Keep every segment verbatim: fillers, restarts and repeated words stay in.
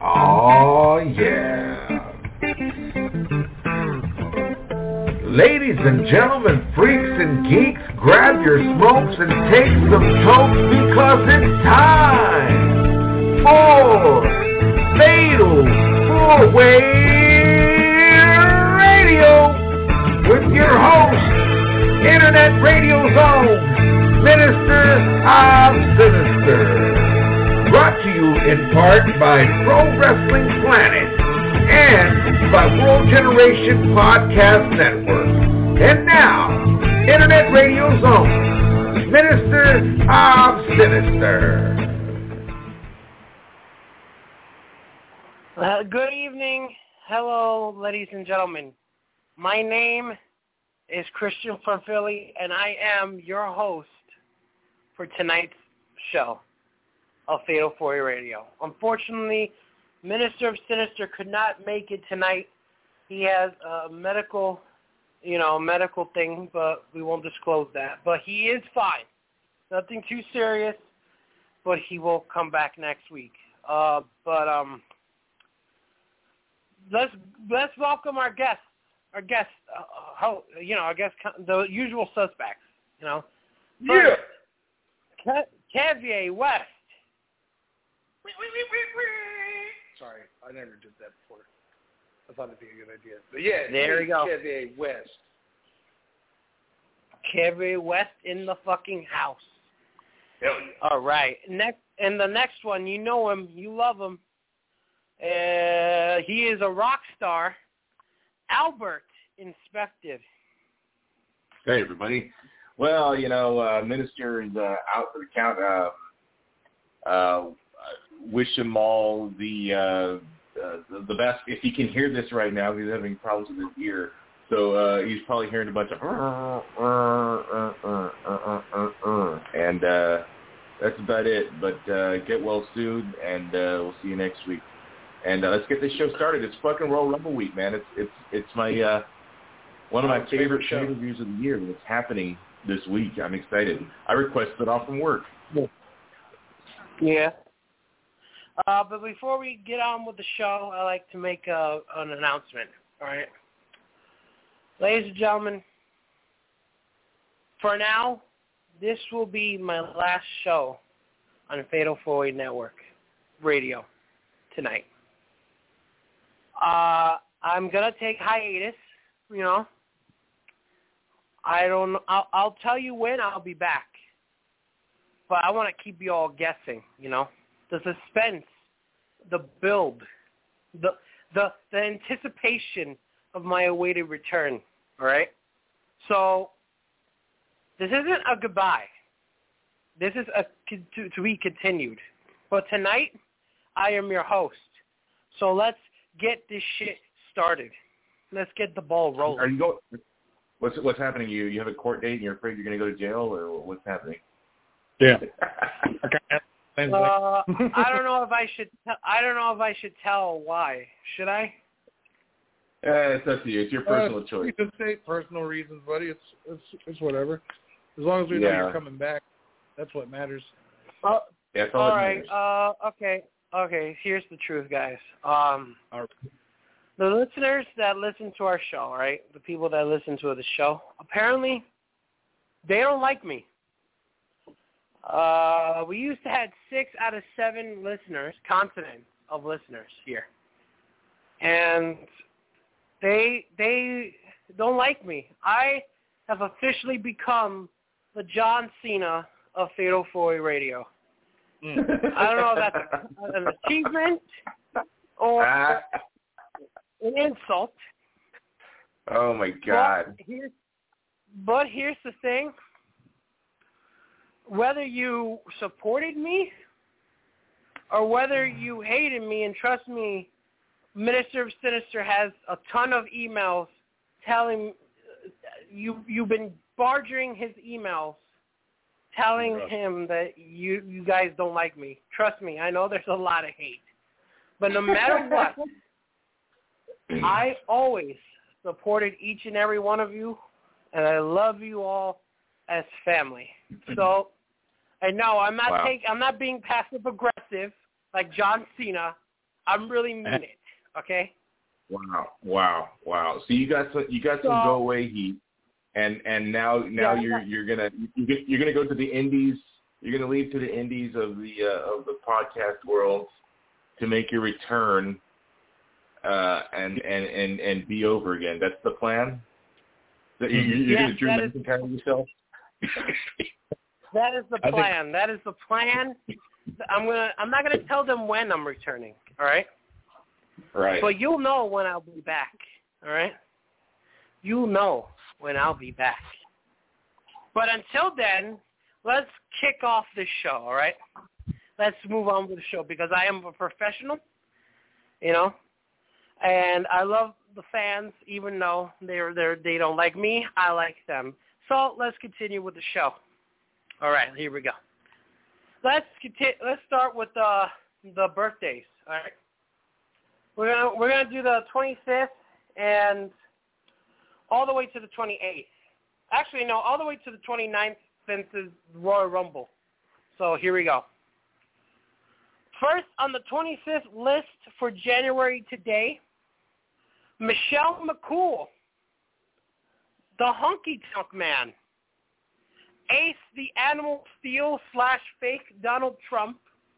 Oh, yeah. Ladies and gentlemen, freaks and geeks, grab your smokes and take some tokes because it's time for Fatal Four-Way Radio with your host, Internet Radio's own Minister of Sinister. Brought to you in part by Pro Wrestling Planet and by World Generation Podcast Network. And now, Internet Radio's own Minister of Sinister. Uh, good evening. Hello, ladies and gentlemen. My name is Christian from Philly, and I am your host for tonight's show of Fatal Four-Way Radio. Unfortunately, Minister of Sinister could not make it tonight. He has a medical, you know, medical thing, but we won't disclose that. But he is fine. Nothing too serious, but he will come back next week. Uh, but um, let's let's welcome our guests. Our guests, uh, how, you know, I guess the usual suspects. You know. Yeah. Kevye West. Sorry, I never did that before. I thought it'd be a good idea. But yeah, there we go. Kevye West. Kevye West in the fucking house. Hell yeah. All right. Next, and the next one, you know him, you love him. Uh, he is a rock star, Albert Inspected. Hey, everybody. Well, you know, uh, Minister is uh, out for the count. Uh, uh, wish him all the, uh, uh, the the best. If he can hear this right now, he's having problems with his ear. So uh, he's probably hearing a bunch of uh, uh, uh, uh, uh, uh, and uh, that's about it. But uh, get well soon, and uh, we'll see you next week. And uh, let's get this show started. It's fucking Royal Rumble week, man. It's it's it's my uh, one of my oh, favorite show pay-per-views of the year. It's happening this week. I'm excited. I requested off from work. Yeah. Uh, but before we get on with the show, I like to make uh, an announcement. All right, ladies and gentlemen. For now, this will be my last show on Fatal Four-Way Network Radio tonight. Uh, I'm gonna take hiatus. You know, I don't. I'll, I'll tell you when I'll be back. But I want to keep you all guessing. You know. The suspense, the build, the the the anticipation of my awaited return. All right. So this isn't a goodbye. This is a to, to be continued. But tonight, I am your host. So let's get this shit started. Let's get the ball rolling. Are you going? What's what's happening? You you have a court date and you're afraid you're going to go to jail, or what's happening? Yeah. Uh, I don't know if I should. Te- I don't know if I should tell why. Should I? Uh, it's up to you. It's your personal uh, choice. You can say personal reasons, buddy. It's it's it's whatever. As long as we yeah. know you're coming back, that's what matters. Uh, yeah, all, all right. Uh, okay. Okay. Here's the truth, guys. Um, right. The listeners that listen to our show, right? The people that listen to the show, apparently, they don't like me. Uh, we used to have six out of seven listeners, continents of listeners here, and they they don't like me. I have officially become the John Cena of Fatal Four-Way Radio. Mm. I don't know if that's an achievement or an insult. Oh my God! But here's, but here's the thing. Whether you supported me or whether you hated me, and trust me, Minister of Sinister has a ton of emails telling you you've been barging his emails telling him that you you guys don't like me. Trust me, I know there's a lot of hate. But no matter what, I always supported each and every one of you, and I love you all as family. So, and no, I'm not wow. take, I'm not being passive aggressive like John Cena. I'm really mean it. Okay. Wow, wow, wow. So you got some, you got some So, go away heat, and and now now yeah, you're you're gonna you're gonna go to the indies. You're gonna leave to the indies of the uh, of the podcast world to make your return, uh, and, and and and be over again. That's the plan. That you, you're yes, gonna Drew McIntyre yourself. That is the plan. That is the plan. I'm gonna. I'm not gonna tell them when I'm returning. All right. Right. But you'll know when I'll be back. All right. You'll know when I'll be back. But until then, let's kick off this show. All right. Let's move on with the show because I am a professional. You know, and I love the fans, even though they're they they don't like me. I like them. So let's continue with the show. All right, here we go. Let's continue, let's start with uh, the birthdays. All right, we're gonna we're gonna do the twenty-fifth and all the way to the twenty-eighth. Actually, no, all the way to the twenty-ninth since it's Royal Rumble. So here we go. First on the twenty-fifth list for January today, Michelle McCool, the Honky Tonk Man. Ace the Animal Steel slash fake Donald Trump,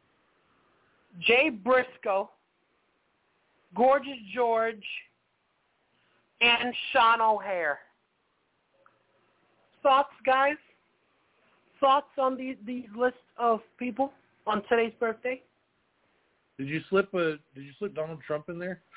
Jay Briscoe, Gorgeous George, and Sean O'Hare. Thoughts, guys? Thoughts on these these lists of people on today's birthday? Did you slip a Did you slip Donald Trump in there?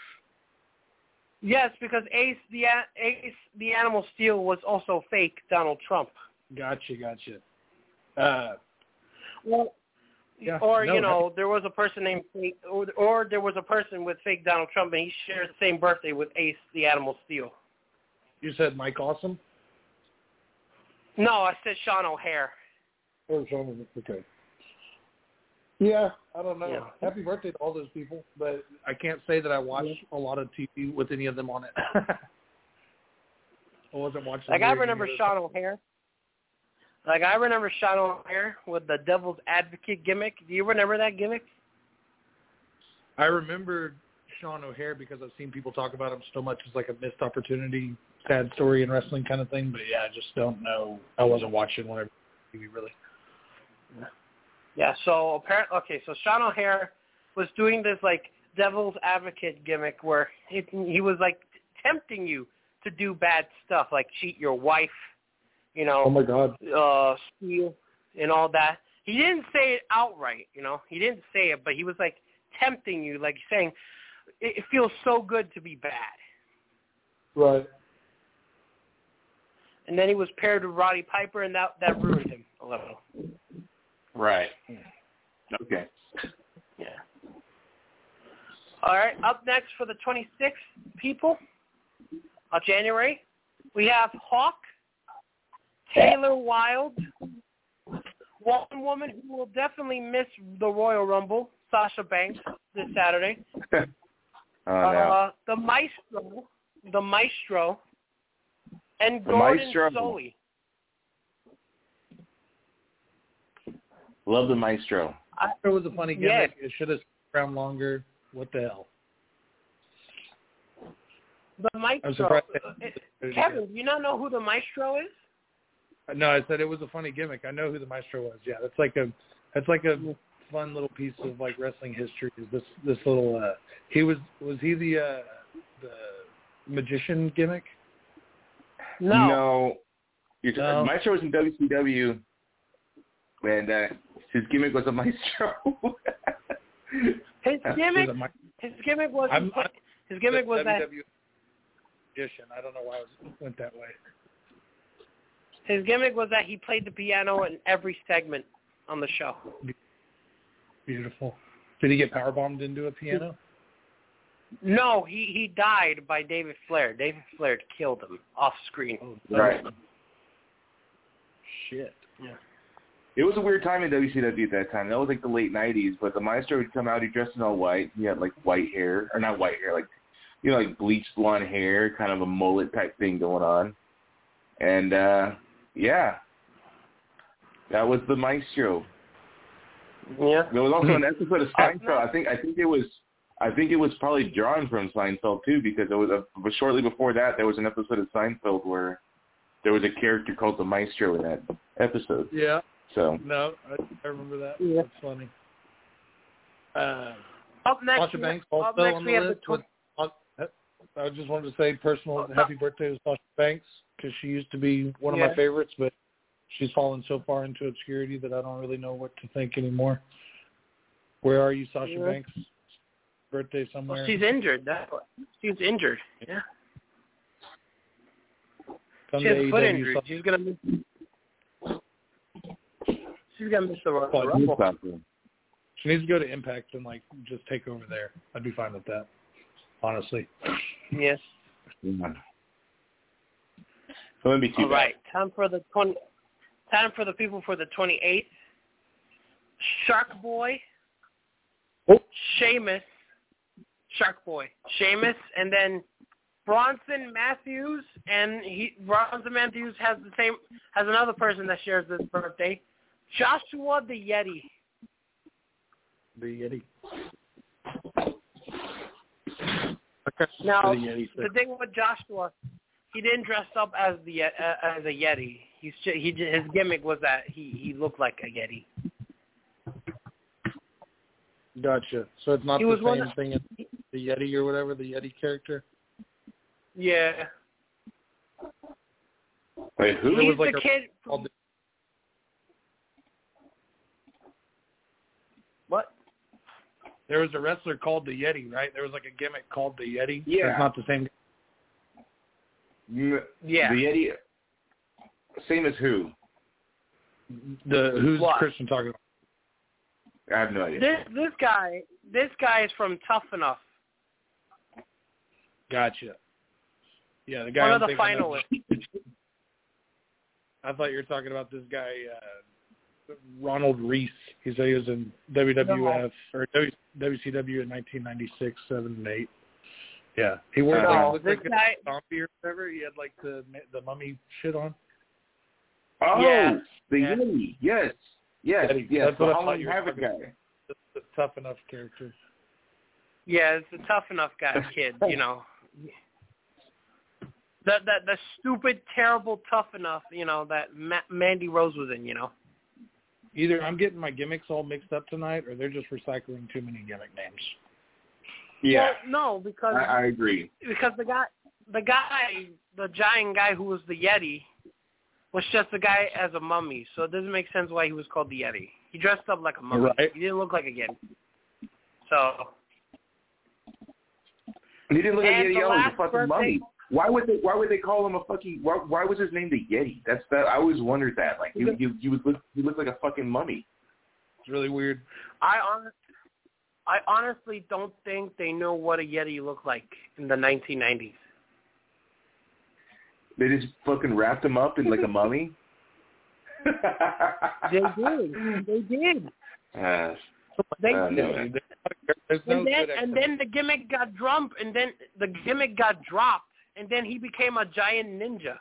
Yes, because Ace the Ace the Animal Steel was also fake Donald Trump. Gotcha, gotcha. Uh, well, yeah, or no, you know, there was a person named fake, or, or there was a person with fake Donald Trump, and he shares the same birthday with Ace the Animal Steel. You said Mike Awesome? No, I said Sean O'Hare. Oh, Sean, okay. Yeah, I don't know. Yeah. Happy birthday to all those people, but I can't say that I watch a lot of T V with any of them on it. I wasn't watching. Like I remember Sean O'Hare. Like I remember Sean O'Hare with the Devil's Advocate gimmick. Do you remember that gimmick? I remember Sean O'Hare because I've seen people talk about him so much as like a missed opportunity, sad story in wrestling kind of thing. But yeah, I just don't know. I wasn't watching whenever T V really. Yeah. So apparently, okay. So Sean O'Hare was doing this like Devil's Advocate gimmick where he, he was like tempting you to do bad stuff, like cheat your wife. You know, oh my God, uh, steal and all that. He didn't say it outright, you know. He didn't say it, but he was like tempting you, like saying, it, it feels so good to be bad. Right. And then he was paired with Roddy Piper, and that that ruined him a little. Right. Okay. Yeah. All right. Up next for the twenty-sixth people of January, we have Hawk, Taylor Wilde, one woman who will definitely miss the Royal Rumble, Sasha Banks, this Saturday. oh, no. uh, the Maestro, the Maestro, and The Gordon Maestro. Solie. Love the Maestro. I thought it was a funny gimmick. Yeah. It should have stuck around longer. What the hell? The Maestro. surprised. Uh, Kevin, do you not know who the Maestro is? No, I said it was a funny gimmick. I know who the Maestro was. Yeah, that's like a that's like a fun little piece of like wrestling history. Is this this little? Uh, he was was he the uh, the magician gimmick? No. No. You're t- No. Maestro was in W C W, and uh, his gimmick was a Maestro. His gimmick. Was it my- His gimmick was. I'm- I'm- His gimmick was W that. W E magician. I don't know why I was, went that way. His gimmick was that he played the piano in every segment on the show. Beautiful. Did he get powerbombed into a piano? No, he, he died by David Flair. David Flair killed him off screen. Oh, Right. Shit. Yeah. It was a weird time in W C W at that time. That was like the late nineties, but the Maestro would come out, he dressed in all white. He had like white hair, or not white hair, like, you know, like bleached blonde hair, kind of a mullet type thing going on. And, uh, yeah, that was the Maestro. Yeah. There was also an episode of Seinfeld. I think I think it was I think it was probably drawn from Seinfeld too, because it was a, but shortly before that there was an episode of Seinfeld where there was a character called the Maestro in that episode. Yeah. So no, I, I remember that. Yeah. That's funny. Uh, up next, Sasha Banks also up next on we the have list. the tw- With, I just wanted to say personal oh, happy birthday to Sasha Banks, because she used to be one of yeah. my favorites, but she's fallen so far into obscurity that I don't really know what to think anymore. Where are you, Sasha yeah. Banks? Birthday somewhere? Well, she's injured. That's what. She's injured. Yeah. Come she has to a foot A E W, injury. Sasha. She's gonna miss. She's gonna miss the Rumble. She needs to go to Impact and like just take over there. I'd be fine with that, honestly. Yes. Yeah. It wouldn't be too All bad. right. Time for the twenty. Time for the people for the twenty-eighth. Shark Boy. Oh. Sheamus. Shark Boy. Sheamus, and then Bronson Matthews, and he Bronson Matthews has the same has another person that shares this birthday. Joshua the Yeti. The Yeti. Now, the, Yeti the thing with Joshua, he didn't dress up as the uh, as a Yeti. He's he his gimmick was that he he looked like a Yeti. Gotcha. So it's not He the was one same of- thing as the Yeti or whatever, the Yeti character? Yeah. Wait, who? There He's was like the a- kid. called the- What? There was a wrestler called the Yeti, right? There was like a gimmick called the Yeti. Yeah. It's not the same. Mm, Yeah. The Yeti. Same as who? The who's What? Christian talking about? I have no idea. This this guy this guy is from Tough Enough. Gotcha. Yeah, the guy. One I'm of the thinking of- finalists. I thought you were talking about this guy, uh, Ronald Reese. He said he was in W W F or W C W in nineteen ninety-six, seven, and eight. Yeah, he wore No, like, looked this like a guy- zombie or whatever. He had like the the mummy shit on. Oh, Yeah. the Yeah. Yeti. Yes. Yes. Yeti. Yes. That's The what I thought Holland you were Havoc talking guy. The, the tough enough character. Yeah, it's a Tough Enough guy kid, you know. The the the stupid, terrible Tough Enough, you know, that Ma- Mandy Rose was in, you know. Either I'm getting my gimmicks all mixed up tonight, or they're just recycling too many gimmick names. Yeah. Well, no, because I, I agree. because the guy the guy the giant guy who was the Yeti was just a guy as a mummy, so it doesn't make sense why he was called the Yeti. He dressed up like a mummy. Right. He didn't look like a Yeti. So He didn't look like And Yeti. the Oh, he's a last fucking birthday- mummy. Why would they? Why would they call him a fucking? Why, why was his name the Yeti? That's that. I always wondered that. Like he, he, he was look, he looked like a fucking mummy. It's really weird. I honest, I honestly don't think they know what a Yeti looked like in the nineteen nineties. They just fucking wrapped him up in like a mummy. They did. They did. Uh, They uh, did. no. There's no And then, good and then the gimmick got drummed, and then the gimmick got dropped, and then he became a giant ninja.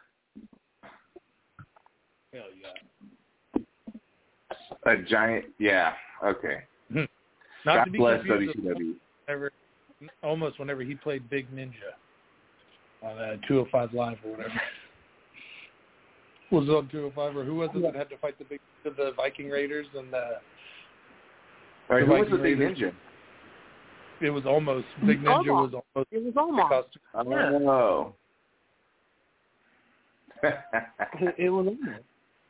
Hell yeah. A giant. Yeah. Okay. Not God to be bless confused W C W. with whenever, almost whenever he played Big Ninja on uh, two oh five Live or whatever. Was it on two oh five, or who was it that had to fight the big the Viking Raiders and the? All right, the who was Viking the big Raiders? ninja? It was almost Big Ninja Almost. was almost. It was almost. Oh. It was almost.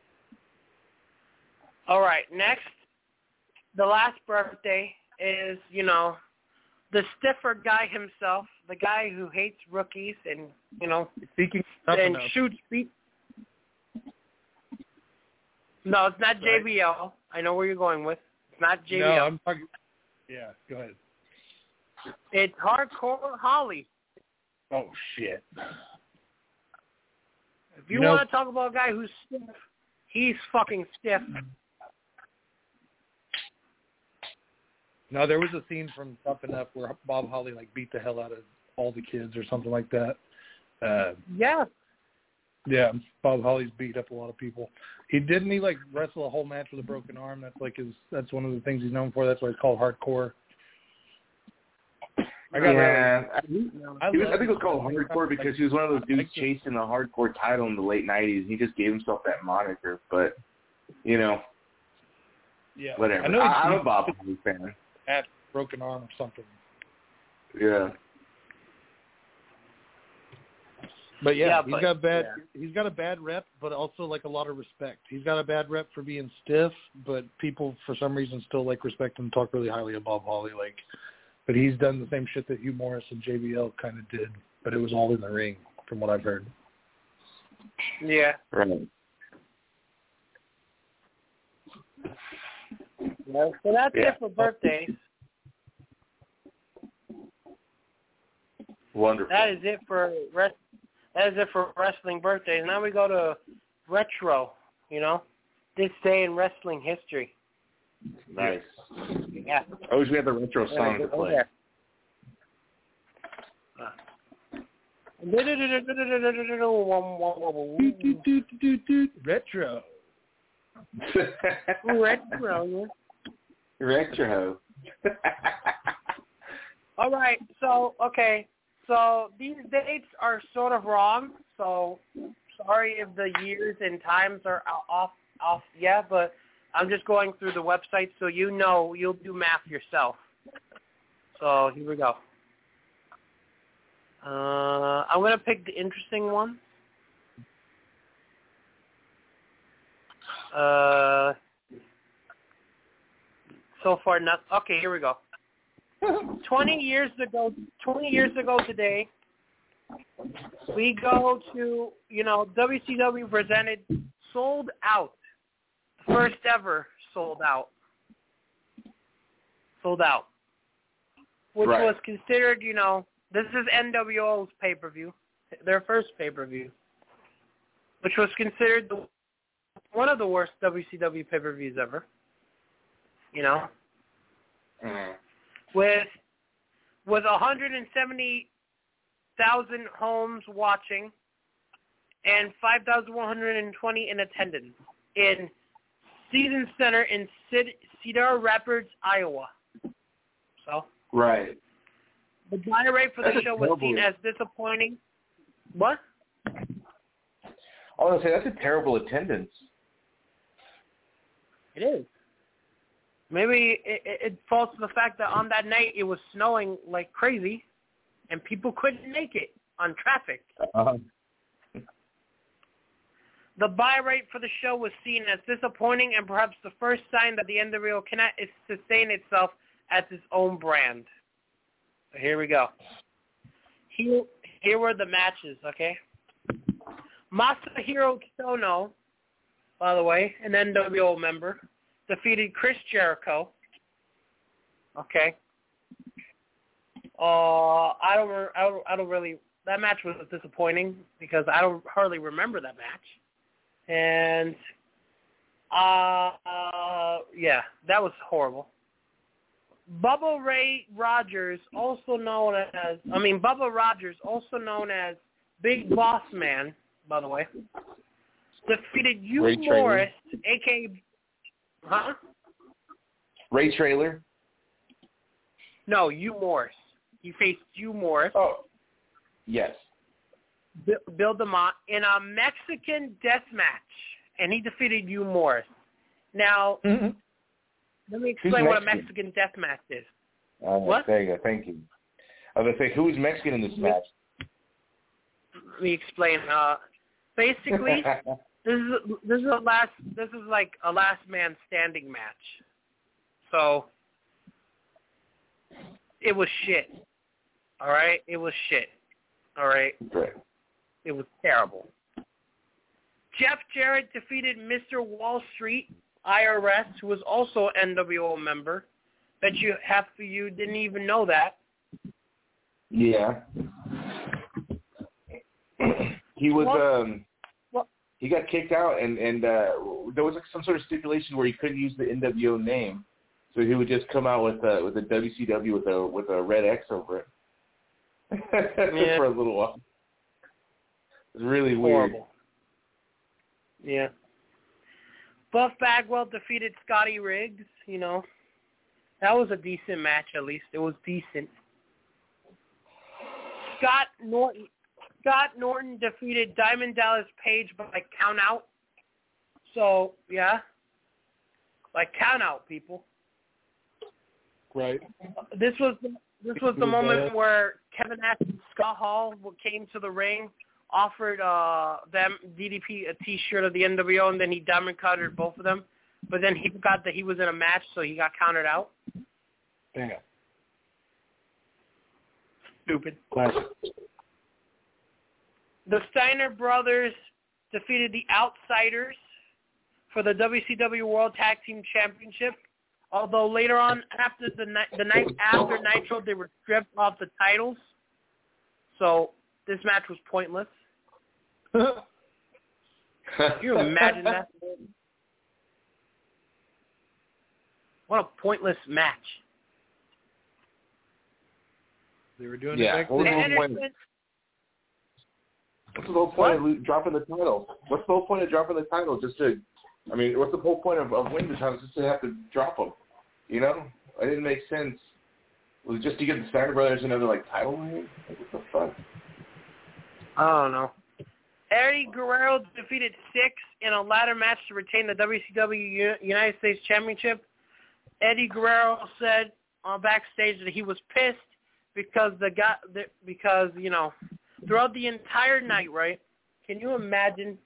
All right, next, the last birthday is, you know, the stiffer guy himself, the guy who hates rookies and, you know, Speaking of and enough, shoots feet. No, it's not J B L. I know where you're going with. It's not J B L. no, I'm talking. Yeah, go ahead. It's Hardcore Holly. Oh shit. If you, You know- want to talk about a guy who's stiff, he's fucking stiff. No, there was a scene from Tough Enough where Bob Holly like beat the hell out of all the kids or something like that. Uh, Yeah. yeah, Bob Holly's beat up a lot of people. He didn't he like wrestle a whole match with a broken arm. That's like his. That's one of the things he's known for. That's why it's called hardcore. I got yeah, I, I, he was, love I think it was called Hardcore because he was one of those dudes chasing the hardcore title in the late nineties. He just gave himself that moniker, but you know, yeah, whatever. I know I, I'm he, a Bob Holly fan. had a broken arm or something. Yeah. But yeah, Yeah, he's but- got bad. yeah. He's got a bad rep, but also like a lot of respect. He's got a bad rep for being stiff, but people for some reason still like respect him and talk really highly of Bob Holly. Like, but he's done the same shit that Hugh Morris and J B L kind of did, but it was all in the ring, from what I've heard. Yeah. Right. Yeah. So that's Yeah. it for birthdays. Wonderful. That is it for rest. That is it for wrestling birthdays. Now we go to retro. You know, this day in wrestling history. Nice. Yeah. I wish we had the retro song to play. Retro. Retro. Retro. All right. So okay. So these dates are sort of wrong. So sorry if the years and times are off. Off. Yeah, but I'm just going through the website so you know you'll do math yourself. So here we go. Uh, I'm going to pick the interesting one. Uh, so far, not. Okay, here we go. Twenty years ago, twenty years ago today, we go to, you know, W C W presented Sold Out, first ever Sold Out, Sold Out, which Right. was considered, you know, this is N W O's pay-per-view, their first pay-per-view, which was considered the, one of the worst W C W pay-per-views ever, you know. Mm. With with one hundred seventy thousand homes watching and five thousand one hundred twenty in attendance in Season Center in Cedar Rapids, Iowa. So Right. the buy rate for the That's show was terrible. seen as disappointing. What? I was going to say, that's a terrible attendance. It is. Maybe it, it, it falls to the fact that on that night it was snowing like crazy, and people couldn't make it on traffic. Uh-huh. The buy rate for the show was seen as disappointing and perhaps the first sign that the N W O cannot sustain itself as its own brand. So here we go. Here, here were the matches, okay? Masahiro Sono, by the way, an N W O member, defeated Chris Jericho. Okay. Uh, I don't, I don't, I don't really. That match was disappointing because I don't hardly remember that match. And, uh, uh, yeah, that was horrible. Bubba Ray Rogers, also known as, I mean, Bubba Rogers, also known as Big Boss Man, by the way, defeated Hugh Ray Morris, a k a. Huh? Ray Trailer. No, Hugh Morris. He faced Hugh Morris. Oh, yes. Bill, Bill DeMott in a Mexican death match, and he defeated Hugh Morris. Now, Mm-hmm. let me explain Who's what a Mexican? Mexican death match is. Uh, What? There you go. Thank you. I was going to say, who is Mexican in this match? Let me explain. Uh, basically, this is this is a last. This is like a last man standing match. So it was shit. All right, it was shit. All right. Right. It was terrible. Jeff Jarrett defeated Mister Wall Street, I R S, who was also an N W O member. Bet you half of you didn't even know that. Yeah. He was What? um What? he got kicked out and and uh there was like some sort of stipulation where he couldn't use the N W O name. So he would just come out with a with a W C W with a with a red X over it. Yeah. For a little while. It was really Horrible. Yeah. Buff Bagwell defeated Scotty Riggs, you know. That was a decent match, at least. It was decent. Scott Norton. Scott Norton defeated Diamond Dallas Page by count out. So yeah, like count out, people. Right. This was the, this was the moment where Kevin Nash and Scott Hall came to the ring, offered uh, them D D P a T-shirt of the N W O, and then he diamond cutted both of them. But then he forgot that he was in a match, so he got counted out. Damn. Stupid. Classic. The Steiner brothers defeated the Outsiders for the W C W World Tag Team Championship. Although later on, after the night, the night after Nitro, they were stripped off the titles. So this match was pointless. Can you imagine that? What a pointless match. They were doing yeah, it what was the Anderson, whole point? What's the whole point what? of dropping the title? What's the whole point of dropping the title? Just to, I mean, what's the whole point of, of winning the title? Just to have to drop them, you know? It didn't make sense. Was it just to get the Steiner Brothers another like title win? Like, what the fuck? I don't know. Eddie Guerrero defeated Six in a ladder match to retain the W C W United States Championship. Eddie Guerrero said on backstage that he was pissed because the guy, because you know, throughout the entire night, right? Can you imagine?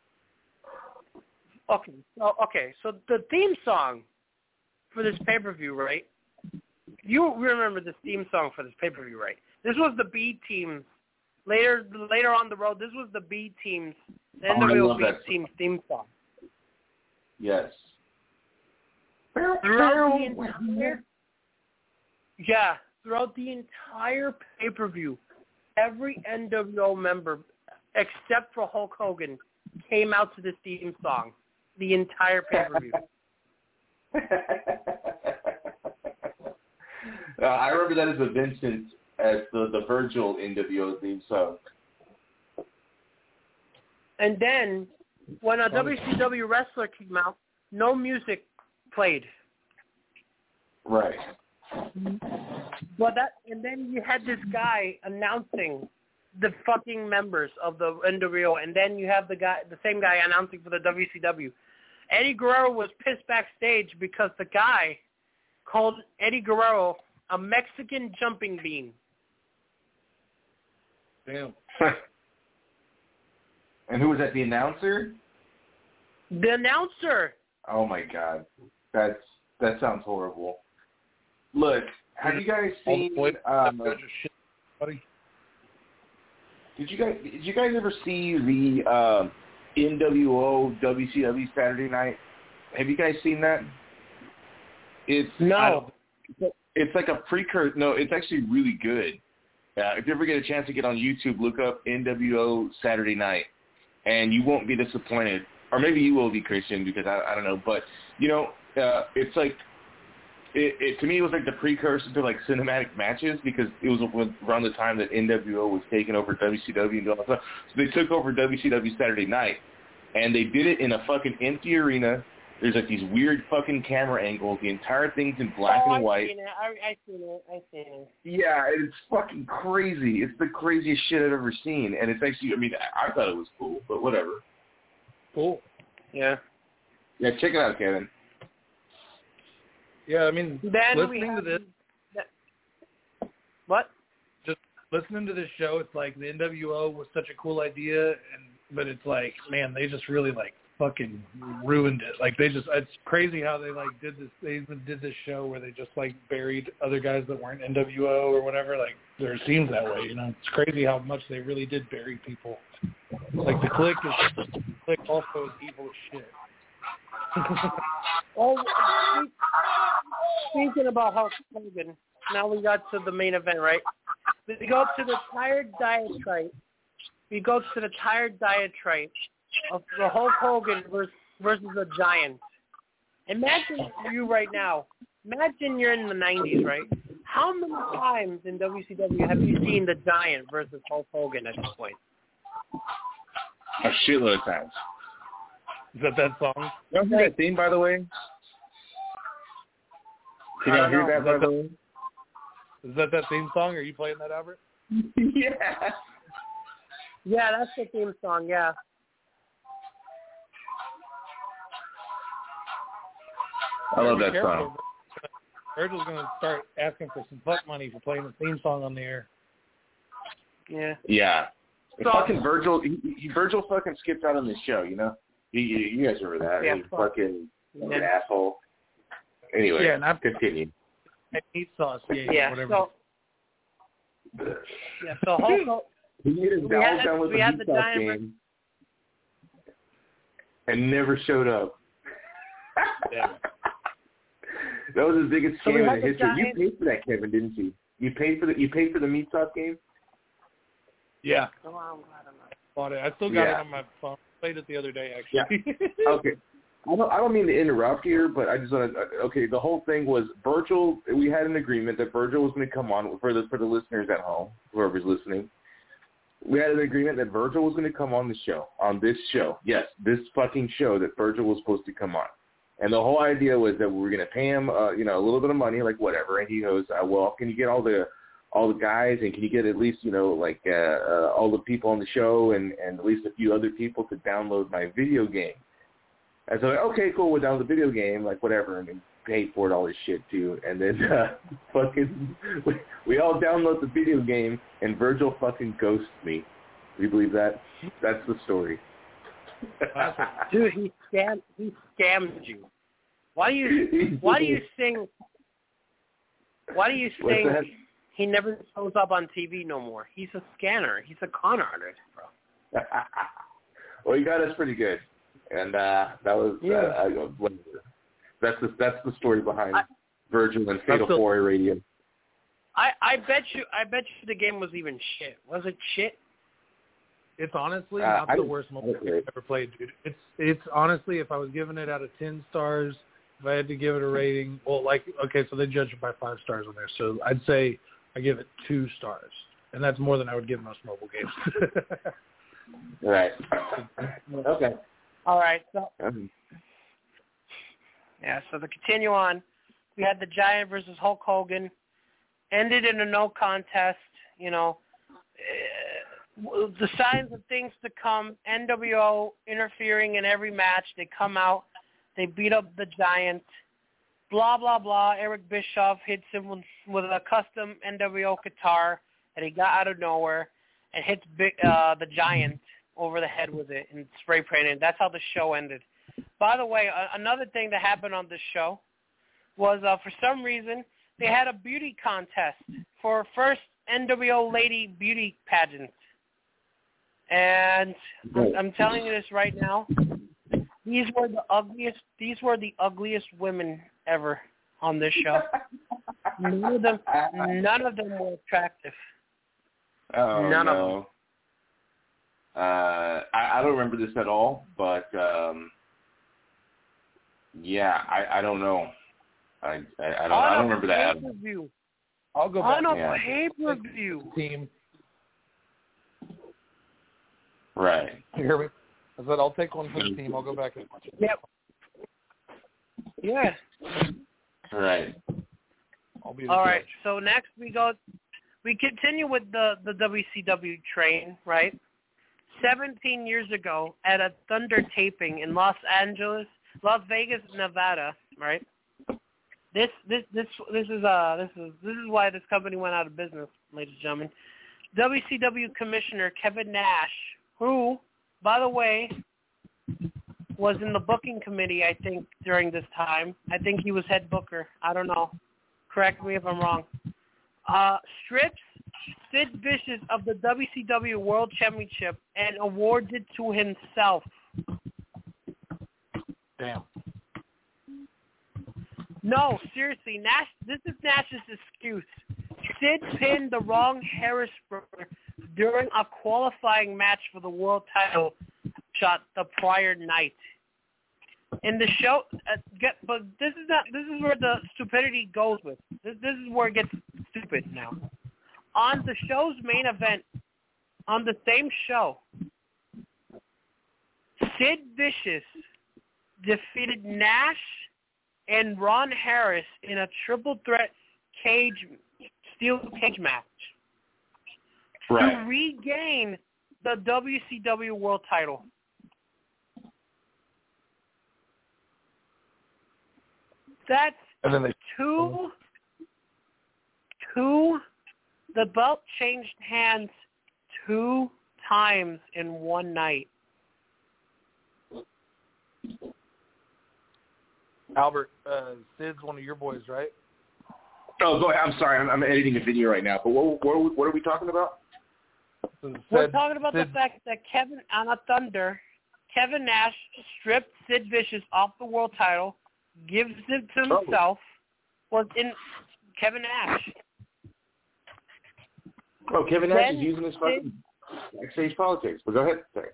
Okay, so okay, so the theme song for this pay-per-view, right? You remember this theme song for this pay-per-view, right? This was the B team. Later, later on the road, this was the B team's, the N W O B team's theme song. Yes. Throughout the entire, yeah, throughout the entire pay-per-view, every N W O member, except for Hulk Hogan, came out to this theme song. The entire pay-per-view. uh, I remember that as a Vincent, as the, the Virgil N W O theme song. And then, when a W C W wrestler came out, no music played. Right. But that, and then you had this guy announcing the fucking members of the N W O, and then you have the guy, the same guy announcing for the W C W. Eddie Guerrero was pissed backstage because the guy called Eddie Guerrero a Mexican jumping bean. Damn. And who was that? The announcer? The announcer. Oh my God, that's that sounds horrible. Look, have you guys seen? Um, did you guys did you guys ever see the uh, N W O W C W Saturday Night? Have you guys seen that? It's no. It's like a precursor. No, it's actually really good. Uh, if you ever get a chance to get on YouTube, look up N W O Saturday Night, and you won't be disappointed. Or maybe you will be, Christian, because I, I don't know. But, you know, uh, it's like, it, it to me, it was like the precursor to, like, cinematic matches, because it was around the time that N W O was taking over W C W and all that stuff. So they took over W C W Saturday Night, and they did it in a fucking empty arena. There's, like, these weird fucking camera angles. The entire thing's in black oh, and I've white. Seen it. I, I've seen it. I've seen it. Yeah, it's fucking crazy. It's the craziest shit I've ever seen. And it's actually, I mean, I thought it was cool, but whatever. Cool. Yeah. Yeah, check it out, Kevin. Yeah, I mean, then listening to this. That, what? Just listening to this show, it's like the N W O was such a cool idea, and but it's like, man, they just really, like, fucking ruined it. Like, they just, it's crazy how they, like, did this, they even did this show where they just, like, buried other guys that weren't N W O or whatever. Like, there seems that way, you know. It's crazy how much they really did bury people. Like, the Click is, the Click also is evil as shit. Oh, speaking about Hulk Hogan, now we got to the main event, right? We go to the tired diatribe. We go to the tired diatribe of the Hulk Hogan versus, versus a Giant. Imagine you right now. Imagine you're in the nineties, right? How many times in W C W have you seen the Giant versus Hulk Hogan at this point? A shitload of times. Is that that song? You don't hear that theme, by the way? Can you hear that, by the way? Is that that theme song? Are you playing that, Albert? Yeah. Yeah, that's the theme song, yeah. I love that Careful. song. Virgil's going to start asking for some butt money for playing the theme song on the air. Yeah. Yeah. So, fucking Virgil, he, he, Virgil fucking skipped out on this show, you know? You, you, you guys remember that? Yeah, He fuck. fucking Yeah. an asshole. Anyway, Yeah, and I've- continue. Meat sauce, yeah, Yeah, whatever. so, yeah, so Hulk Hogan, He made his We balls had- down with we the had Meat the Sauce Giant game and never showed up. Yeah. That was the biggest So we scam in had the history. You Giant- paid for that, Kevin, didn't you? You paid for the you paid for the Meat Sauce game? Yeah, oh, I'm glad I'm not. bought it. I still got Yeah. it on my phone. Played it the other day, actually. Okay. I don't, I don't mean to interrupt here, but I just want to. Okay, the whole thing was Virgil. We had an agreement that Virgil was going to come on for the for the listeners at home, whoever's listening. We had an agreement that Virgil was going to come on the show, on this show. Yes, this fucking show that Virgil was supposed to come on. And the whole idea was that we were going to pay him, uh, you know, a little bit of money, like whatever. And he goes, uh, well, can you get all the all the guys, and can you get at least, you know, like uh, uh, all the people on the show, and, and at least a few other people to download my video game? And so, okay, cool, we'll download the video game, like whatever, and then pay for it, all this shit too. And then uh, fucking, we, we all download the video game, and Virgil fucking ghosts me. Do you believe that? That's the story. Dude, he scammed. He scammed you. Why do you? Why do you sing? Why do you What's sing? that? He never shows up on T V no more. He's a scanner. He's a con artist, bro. Well, you got us pretty good, and uh, that was Yeah. uh, uh, that's the that's the story behind I, Virgil and Fatal still- Four Radio. I I bet you. I bet you the game was even shit. Was it shit? It's honestly Uh, not I- the worst mobile game I've ever played, dude. It's it's honestly, if I was giving it out of ten stars, if I had to give it a rating, well, like, okay, so they judge it by five stars on there. So I'd say I give it two stars, and that's more than I would give most mobile games. Right. Okay. All right. So Um, yeah. So to continue on, we had the Giant versus Hulk Hogan. Ended in a no contest. You know, uh, the signs of things to come. N W O interfering in every match. They come out. They beat up the Giant. Blah, blah, blah. Eric Bischoff hits him with, with a custom N W O guitar that he got out of nowhere and hits big, uh, the Giant over the head with it and spray painted. That's how the show ended. By the way, uh, another thing that happened on this show was uh, for some reason they had a beauty contest for first N W O lady beauty pageant. And I'm, I'm telling you this right now. These were the ugliest. These were the ugliest women ever on this show. None of them. None of them were attractive. Oh, None of no. Uh, I, I don't remember this at all, but um, yeah, I, I don't know. I I, I don't I don't remember that. On a pay-per-view. I'll go back On a Yeah. pay-per-view. team. Right. You hear me? I said I'll take one for the team. I'll go back and watch it. Yep. Yeah. Right. I'll be the All judge. right. So next we go. We continue with the the W C W train, right? Seventeen years ago, at a Thunder taping in Los Angeles, Las Vegas, Nevada, right? This this this this is uh this is this is why this company went out of business, ladies and gentlemen. W C W Commissioner Kevin Nash, who, by the way, was in the booking committee, I think, during this time. I think he was head booker. I don't know. Correct me if I'm wrong. Uh, strips Sid Vicious of the W C W World Championship and awards it to himself. Damn. No, seriously, Nash. This is Nash's excuse. Sid pinned the wrong Harrisburg during a qualifying match for the world title shot the prior night. In the show, uh, get, but this is not. This is where the stupidity goes with. This, this is where it gets stupid now. On the show's main event, on the same show, Sid Vicious defeated Nash and Ron Harris in a triple threat cage steel cage match. right. to regain the W C W World Title. That's And then they two, two, the belt changed hands two times in one night. Albert, uh, Sid's one of your boys, right? Oh, go ahead. I'm sorry. I'm, I'm editing a video right now. But what, what, what are we talking about? So We're Sid, talking about Sid, the fact that Kevin on a Thunder, Kevin Nash stripped Sid Vicious off the world title, gives it to himself. Was in Kevin Nash. Oh, Kevin Nash Then is using his fucking backstage politics. But go ahead. Sorry.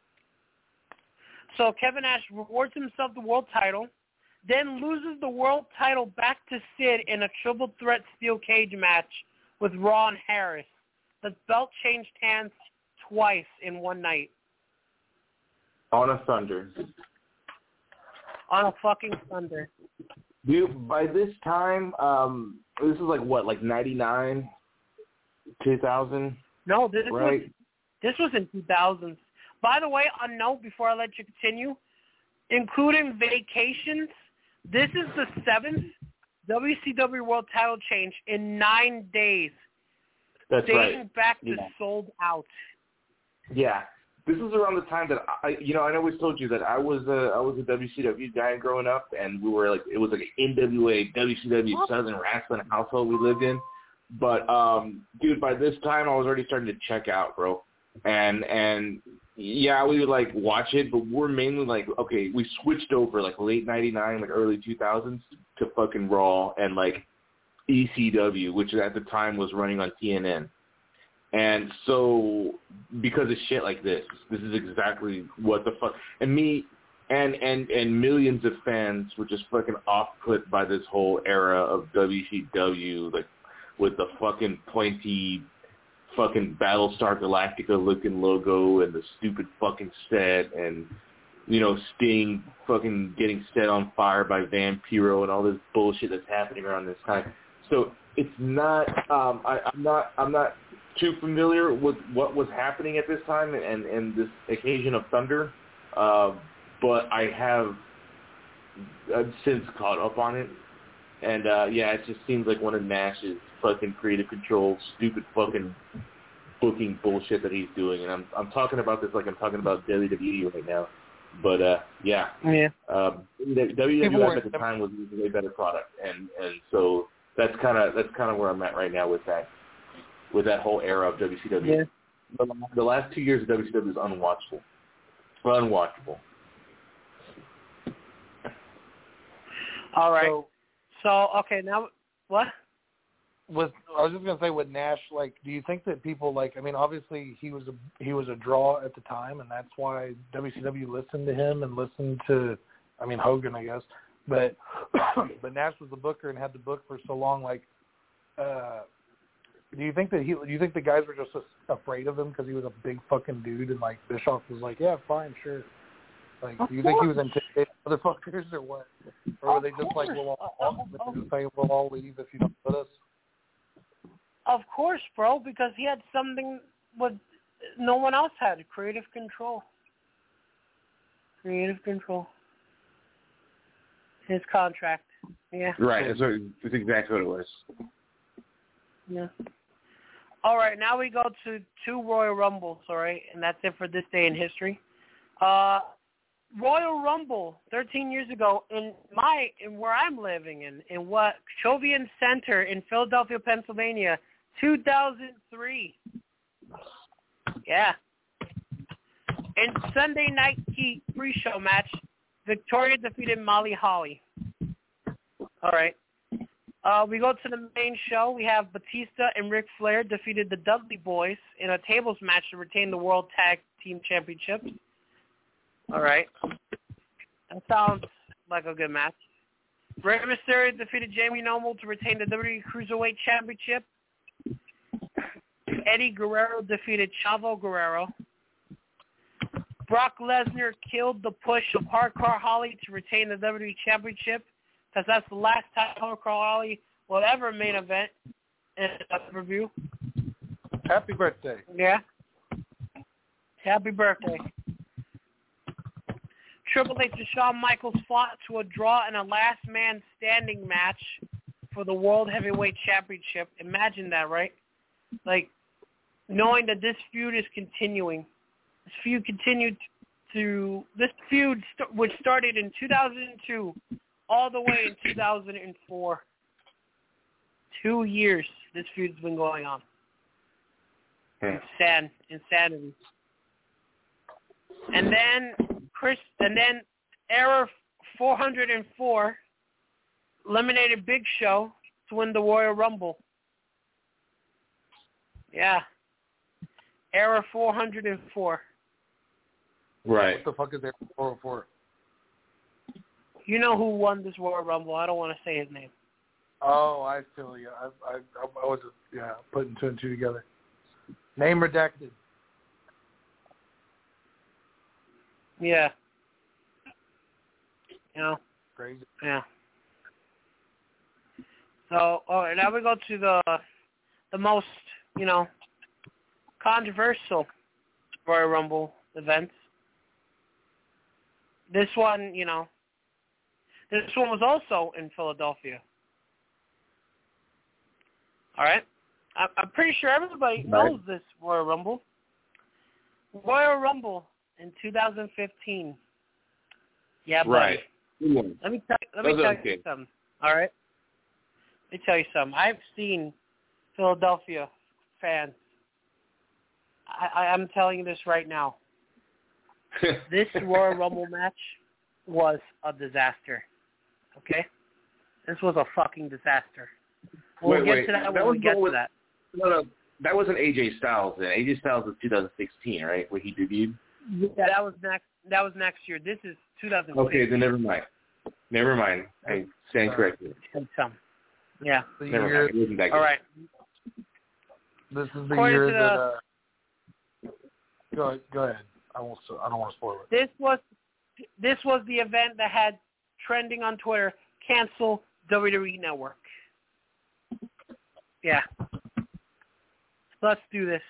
So Kevin Nash rewards himself the world title, then loses the world title back to Sid in a triple threat steel cage match with Ron Harris. The belt changed hands twice in one night. On a Thunder. On a fucking Thunder. Dude, by this time, um, this is like what, like ninety-nine, two thousand? No, this right? was this was in two thousands. By the way, a note before I let you continue, including vacations, this is the seventh W C W World Title change in nine days. That's dating right. back to Yeah. Sold Out. Yeah. This is around the time that I, you know, I always told you that I was a, I was a W C W guy growing up, and we were like, it was like an N W A, W C W Southern Wrestling household we lived in. But, um, dude, by this time I was already starting to check out, bro. And, and yeah, we would like watch it, but we're mainly like, okay, we switched over like late ninety-nine, like early two thousands to fucking Raw and like E C W, which at the time was running on T N N. And so, because of shit like this, this is exactly what the fuck. And me and, and, and millions of fans were just fucking off-put by this whole era of W C W, like, with the fucking pointy fucking Battlestar Galactica-looking logo and the stupid fucking set and, you know, Sting fucking getting set on fire by Vampiro and all this bullshit that's happening around this time. So, it's not, um, I, I'm not, I'm not... too familiar with what was happening at this time and, and this occasion of Thunder, uh, but I have I've since caught up on it, and uh, yeah, it just seems like one of Nash's fucking creative control, stupid fucking booking bullshit that he's doing, and I'm I'm talking about this like I'm talking about W W E right now, but uh, yeah, Yeah. um, W W F at the time was a way better product, and and so that's kind of that's kind of where I'm at right now with that. With that whole era of W C W. Yeah. The, the last two years of W C W is unwatchable. Unwatchable. All right. So, So, okay, now, what? with I was just gonna say with Nash, like, do you think that people like? I mean, obviously he was a he was a draw at the time, and that's why W C W listened to him and listened to, I mean, Hogan, I guess, but but Nash was the booker and had the book for so long. Like, uh, do you think that he? Do you think the guys were just afraid of him because he was a big fucking dude, and like Bischoff was like, yeah, fine, sure. Like, do you think he was intimidating motherfuckers or what? Or were they just like, well, I'll, they just saying, well, I'll leave if you don't put us? Of course, bro, because he had something what no one else had, creative control. Creative control. His contract. Yeah. Right. That's, what, that's exactly what it was. Yeah. All right, now we go to two Royal Rumbles, all right, and that's it for this day in history. Uh, Royal Rumble, thirteen years ago, in my in where I'm living in, in what Chauvin Center in Philadelphia, Pennsylvania, two thousand three. Yeah. In Sunday Night Heat pre-show match, Victoria defeated Molly Holly. All right. Uh, we go to the main show. We have Batista and Ric Flair defeated the Dudley Boys in a tables match to retain the World Tag Team Championship. All right. That sounds like a good match. Rey Mysterio defeated Jamie Noble to retain the W W E Cruiserweight Championship. Eddie Guerrero defeated Chavo Guerrero. Brock Lesnar killed the push of Hardcore Holly to retain the W W E Championship, because that's the last time Hardcore Holly will ever main event in a review. Happy birthday. Yeah. Happy birthday. Triple H and Shawn Michaels fought to a draw in a last man standing match for the World Heavyweight Championship. Imagine that, right? Like, knowing that this feud is continuing. This feud continued to, this feud, st- which started in two thousand two, all the way in two thousand four. Two years this feud's been going on. Insan- insanity. And then Chris, and then Era four hundred four eliminated Big Show to win the Royal Rumble. Yeah. Era four hundred four. Right. What the fuck is Era four oh four? You know who won this Royal Rumble. I don't want to say his name. Oh, I feel you. I, I, I was, yeah, putting two and two together. Name redacted. Yeah. You know. Crazy. Yeah. So, all right, now we go to the the most, you know, controversial Royal Rumble events. This one, you know, this one was also in Philadelphia. All right? I, I'm pretty sure everybody knows Right. this Royal Rumble. Royal Rumble in two thousand fifteen. Yeah, buddy. Right. Let me tell, let me Those tell are you okay. something. All right? Let me tell you something. I've seen Philadelphia fans. I, I, I'm telling you this right now. This Royal Rumble match was a disaster. Okay? This was a fucking disaster. We'll Wait, get wait. to that, That when was we get the one to with- that. No, no, that wasn't A J Styles then. A J Styles was two thousand sixteen, right, where he debuted? Yeah, that was next. That was next year. This is two thousand six. Okay, then never mind. Never mind. I stand corrected. Some. Yeah. The Never year, mind. It wasn't that good. All right. this is the According year to that. the- Uh, go ahead. Go ahead. I won't. I don't want to spoil it. This was this was the event that had trending on Twitter. Cancel W W E Network. Yeah. Let's do this.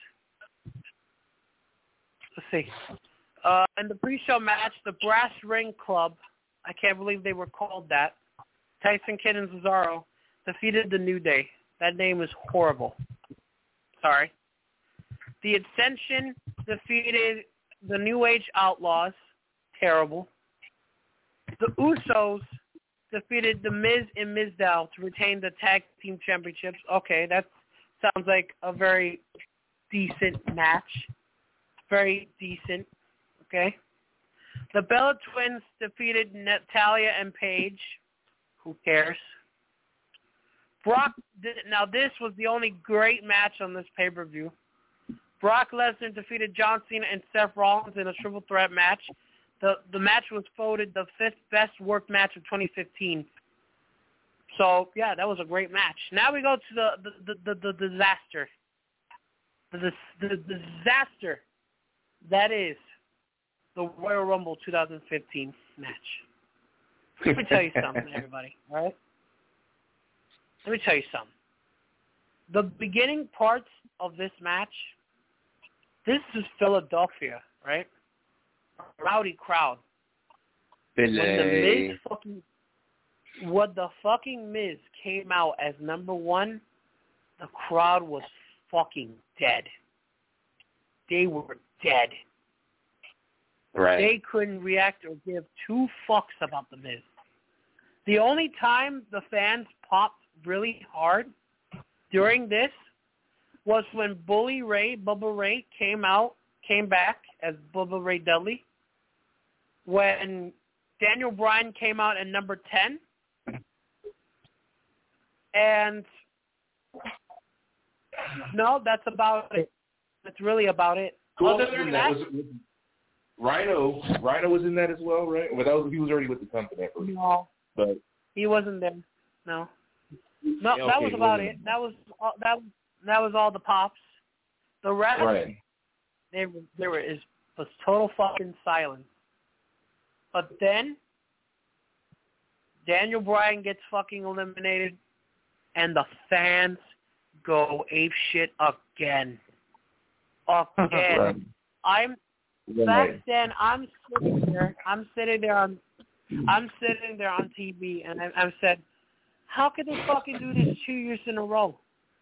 Let's see. Uh, in the pre-show match, the Brass Ring Club, I can't believe they were called that, Tyson Kidd and Cesaro, defeated the New Day. That name is horrible. Sorry. The Ascension defeated the New Age Outlaws. Terrible. The Usos defeated The Miz and Mizdow to retain the Tag Team Championships. Okay, that sounds like a very decent match. Very decent. Okay. The Bella Twins defeated Natalya and Paige. Who cares? Brock, now this was the only great match on this pay-per-view. Brock Lesnar defeated John Cena and Seth Rollins in a triple threat match. The the match was voted the fifth best worked match of twenty fifteen. So, yeah, that was a great match. Now we go to the the, the, the, the disaster. The, the, the disaster that is the Royal Rumble twenty fifteen match. Let me tell you something, everybody, all right? Let me tell you something. The beginning parts of this match, this is Philadelphia, right? A rowdy crowd. When the Miz fucking, when the fucking Miz came out as number one, the crowd was fucking dead. They were dead. Right. They couldn't react or give two fucks about the Miz. The only time the fans popped really hard during this was when Bully Ray, Bubba Ray, came out, came back as Bubba Ray Dudley. When Daniel Bryan came out at number ten. And no, that's about it. That's really about it. Who else Other was than in that, that? Was it, was Rhino. Rhino was in that as well, right? But that was he was already with the company. no, But he wasn't there. No, no, yeah, that okay, was he about wasn't. it. That was all, that. That was all the pops. The rest, Right. they were there was was total fucking silence. But then Daniel Bryan gets fucking eliminated, and the fans go ape shit again. again. Right. I'm Right. back then. I'm sitting there. I'm sitting there on. I'm sitting there on T V, and I, I said, "How could they fucking do this two years in a row?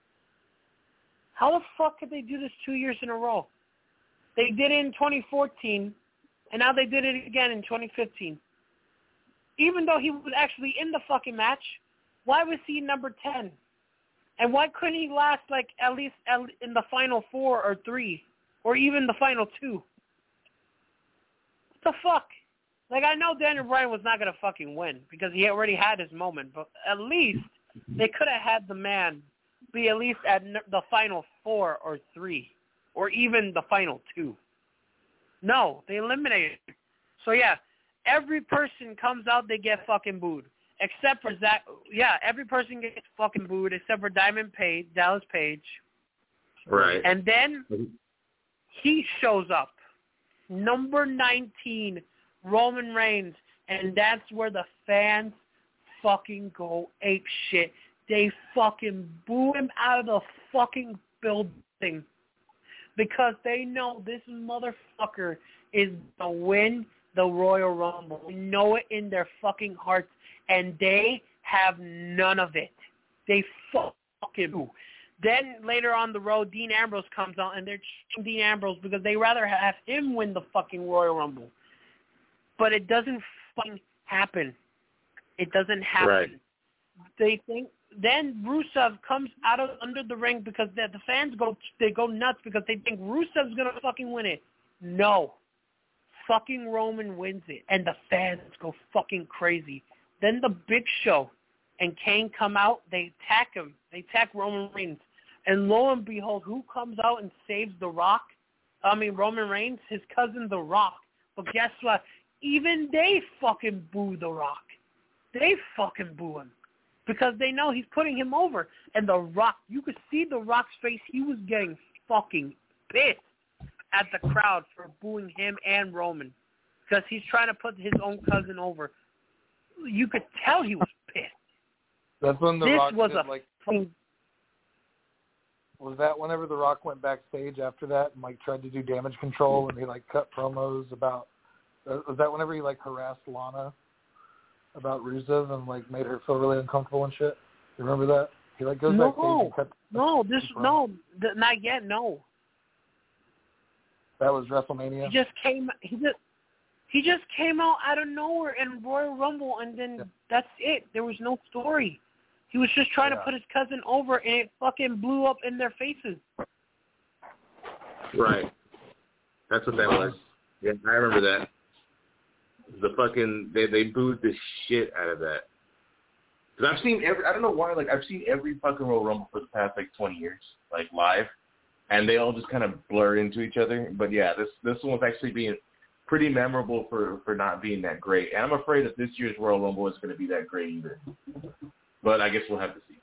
How the fuck could they do this two years in a row? They did it in twenty fourteen, and now they did it again in twenty fifteen. Even though he was actually in the fucking match, why was he number ten? And why couldn't he last like at least at, in the final four or three, or even the final two? What the fuck? Like, I know Daniel Bryan was not going to fucking win because he already had his moment, but at least they could have had the man be at least at the final four or three, or even the final two. No, they eliminated him. So, yeah, every person comes out, they get fucking booed. Except for Zach. Yeah, every person gets fucking booed except for Diamond Page, Dallas Page. Right. And then he shows up. Number nineteen, Roman Reigns. And that's where the fans fucking go ape shit. They fucking boo him out of the fucking building. Because they know this motherfucker is going to win the Royal Rumble. We know it in their fucking hearts. And they have none of it. They fucking do. Then later on the road, Dean Ambrose comes out, and they're cheating Dean Ambrose because they rather have him win the fucking Royal Rumble. But it doesn't fucking happen. It doesn't happen. Right. They think. Then Rusev comes out of under the ring because the, the fans go they go nuts because they think Rusev's gonna fucking win it. No, fucking Roman wins it, and the fans go fucking crazy. Then the Big Show and Kane come out. They attack him. They attack Roman Reigns. And lo and behold, who comes out and saves The Rock? I mean, Roman Reigns, his cousin The Rock. But guess what? Even they fucking boo The Rock. They fucking boo him. Because they know he's putting him over. And The Rock, you could see The Rock's face. He was getting fucking pissed at the crowd for booing him and Roman. Because he's trying to put his own cousin over. You could tell he was pissed. That's when The this Rock was did, a like, fucking... Was that whenever The Rock went backstage after that and, like, tried to do damage control and he, like, cut promos about... Uh, was that whenever he, like, harassed Lana about Rusev and, like, made her feel really uncomfortable and shit? You remember that? He, like, goes no, backstage and cut... No, this... No, th- not yet, no. That was WrestleMania? He just came... He just... He just came out out of nowhere in Royal Rumble, and then yeah. that's it. There was no story. He was just trying yeah. to put his cousin over, and it fucking blew up in their faces. Right. That's what that was. Yeah, I remember that. The fucking they they booed the shit out of that. Cause I've seen every I don't know why like I've seen every fucking Royal Rumble for the past like twenty years, like live, and they all just kind of blur into each other. But yeah, this this one was actually being pretty memorable for, for not being that great. And I'm afraid that this year's Royal Rumble isn't going to be that great either. But I guess we'll have to see.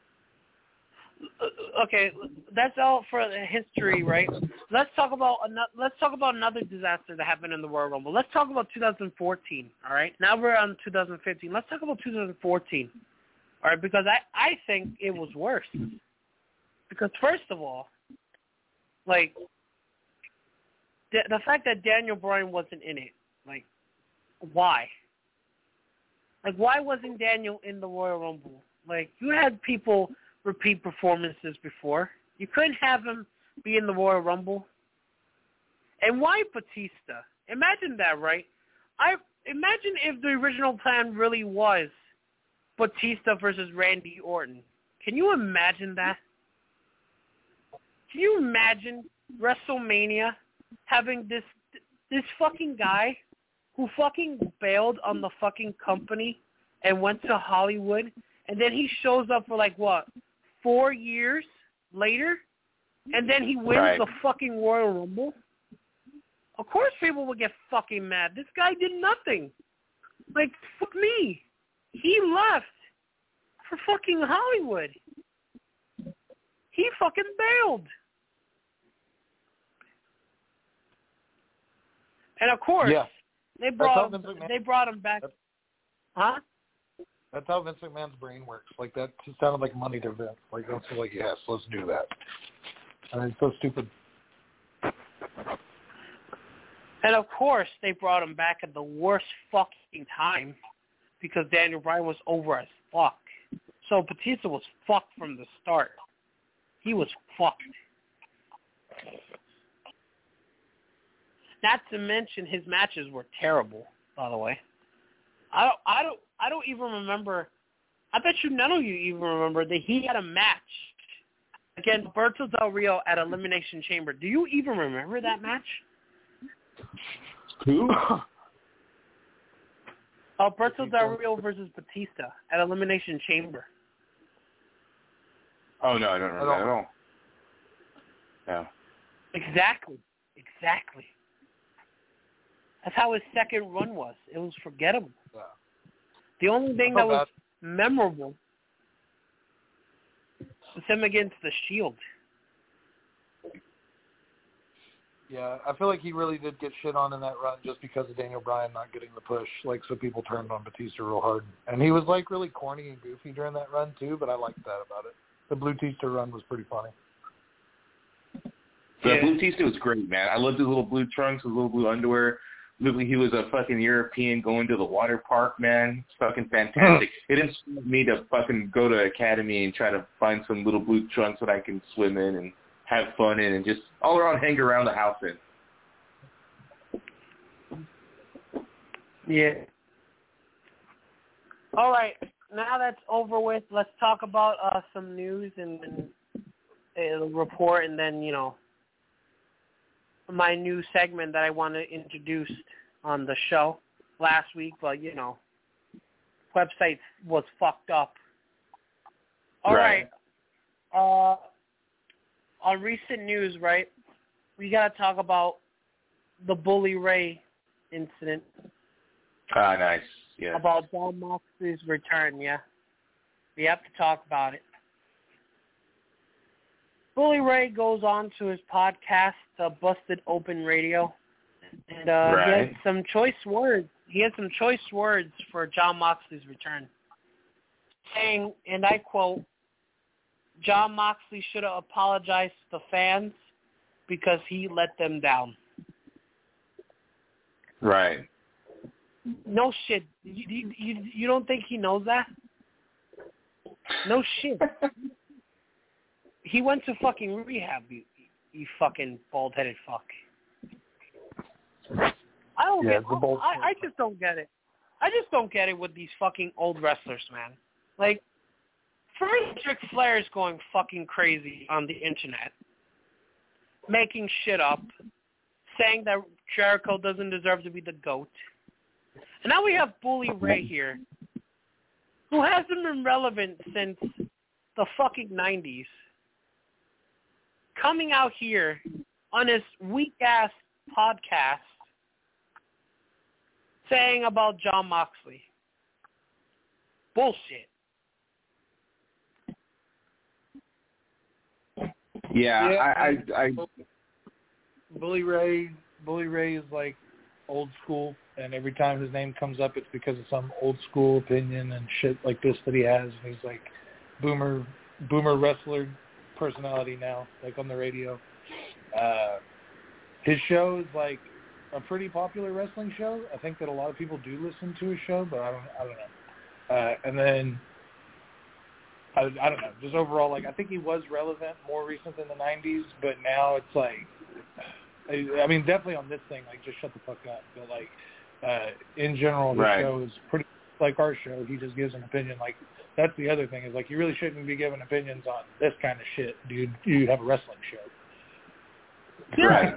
Okay, that's all for the history, right? Let's talk about another, let's talk about another disaster that happened in the Royal Rumble. Let's talk about two thousand fourteen, all right? Now we're on two thousand fifteen. Let's talk about two thousand fourteen, all right? Because I, I think it was worse. Because first of all, like, The, the fact that Daniel Bryan wasn't in it, like, why? Like, why wasn't Daniel in the Royal Rumble? Like, you had people repeat performances before. You couldn't have him be in the Royal Rumble. And why Batista? Imagine that, right? I imagine if the original plan really was Batista versus Randy Orton. Can you imagine that? Can you imagine WrestleMania having this this fucking guy who fucking bailed on the fucking company and went to Hollywood, and then he shows up for like what, four years later, and then he wins right. the fucking Royal Rumble? Of course people would get fucking mad. This guy did nothing. Like, fuck me. He left for fucking Hollywood. He fucking bailed. And of course, yeah. they brought him, McMahon, they brought him back. That's, huh? That's how Vince McMahon's brain works. Like, that just sounded like money to Vince. Like, that's like, yes, let's do that. And it's so stupid. And, of course, they brought him back at the worst fucking time because Daniel Bryan was over as fuck. So Batista was fucked from the start. He was fucked. Not to mention his matches were terrible, by the way. I don't I don't I don't even remember I bet you none of you even remember that he had a match against Alberto Del Rio at Elimination Chamber. Do you even remember that match? Who? Alberto Del Rio versus Batista at Elimination Chamber. Oh, no, I don't remember that at all. No. Exactly. Exactly. That's how his second run was. It was forgettable. Yeah. The only thing that was bad. memorable was him against the Shield. Yeah, I feel like he really did get shit on in that run just because of Daniel Bryan not getting the push. Like, so people turned on Batista real hard. And he was, like, really corny and goofy during that run, too, but I liked that about it. The Blue Batista run was pretty funny. The Yeah. Blue Batista was great, man. I loved his little blue trunks, his little blue underwear. Looked like he was a fucking European going to the water park, man. It's fucking fantastic. It inspired me to fucking go to Academy and try to find some little blue trunks that I can swim in and have fun in and just all around hang around the house in. Yeah. All right. Now that's over with, let's talk about uh, some news and, and a report, and then, you know, my new segment that I want to introduce on the show last week, but, you know, website was fucked up. All right. right. Uh, on recent news, right, we got to talk about the Bully Ray incident. Ah, nice. Yeah. About Jon Moxley's return, yeah. We have to talk about it. Bully Ray goes on to his podcast, uh, Busted Open Radio, and uh, right. he had some choice words. He had some choice words for Jon Moxley's return, saying, and I quote, Jon Moxley should have apologized to the fans because he let them down. Right. No shit. You, you, you, you don't think he knows that? No shit. He went to fucking rehab, you, you fucking bald-headed fuck. I don't Yeah, get the bald I, I just don't get it. I just don't get it with these fucking old wrestlers, man. Like, first Ric Flair is going fucking crazy on the internet, making shit up, saying that Jericho doesn't deserve to be the GOAT. And now we have Bully Ray here, who hasn't been relevant since the fucking nineties, coming out here on his weak-ass podcast saying about Jon Moxley. Bullshit. Yeah, Yeah, I, I, I, Bully Ray, Bully Ray is like old school, and every time his name comes up, it's because of some old school opinion and shit like this that he has. And he's like boomer, boomer wrestler personality now, like on the radio. Uh, his show is like a pretty popular wrestling show. I think that a lot of people do listen to his show, but I don't, I don't know. Uh, and then. I, I don't know. Just overall, like, I think he was relevant more recent than the nineties, but now it's like, I, I mean, definitely on this thing, like, just shut the fuck up. But, like, uh, in general, the right. show is pretty like our show. He just gives an opinion. Like, that's the other thing is, like, you really shouldn't be giving opinions on this kind of shit, dude. You have a wrestling show. Right.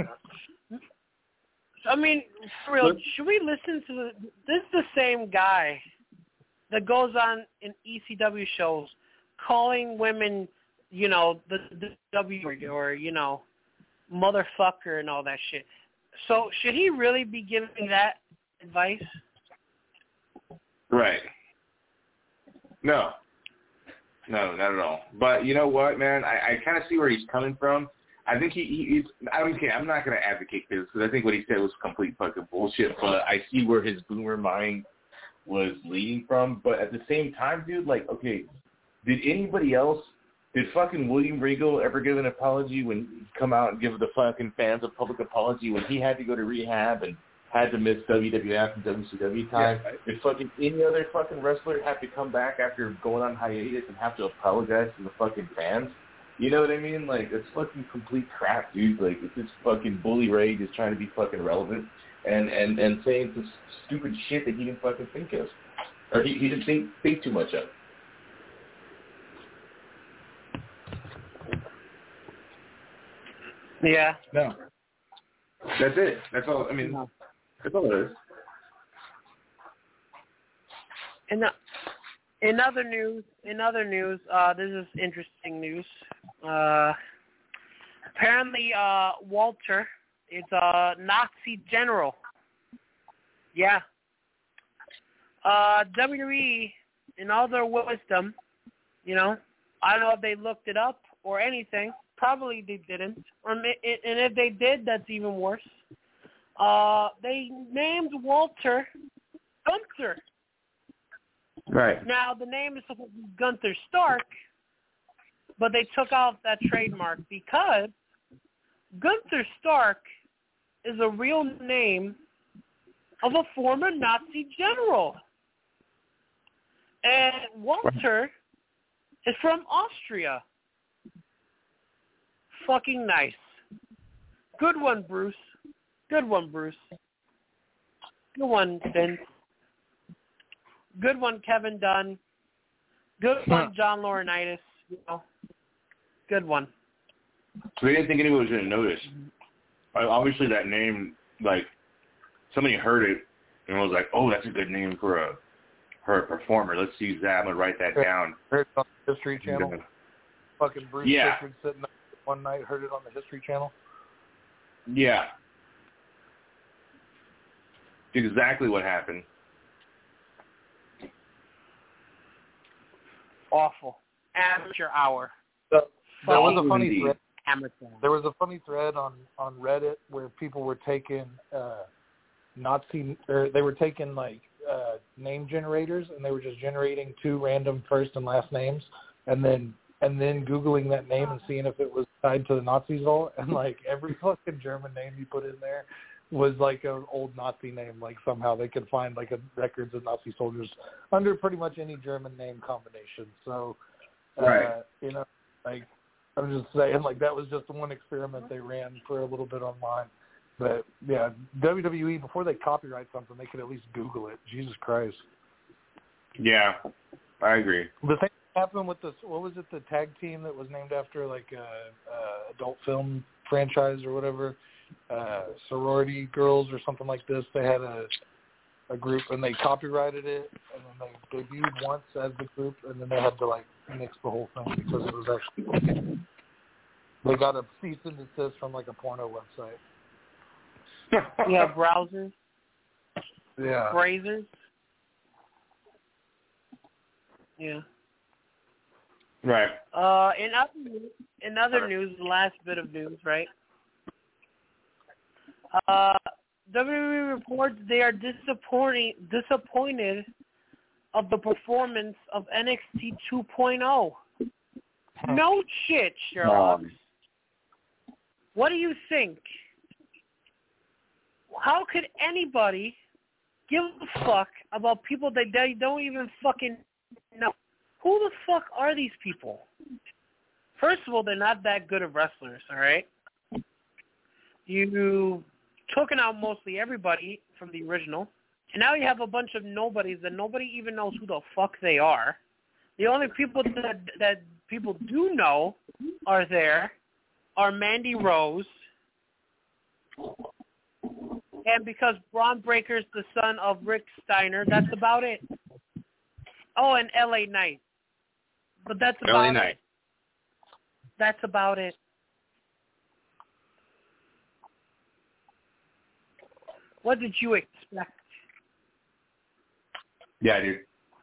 I mean, for real, should we listen to the, this is the same guy that goes on in E C W shows calling women, you know, the, the W or, you know, motherfucker and all that shit. So should he really be giving that advice? Right. No. No, not at all. But you know what, man? I, I kind of see where he's coming from. I think he, he he's, I don't care. I'm not going to advocate this because I think what he said was complete fucking bullshit, but I see where his boomer mind was leading from. But at the same time, dude, like, okay, did anybody else Did fucking William Regal ever give an apology when come out and give the fucking fans a public apology when he had to go to rehab and had to miss W W F and W C W time? Yeah, right. Did fucking any other fucking wrestler have to come back after going on hiatus and have to apologize to the fucking fans? You know what I mean? Like, it's fucking complete crap, dude. Like, it's just fucking Bully Ray just trying to be fucking relevant and, and, and saying some stupid shit that he didn't fucking think of. Or he, he didn't think, think too much of. Yeah. No. That's it. That's all. I mean, that's all it is. In, in other news, in other news, uh, this is interesting news. Uh, apparently, uh, Walter is a Nazi general. Yeah. Uh, W W E, in all their wisdom, you know, I don't know if they looked it up or anything. Probably they didn't. Or, and if they did, that's even worse. Uh, they named Walter Gunther. Right. Now, the name is supposed to be Gunther Stark, but they took off that trademark because Gunther Stark is a real name of a former Nazi general. And Walter is from Austria. Fucking nice. Good one, Bruce. Good one, Bruce. Good one, Vince. Good one, Kevin Dunn. Good one, John Laurinaitis. You know, good one. So they didn't think anyone was going to notice. Obviously, that name, like, somebody heard it and was like, "Oh, that's a good name for a for a performer. Let's use that. I'm gonna write that down." Heard it on the History Channel. Yeah. Fucking Bruce yeah. Richard sitting one night, heard it on the History Channel. Yeah. Exactly what happened. Awful. Amateur hour. So, there was a funny Indeed. thread. Amateur. There was a funny thread on, on Reddit where people were taking uh, Nazi, or they were taking like uh, name generators, and they were just generating two random first and last names, and then and then Googling that name and seeing if it was tied to the Nazis all, and like every fucking German name you put in there was like an old Nazi name. Like somehow they could find like a records of Nazi soldiers under pretty much any German name combination. So, uh, right. you know, like I'm just saying, like that was just one experiment they ran for a little bit online. But yeah, W W E, before they copyright something, they could at least Google it. Jesus Christ. Yeah, I agree. The thing happened with this, what was it, the tag team that was named after like a, a adult film franchise or whatever, uh, Sorority Girls or something like this. They had a a group and they copyrighted it, and then they debuted once as the group, and then they had to like mix the whole thing because it was actually they got a cease and desist from like a porno website. Yeah, browsers. Yeah. Brazers. Yeah. Right. Uh, in other in other news, the last bit of news, right? Uh, W W E reports they are disappointing disappointed of the performance of N X T two point oh. No shit, Sherlock. Um, What do you think? How could anybody give a fuck about people that they don't even fucking know? Who the fuck are these people? First of all, they're not that good of wrestlers, all right? You took out mostly everybody from the original, and now you have a bunch of nobodies that nobody even knows who the fuck they are. The only people that that people do know are there are Mandy Rose, and because Braun Breaker's the son of Rick Steiner, that's about it. Oh, and L A Knight. But that's about L A it. Knight. That's about it. What did you expect? Yeah, dude.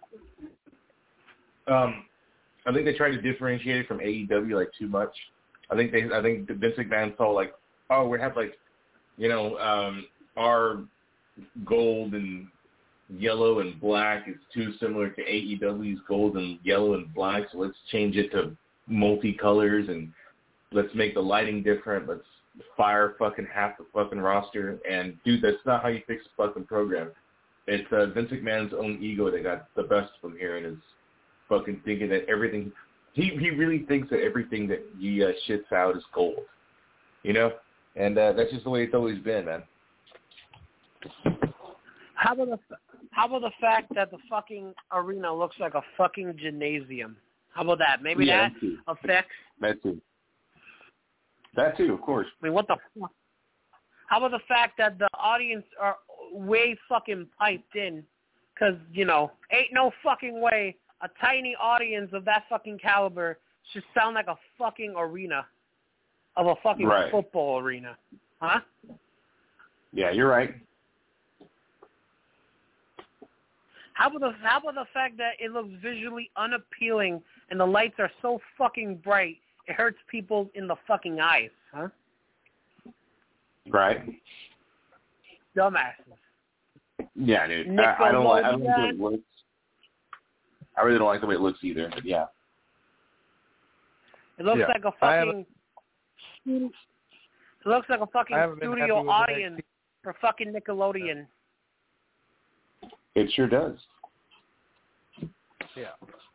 Um, I think they tried to differentiate it from A E W like too much. I think they, I think Vince McMahon saw like, oh, we have like, you know, um, our gold and yellow and black is too similar to A E W's gold and yellow and black, so let's change it to multicolors and let's make the lighting different. Let's fire fucking half the fucking roster. And, dude, that's not how you fix a fucking program. It's uh, Vince McMahon's own ego that got the best of him here and is fucking thinking that everything – he he really thinks that everything that he uh, shits out is gold, you know? And uh, that's just the way it's always been, man. How about the how about the fact that the fucking arena looks like a fucking gymnasium? How about that? Maybe yeah, that affects. That too. That too, of course. I mean, what the fuck? How about the fact that the audience are way fucking piped in? Because, you know, ain't no fucking way a tiny audience of that fucking caliber should sound like a fucking arena of a fucking right. football arena. Huh? Yeah, you're right. How about the how about the fact that it looks visually unappealing and the lights are so fucking bright it hurts people in the fucking eyes, huh? Right. Dumbasses. Yeah, dude. I, I don't like. I don't think it looks. I really don't like the way it looks either. But yeah. It looks yeah. like a fucking. It looks like a fucking studio audience for fucking Nickelodeon. It sure does. Yeah.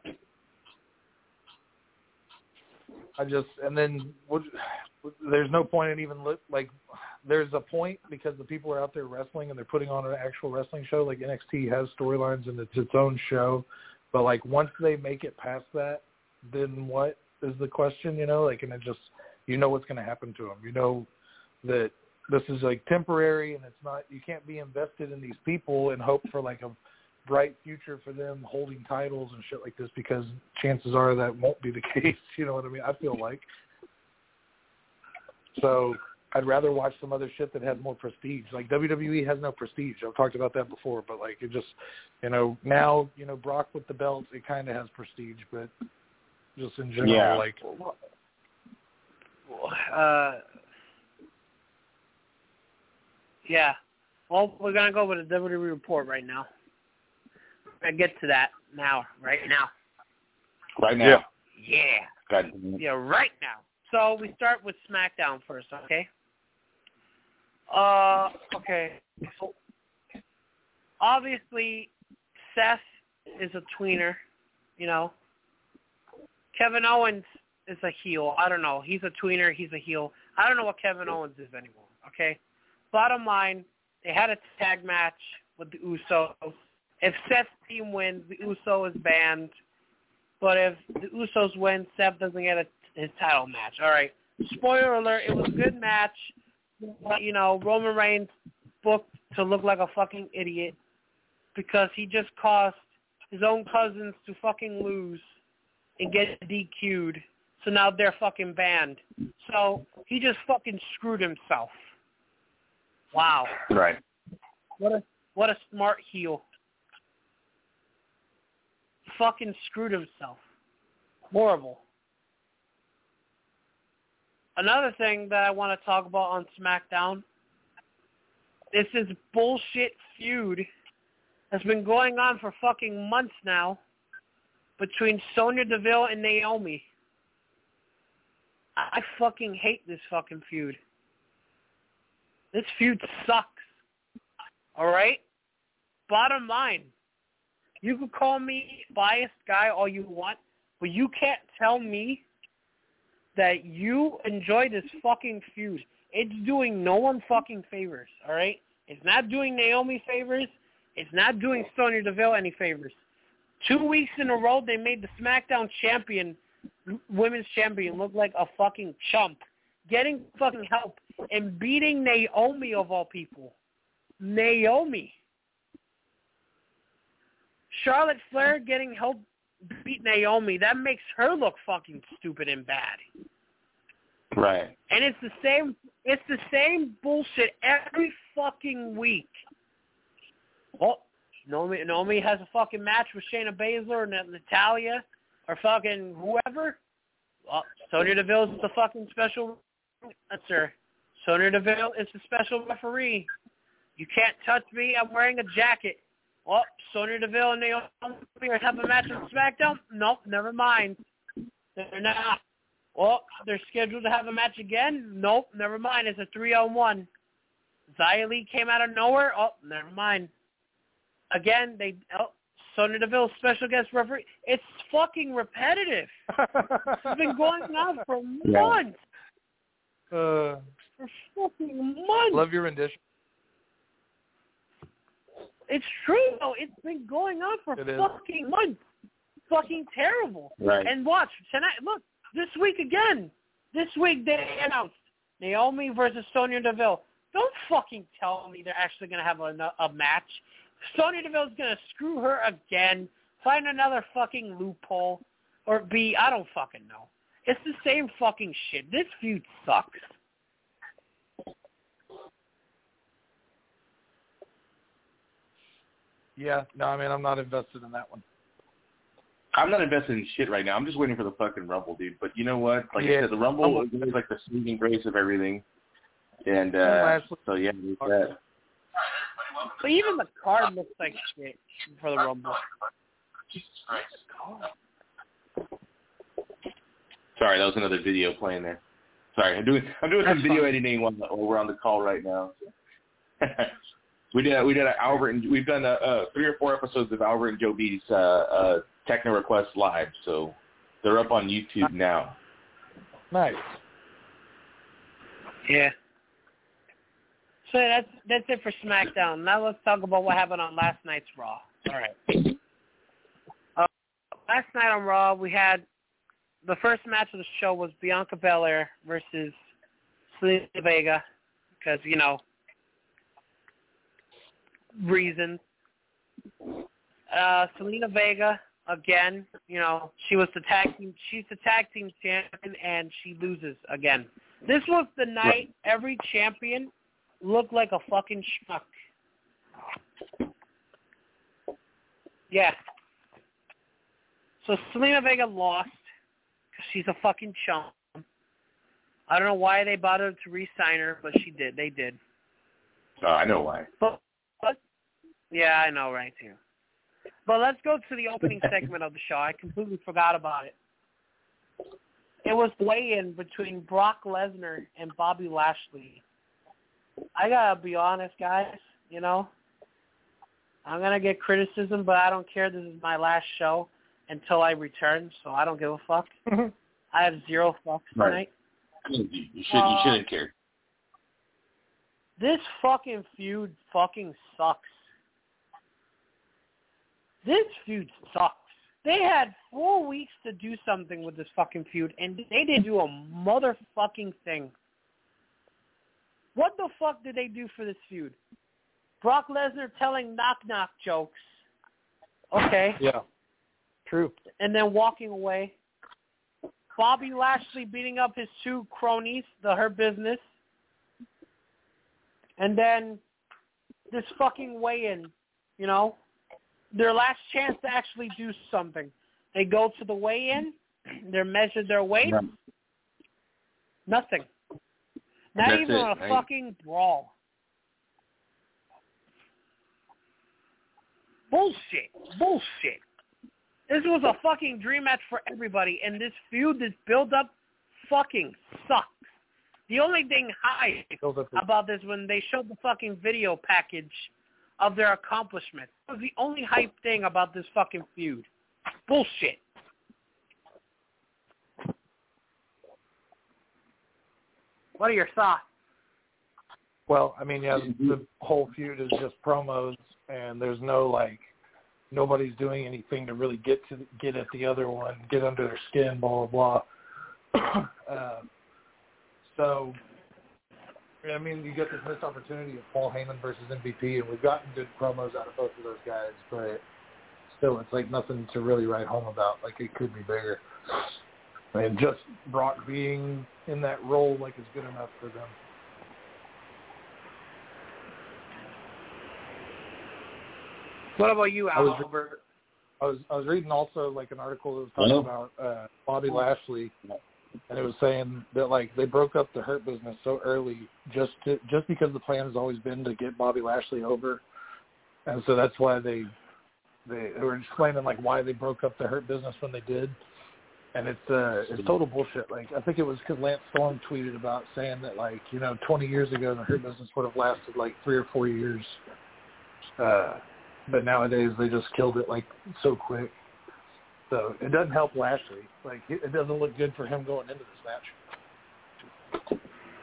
I just and then what, there's no point in even look like there's a point because the people are out there wrestling and they're putting on an actual wrestling show. Like N X T has storylines and it's its own show, but like once they make it past that, then what is the question? You know, like and it just you know what's going to happen to them. You know that this is like temporary and it's not. You can't be invested in these people and hope for like a bright future for them holding titles and shit like this because chances are that won't be the case. You know what I mean? I feel like. So I'd rather watch some other shit that has more prestige. Like W W E has no prestige. I've talked about that before, but like it just, you know, now, you know, Brock with the belts, it kind of has prestige, but just in general, yeah. like. Uh, yeah. Well, we're going to go with a W W E report right now. We're going to get to that now, right now. Right now? Yeah. God. Yeah, right now. So we start with SmackDown first, okay? Uh, okay. So obviously, Seth is a tweener, you know. Kevin Owens is a heel. I don't know. He's a tweener. He's a heel. I don't know what Kevin Owens is anymore, okay? Bottom line, they had a tag match with the Usos. If Seth's team wins, the Uso is banned. But if the Usos win, Seth doesn't get a, his title match. All right. Spoiler alert, it was a good match. But, you know, Roman Reigns booked to look like a fucking idiot because he just caused his own cousins to fucking lose and get D Q'd. So now they're fucking banned. So he just fucking screwed himself. Wow. Right. What a what a smart heel. Fucking screwed himself. Horrible. Another thing that I want to talk about on SmackDown, this is bullshit feud that's been going on for fucking months now between Sonya Deville and Naomi. I fucking hate this fucking feud. This feud sucks. All right? Bottom line, you can call me biased guy all you want, but you can't tell me that you enjoy this fucking feud. It's doing no one fucking favors, all right? It's not doing Naomi favors. It's not doing Sonya Deville any favors. Two weeks in a row, they made the SmackDown champion, women's champion, look like a fucking chump. Getting fucking help and beating Naomi of all people. Naomi. Charlotte Flair getting help beat Naomi, that makes her look fucking stupid and bad. Right. And it's the same it's the same bullshit every fucking week. Oh, Naomi, Naomi has a fucking match with Shayna Baszler and Natalya or fucking whoever. Well, Sonya Deville is the fucking special that's her. Sonya Deville is the special referee. You can't touch me, I'm wearing a jacket. Oh, Sonya Deville and Naomi are having a match on SmackDown? Nope, never mind. They're not. Well, they're scheduled to have a match again. Nope, never mind. It's a three-on-one. Xia Li came out of nowhere. Oh, never mind. Again, they oh, Sonya Deville, special guest referee. It's fucking repetitive. It's been going on for months. Uh, for fucking months. Love your rendition. It's true, though. It's been going on for It fucking is. months. Fucking terrible. Right. And watch, tonight, look, this week again. This week they announced Naomi versus Sonya Deville. Don't fucking tell me they're actually going to have a, a match. Sonya Deville's going to screw her again, find another fucking loophole, or be, I don't fucking know. It's the same fucking shit. This feud sucks. Yeah, no, I mean, I'm not invested in that one. I'm not invested in shit right now. I'm just waiting for the fucking Rumble, dude. But you know what? Like Yeah. I said, the Rumble is always like the saving grace of everything. And uh, so, yeah, there's that. But even the card looks like shit for the Rumble. Sorry, that was another video playing there. Sorry, I'm doing I'm doing some video editing while, while we're on the call right now. we did we did a Albert and we've done a, uh, three or four episodes of Albert and Joe B's uh, uh, Techno Request Live, so they're up on YouTube now. Nice. Yeah. So that's that's it for SmackDown. Now let's talk about what happened on last night's Raw. All right. Uh, last night on Raw, we had the first match of the show was Bianca Belair versus Zelina Vega, because you know reasons. Uh, Zelina Vega again, you know she was the tag team. She's the tag team champion, and she loses again. This was the night every champion looked like a fucking schmuck. Yeah. So Zelina Vega lost because she's a fucking chump. I don't know why they bothered to re-sign her, but she did. They did. Oh, I know why. But, but yeah, I know, right, too. But let's go to the opening segment of the show. I completely forgot about it. It was weigh-in between Brock Lesnar and Bobby Lashley. I gotta be honest, guys, you know, I'm gonna get criticism, but I don't care. This is my last show until I return, so I don't give a fuck. I have zero fucks Right. tonight. You, you should you shouldn't care. This fucking feud fucking sucks. This feud sucks. They had four weeks to do something with this fucking feud, and they didn't do a motherfucking thing. What the fuck did they do for this feud? Brock Lesnar telling knock-knock jokes. Okay. Yeah. True. And then walking away. Bobby Lashley beating up his two cronies, the Hurt Business. And then this fucking weigh-in, you know, their last chance to actually do something. They go to the weigh-in. They're measured their weight. Right. Nothing. Not That's even it, a right? fucking brawl. Bullshit. Bullshit. This was a fucking dream match for everybody, and this feud, this build-up, fucking sucks. The only thing high about this when they showed the fucking video package of their accomplishments. That was the only hype thing about this fucking feud. Bullshit. What are your thoughts? Well, I mean, yeah, the whole feud is just promos, and there's no, like, nobody's doing anything to really get to get at the other one, get under their skin, blah, blah, blah. uh, so, I mean, you get this missed opportunity of Paul Heyman versus M V P, and we've gotten good promos out of both of those guys, but still, it's like nothing to really write home about. Like, it could be bigger. And just Brock being in that role, like, is good enough for them. What about you, I was, Albert? I was I was reading also like an article that was talking about uh, Bobby Lashley, and it was saying that like they broke up the Hurt Business so early just to, just because the plan has always been to get Bobby Lashley over, and so that's why they they, they were explaining like why they broke up the Hurt Business when they did, And it's uh, it's total bullshit. Like, I think it was because Lance Storm tweeted about saying that, like, you know, twenty years ago the Hurt Business would have lasted like three or four years. Uh, but nowadays they just killed it like so quick. So it doesn't help Lashley. Like, it, it doesn't look good for him going into this match.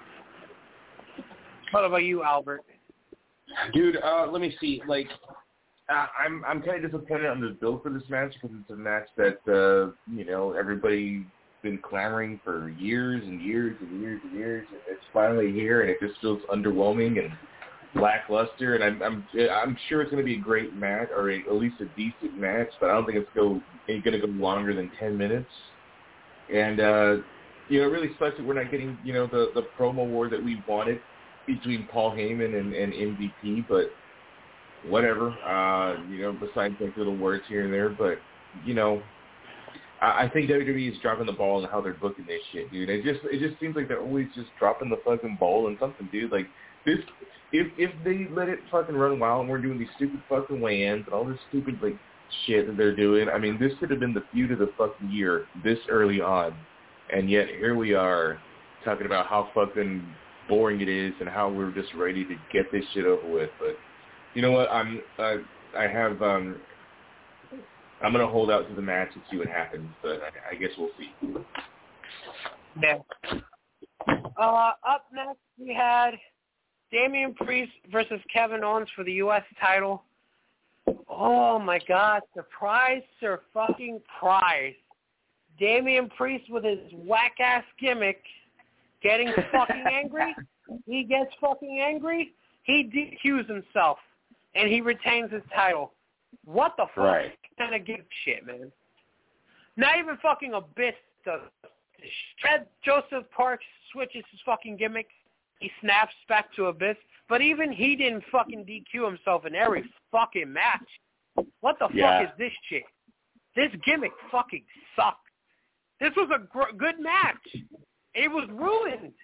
What about you, Albert? Dude, uh, let me see. Like, uh, I'm I'm kind of disappointed on the build for this match because it's a match that uh, you know everybody's been clamoring for years and years and years and years. And it's finally here, and it just feels underwhelming and lackluster. And I'm I'm I'm sure it's going to be a great match, or a, at least a decent match, but I don't think it's go ain't going to go longer than ten minutes. And uh, you know, it really sucks that we're not getting you know the the promo war that we wanted between Paul Heyman and, and M V P, but whatever, uh, you know, besides like little words here and there, but, you know, I, I think W W E is dropping the ball on how they're booking this shit, dude. It just it just seems like they're always just dropping the fucking ball on something, dude. Like, this, if if they let it fucking run wild and we're doing these stupid fucking weigh-ins and all this stupid, like, shit that they're doing, I mean, this should have been the feud of the fucking year this early on, and yet here we are talking about how fucking boring it is and how we're just ready to get this shit over with. But you know what? I'm uh, I have um, I'm gonna hold out to the match and see what happens. But I, I guess we'll see. Yeah. Uh, up next we had Damian Priest versus Kevin Owens for the U S title. Oh my God! Surprise, sir fucking prize! Damian Priest with his whack ass gimmick. Getting fucking angry, he gets fucking angry, he D Qs himself, and he retains his title. What the fuck right. kind of give shit, man? Not even fucking Abyss does. Fred Joseph Parks switches his fucking gimmick. He snaps back to Abyss, but even he didn't fucking D Q himself in every fucking match. What the yeah. fuck is this shit? This gimmick fucking sucked. This was a gr- good match. It was ruined.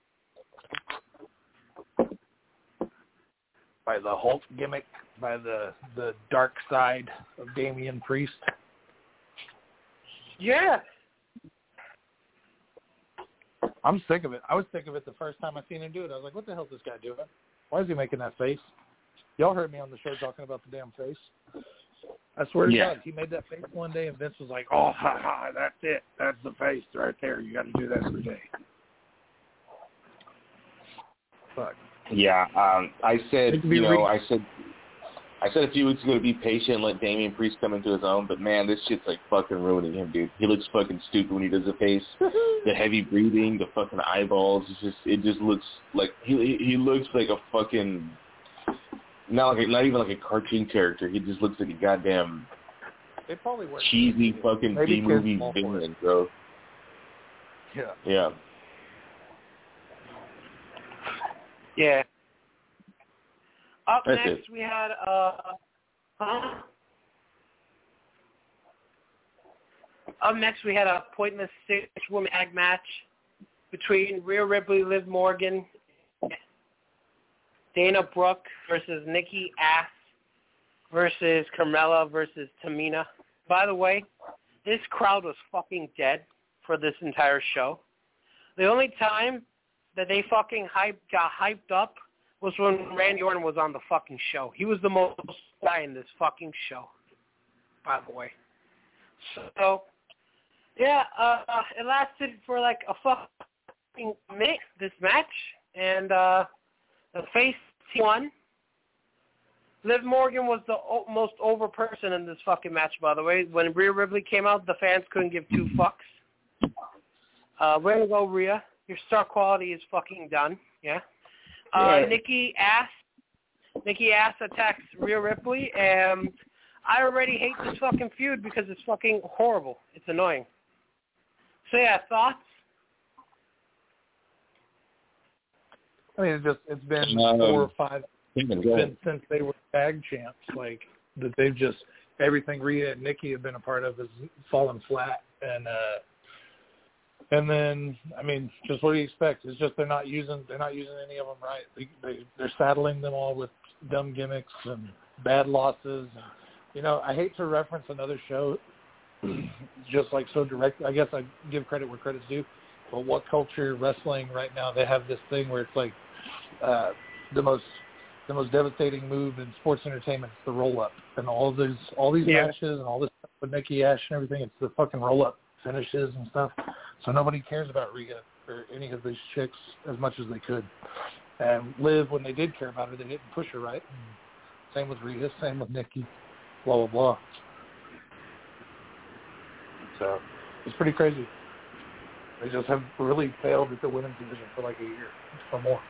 By the Hulk gimmick, by the, the dark side of Damian Priest. Yeah. I'm sick of it. I was sick of it the first time I seen him do it. I was like, what the hell is this guy doing? Why is he making that face? Y'all heard me on the show talking about the damn face. I swear to yeah. God, he made that face one day, and Vince was like, oh, ha, ha, that's it. That's the face right there. You got to do that every day. Fuck. Yeah, um, I said, you know, re- I said I said a few weeks ago to be patient, let Damian Priest come into his own, but man, this shit's like fucking ruining him, dude. He looks fucking stupid when he does the face. The heavy breathing, the fucking eyeballs, it's just, it just looks like, he he looks like a fucking... Not like a, not even like a cartoon character. He just looks like a goddamn they probably work cheesy fucking B movie villain, bro. Yeah. Yeah. Yeah. Up That's next it. we had uh huh? Up next we had a pointless six woman tag match between Rhea Ripley, Liv Morgan, Dana Brooke versus Nikki Ass versus Carmella versus Tamina. By the way, this crowd was fucking dead for this entire show. The only time that they fucking hype, got hyped up was when Randy Orton was on the fucking show. He was the most guy in this fucking show, by the way. So, yeah, uh, it lasted for like a fucking minute, this match, and uh, the face won. Liv Morgan was the o- most over person in this fucking match, by the way. When Rhea Ripley came out, the fans couldn't give two fucks. Uh, way to go, Rhea. Your star quality is fucking done. Yeah. Uh, Yeah. Nikki Ass. Nikki Ass attacks Rhea Ripley, and I already hate this fucking feud because it's fucking horrible. It's annoying. So yeah, thoughts? I mean, it's just it's been Um, four or five. It's been since they were tag champs, like that they've just everything Rhea and Nikki have been a part of has fallen flat, and uh, and then I mean, just what do you expect? It's just they're not using they're not using any of them right. They, they they're saddling them all with dumb gimmicks and bad losses. And, you know, I hate to reference another show just like so direct. I guess I give credit where credit's due. But what culture wrestling right now, they have this thing where it's like uh, the most the most devastating move in sports entertainment is the roll up, and all these all these yeah. matches and all this stuff with Nikki Ash and everything. It's the fucking roll up finishes and stuff. So nobody cares about Rhea or any of these chicks as much as they could. And Liv, when they did care about her, they didn't push her right. And same with Rhea, same with Nikki, blah blah blah. So it's pretty crazy. They just have really failed at the women's division for like a year or more.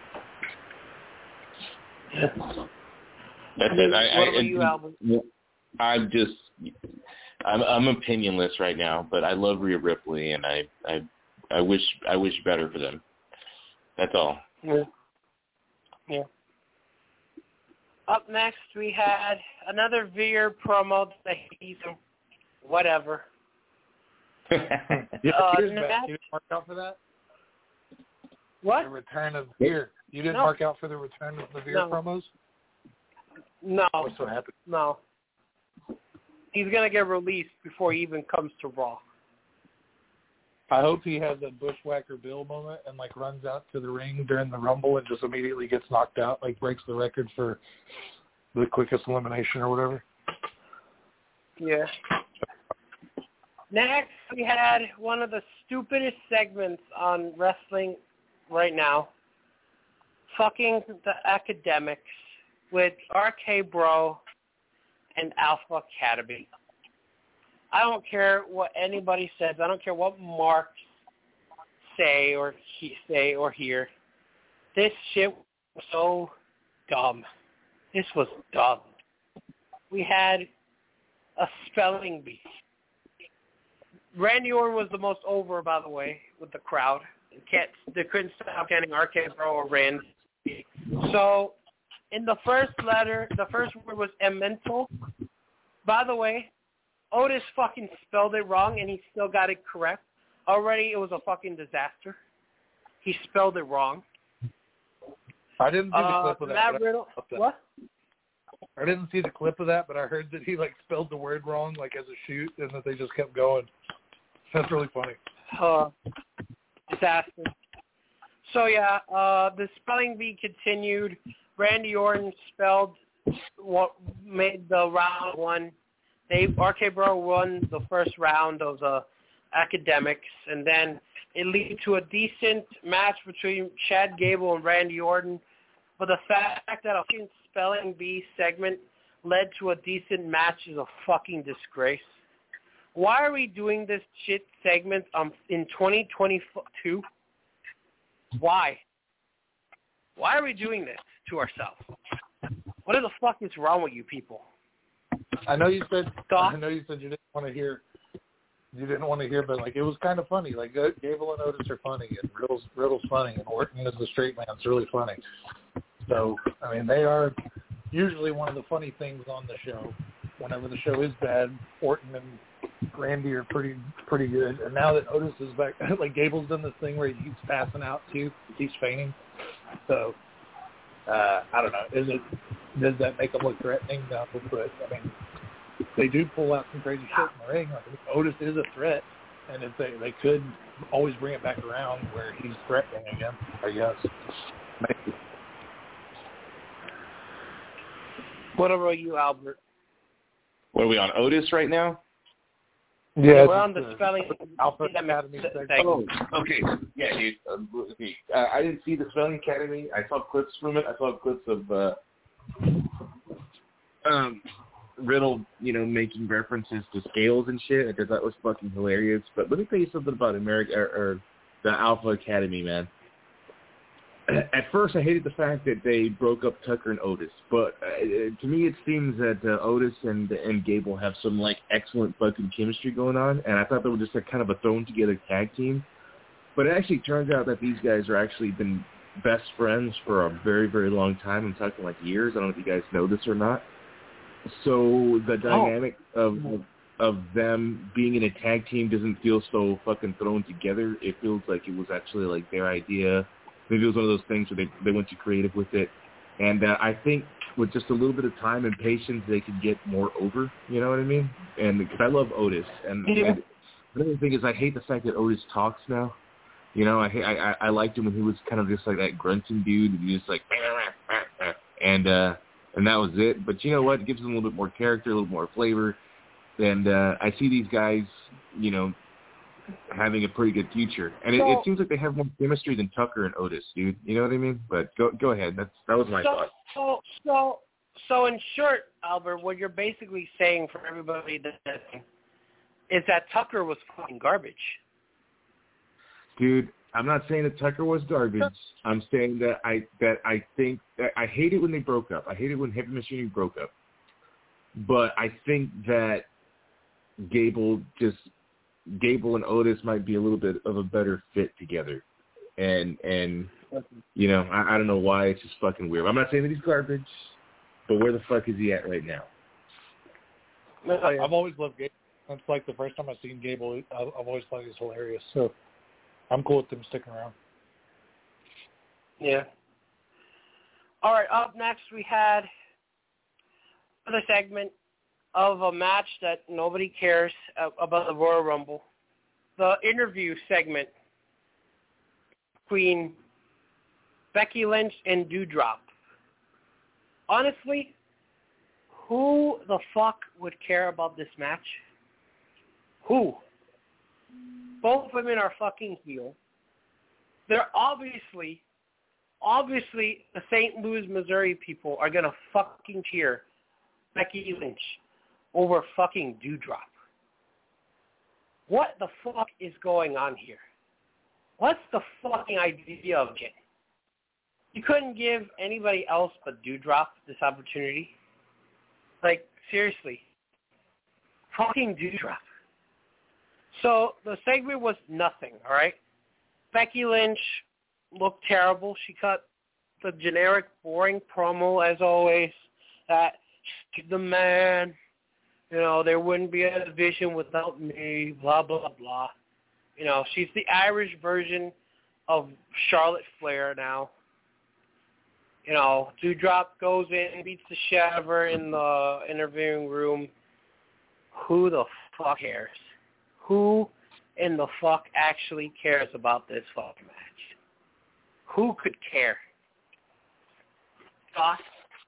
That's it. I, what I, about you, Albert? I'm just, I'm, I'm opinionless right now, but I love Rhea Ripley, and I, I, I wish, I wish better for them. That's all. Yeah. Yeah. Up next, we had another Veer promo that he's whatever. yeah, uh, you next, didn't mark out for that? What? The return of Veer. You didn't no. mark out for the return of the Veer no. promos? No. What's what happened? No. He's going to get released before he even comes to Raw. I hope he has a Bushwhacker Bill moment and, like, runs out to the ring during the Rumble and just immediately gets knocked out, like, breaks the record for the quickest elimination or whatever. Yeah. Next, we had one of the stupidest segments on wrestling right now. Fucking the Academics with R K Bro and Alpha Academy. I don't care what anybody says. I don't care what marks say or he, say or hear. This shit was so dumb. This was dumb. We had a spelling bee. Randy Orton was the most over, by the way, with the crowd. Can't, they couldn't stop getting R K Bro or Randy. So, in the first letter, the first word was emmental. By the way, Otis fucking spelled it wrong, and he still got it correct. Already, it was a fucking disaster. He spelled it wrong. I didn't see the uh, clip of that. Matt Riddle, that. what? I didn't see the clip of that, but I heard that he, like, spelled the word wrong, like, as a shoot, and that they just kept going. That's really funny. Uh, disaster. So, yeah, uh, the spelling bee continued. Randy Orton spelled what made the round one. They R K Bro won the first round of the Academics, and then it led to a decent match between Chad Gable and Randy Orton. But the fact that a fucking spelling bee segment led to a decent match is a fucking disgrace. Why are we doing this shit segment um, in twenty twenty-two? Why? Why are we doing this to ourselves? What the fuck is wrong with you people? I know you said Doc? I know you said you didn't want to hear you didn't want to hear, but like it was kind of funny. Like Gable and Otis are funny, and Riddle's Riddle's funny, and Orton is the straight man. It's really funny. So I mean, they are usually one of the funny things on the show. Whenever the show is bad, Orton and Randy are pretty pretty good. And now that Otis is back, like Gable's done this thing where he keeps passing out too, he keeps fainting. So uh, I don't know. Is it does that make them look threatening? No, but I mean, they do pull out some crazy shit in the ring. Like, Otis is a threat, and if they they could always bring it back around where he's threatening again, I guess. Maybe. What about you, Albert? What are we on, Otis right now? Yeah, we're on the spelling Alpha Academy. Oh, okay. Yeah, dude. Uh, okay. Uh, I didn't see the Spelling Academy. I saw clips from it. I saw clips of uh, um, Riddle, you know, making references to scales and shit. I thought that was fucking hilarious. But let me tell you something about America or, or the Alpha Academy, man. At first, I hated the fact that they broke up Tucker and Otis, but uh, to me, it seems that uh, Otis and and Gable have some like excellent fucking chemistry going on, and I thought they were just a kind of a thrown together tag team. But it actually turns out that these guys are actually been best friends for a very, very long time. I'm talking like years. I don't know if you guys know this or not. So the dynamic oh. of of them being in a tag team doesn't feel so fucking thrown together. It feels like it was actually like their idea. Maybe it was one of those things where they they went too creative with it. And uh, I think with just a little bit of time and patience, they could get more over. You know what I mean? And because I love Otis, and, Yeah. and the other thing is I hate the fact that Otis talks now. You know, I I I liked him when he was kind of just like that grunting dude, and he just like, and uh, and that was it. But you know what? It gives him a little bit more character, a little more flavor, and uh, I see these guys, you know, having a pretty good future. And it, so, it seems like they have more chemistry than Tucker and Otis, dude. You know what I mean? But go go ahead. That's that was my so, thought. So so so in short, Albert, what you're basically saying for everybody that is that Tucker was fucking garbage. Dude, I'm not saying that Tucker was garbage. I'm saying that I that I think that I hate it when they broke up. I hate it when Heavy Machinery broke up. But I think that Gable just Gable and Otis might be a little bit of a better fit together. And and you know, I, I don't know why, it's just fucking weird. I'm not saying that he's garbage, but where the fuck is he at right now? I've always loved Gable. It's like the first time I've seen Gable, I've always thought he was hilarious. So I'm cool with them sticking around. Yeah. All right, up next we had another segment of a match that nobody cares about, the Royal Rumble. The interview segment between Becky Lynch and Doudrop. Honestly, who the fuck would care about this match? Who? Both women are fucking heel. They're obviously, obviously, the Saint Louis, Missouri people are going to fucking cheer Becky Lynch over fucking Doudrop. What the fuck is going on here? What's the fucking idea of it? You couldn't give anybody else but Doudrop this opportunity? Like, seriously. Fucking Doudrop. So the segment was nothing, all right? Becky Lynch looked terrible. She cut the generic, boring promo, as always, that she's the man, you know, there wouldn't be a division without me, blah, blah, blah. You know, she's the Irish version of Charlotte Flair now. You know, Doudrop goes in, beats the shit out of her in the interviewing room. Who the fuck cares? Who in the fuck actually cares about this fucking match? Who could care? Thoughts?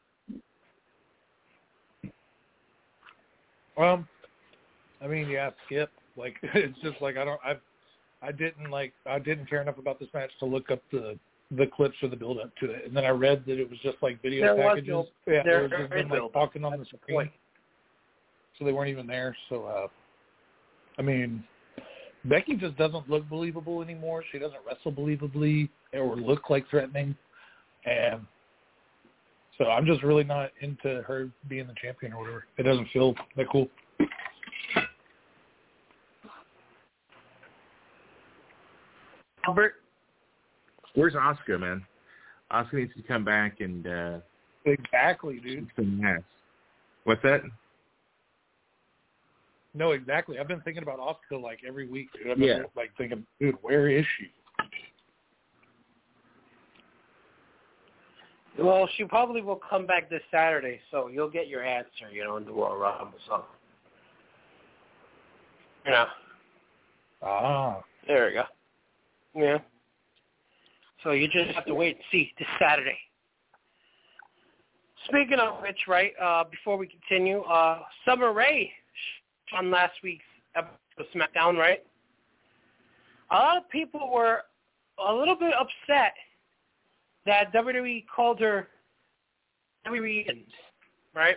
Well, I mean, yeah, Skip. Like, it's just like I don't, I, I didn't like, I didn't care enough about this match to look up the the clips or the build up to it, and then I read that it was just like video there packages. Was no, yeah, there they were just been like talking on the screen, point. So they weren't even there. So, uh, I mean, Becky just doesn't look believable anymore. She doesn't wrestle believably or look like threatening, and so I'm just really not into her being the champion or whatever. It doesn't feel that cool. Albert? Where's Asuka, man? Asuka needs to come back and uh, exactly, dude. Some ass. What's that? No, exactly. I've been thinking about Asuka like every week, dude. I've been Yeah. like thinking, dude, where is she? Well, she probably will come back this Saturday, so you'll get your answer, you know, in the Royal Rumble. So, you know. Ah. There we go. Yeah. So you just have to wait and see this Saturday. Speaking of which, right, uh, before we continue, uh, Summer Rae on last week's episode of SmackDown, right? A lot of people were a little bit upset that W W E called her W W E Legend, right?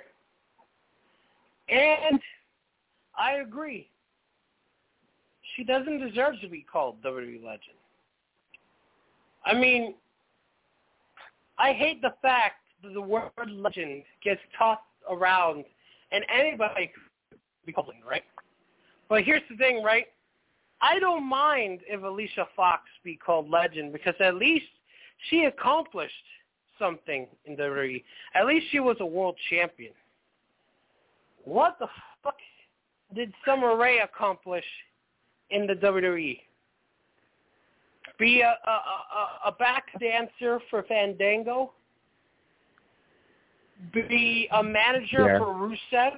And I agree. She doesn't deserve to be called W W E Legend. I mean, I hate the fact that the word legend gets tossed around and anybody could be calling, right? But here's the thing, right? I don't mind if Alicia Fox be called legend because at least she accomplished something in W W E. At least she was a world champion. What the fuck did Summer Rae accomplish in the W W E? Be a, a, a, a back dancer for Fandango? be a manager Yeah. for Rusev,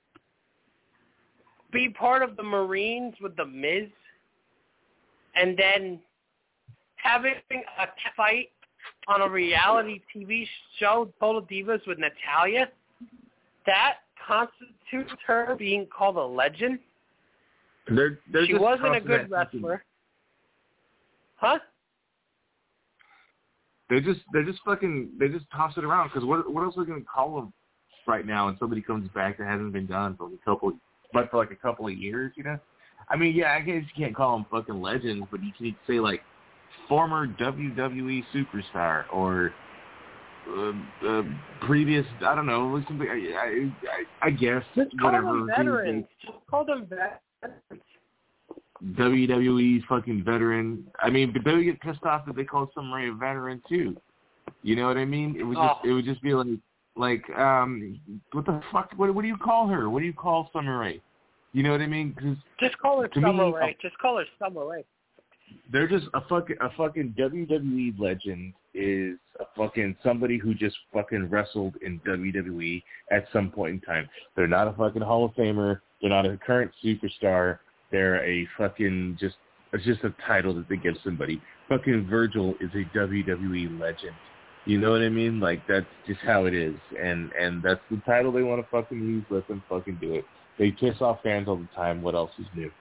be part of the Marines with The Miz, and then having a fight on a reality T V show, Total Divas, with Natalya, that constitutes her being called a legend. They're, they're She just wasn't a tossing good that- wrestler. Huh? They just they just fucking they just toss it around because what what else are we gonna call them right now? And somebody comes back that hasn't been done for a couple, but for like a couple of years, you know. I mean, yeah, I guess you can't call them fucking legends, but you can say like former W W E superstar or uh, uh, previous. I don't know, something. I I, I, I guess Just call whatever. them veterans. Just call them veterans. W W E fucking veteran. I mean, but they would get pissed off that they call somebody a veteran too. You know what I mean? It would just Oh. it would just be like like um what the fuck? What what do you call her? What do you call Summer Rae? You know what I mean? 'Cause Just call her to Summer me, Rae. Just call her Summer Rae. they're just a fucking a fucking W W E legend is a fucking somebody who just fucking wrestled in W W E at some point in time. They're not a fucking Hall of Famer. They're not a current superstar. They're a fucking just it's just a title that they give somebody. Fucking Virgil is a W W E legend. You know what I mean? Like that's just how it is, and and that's the title they want to fucking use. Let them fucking do it. They piss off fans all the time. What else is new?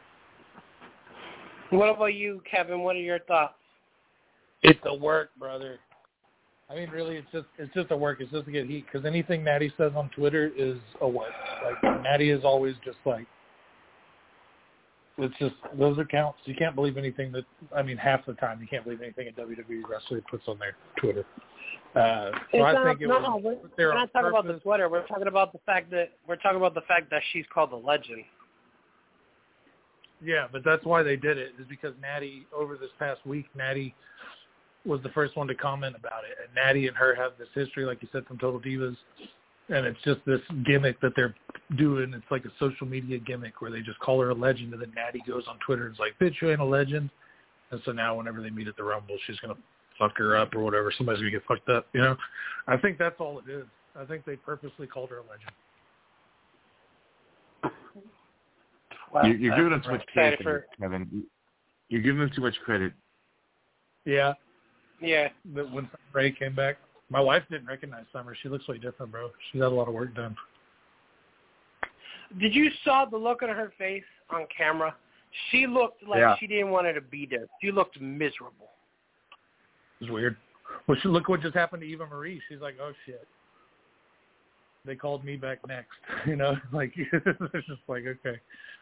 What about you, Kevin? What are your thoughts? It's a work, brother. I mean, really, it's just it's just a work. It's just to get heat. Because anything Natty says on Twitter is a work. Like Natty is always just like, it's just those accounts. You can't believe anything that. I mean, half the time you can't believe anything a W W E wrestler puts on their Twitter. Uh, so It's I not, think it no, was no, we're, put there we're on not talking about the purpose. Twitter. We're talking about the fact that we're talking about the fact that she's called a legend. Yeah, but that's why they did it, is because Natty, over this past week, Natty was the first one to comment about it. And Natty and her have this history, like you said, from Total Divas. And it's just this gimmick that they're doing. It's like a social media gimmick where they just call her a legend, and then Natty goes on Twitter and is like, bitch, you ain't a legend. And so now whenever they meet at the Rumble, she's going to fuck her up or whatever. Somebody's going to get fucked up, you know? I think that's all it is. I think they purposely called her a legend. Wow. You're, you're giving them too much Excited credit, for- Kevin. You're giving them too much credit. Yeah. Yeah. But when Ray came back, my wife didn't recognize Summer. She looks way different, bro. She's had a lot of work done. Did you saw the look on her face on camera? She looked like Yeah. she didn't want her to be there. She looked miserable. It was weird. Well, she, look what just happened to Eva Marie. She's like, oh, shit. They called me back next. You know, like, it's just like, okay.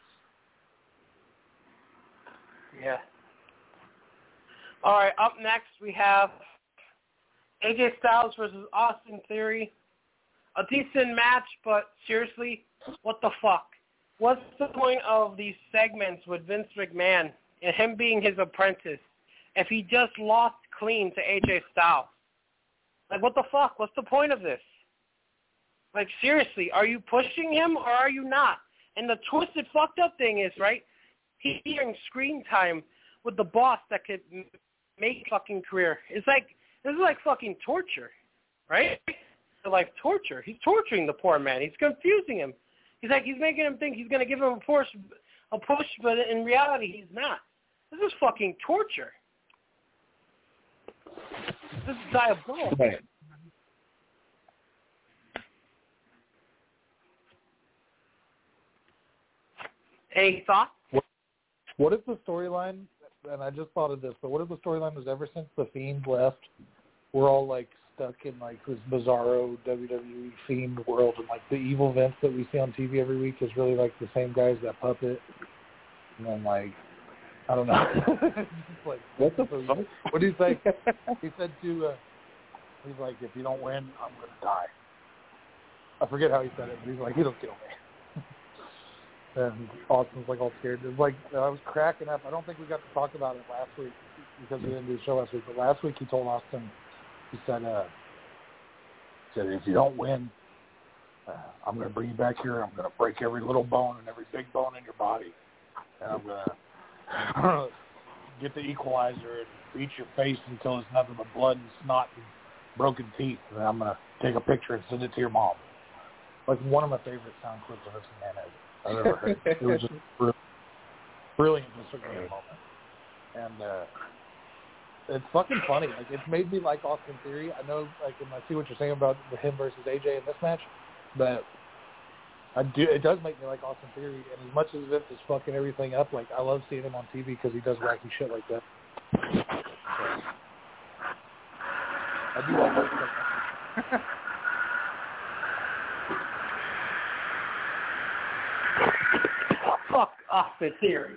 Yeah. All right, up next we have A J Styles versus Austin Theory. A decent match, but seriously, what the fuck? What's the point of these segments with Vince McMahon and him being his apprentice if he just lost clean to A J Styles? Like, what the fuck? What's the point of this? Like, seriously, are you pushing him or are you not? And the twisted, fucked up thing is, right, he's hearing screen time with the boss that could make a fucking career. It's like, this is like fucking torture, right? Like torture. He's torturing the poor man. He's confusing him. He's like, he's making him think he's going to give him a push, a push, but in reality, he's not. This is fucking torture. This is diabolical. Right. Any thoughts? What if the storyline, and I just thought of this, but what if the storyline was ever since The Fiend left, we're all like stuck in like this bizarro W W E Fiend world, and like the evil Vince that we see on T V every week is really like the same guy as that puppet, and then like, I don't know. It's just like, What the so, fuck? what do you think? He said to, uh, he's like, if you don't win, I'm going to die. I forget how he said it, but he's like, it'll kill me. And Austin's like all scared. It's like, I was cracking up. I don't think we got to talk about it last week because we didn't do the show last week. But last week he told Austin, he said, uh, he said if you don't win, uh, I'm going to bring you back here. I'm going to break every little bone and every big bone in your body. And I'm going to get the equalizer and beat your face until it's nothing but blood and snot and broken teeth, and I'm going to take a picture and send it to your mom. Like one of my favorite sound clips of this man I've ever heard. It was just really, brilliant, just a great moment. And uh, it's fucking funny. Like, it's made me like Austin Theory. I know, like, and I see what you're saying about him versus A J in this match, but I do. It does make me like Austin Theory. And as much as Vince is fucking everything up, like, I love seeing him on T V because he does wacky shit like that. So, I do like that. Fuck Austin Theory.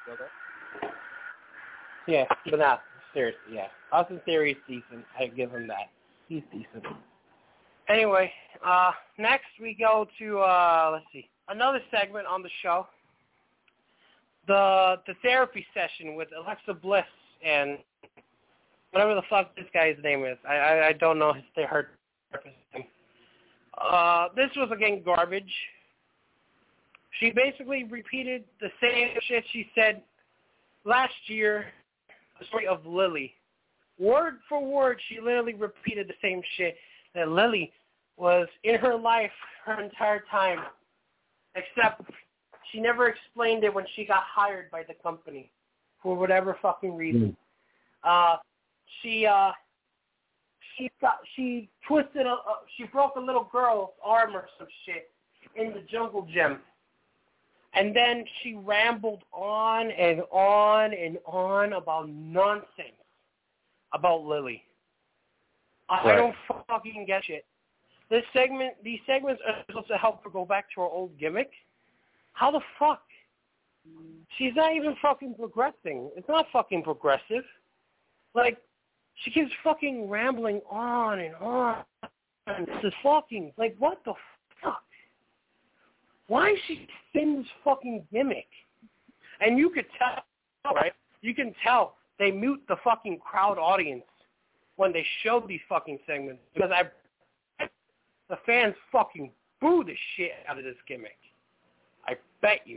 Yeah, but not seriously. Yeah, Austin Theory is decent. I give him that. He's decent. Anyway, uh, next we go to uh, let's see, another segment on the show. The the therapy session with Alexa Bliss and whatever the fuck this guy's name is. I I, I don't know his her therapist name. Uh, this was again garbage. She basically repeated the same shit she said last year, the story of Lily. Word for word, she literally repeated the same shit that Lily was in her life her entire time, except she never explained it when she got hired by the company for whatever fucking reason. Mm. Uh, she uh, she got she twisted a, uh, she broke a little girl's arm or some shit in the jungle gym. And then she rambled on and on and on about nonsense about Lily. I, right. I don't fucking get shit. This segment, these segments are supposed to help her go back to her old gimmick. How the fuck? She's not even fucking progressing. It's not fucking progressive. Like, she keeps fucking rambling on and on. And this is fucking, like, what the fuck? Why is she in this fucking gimmick? And you could tell, right? You can tell they mute the fucking crowd audience when they show these fucking segments because I, the fans fucking boo the shit out of this gimmick. I bet you.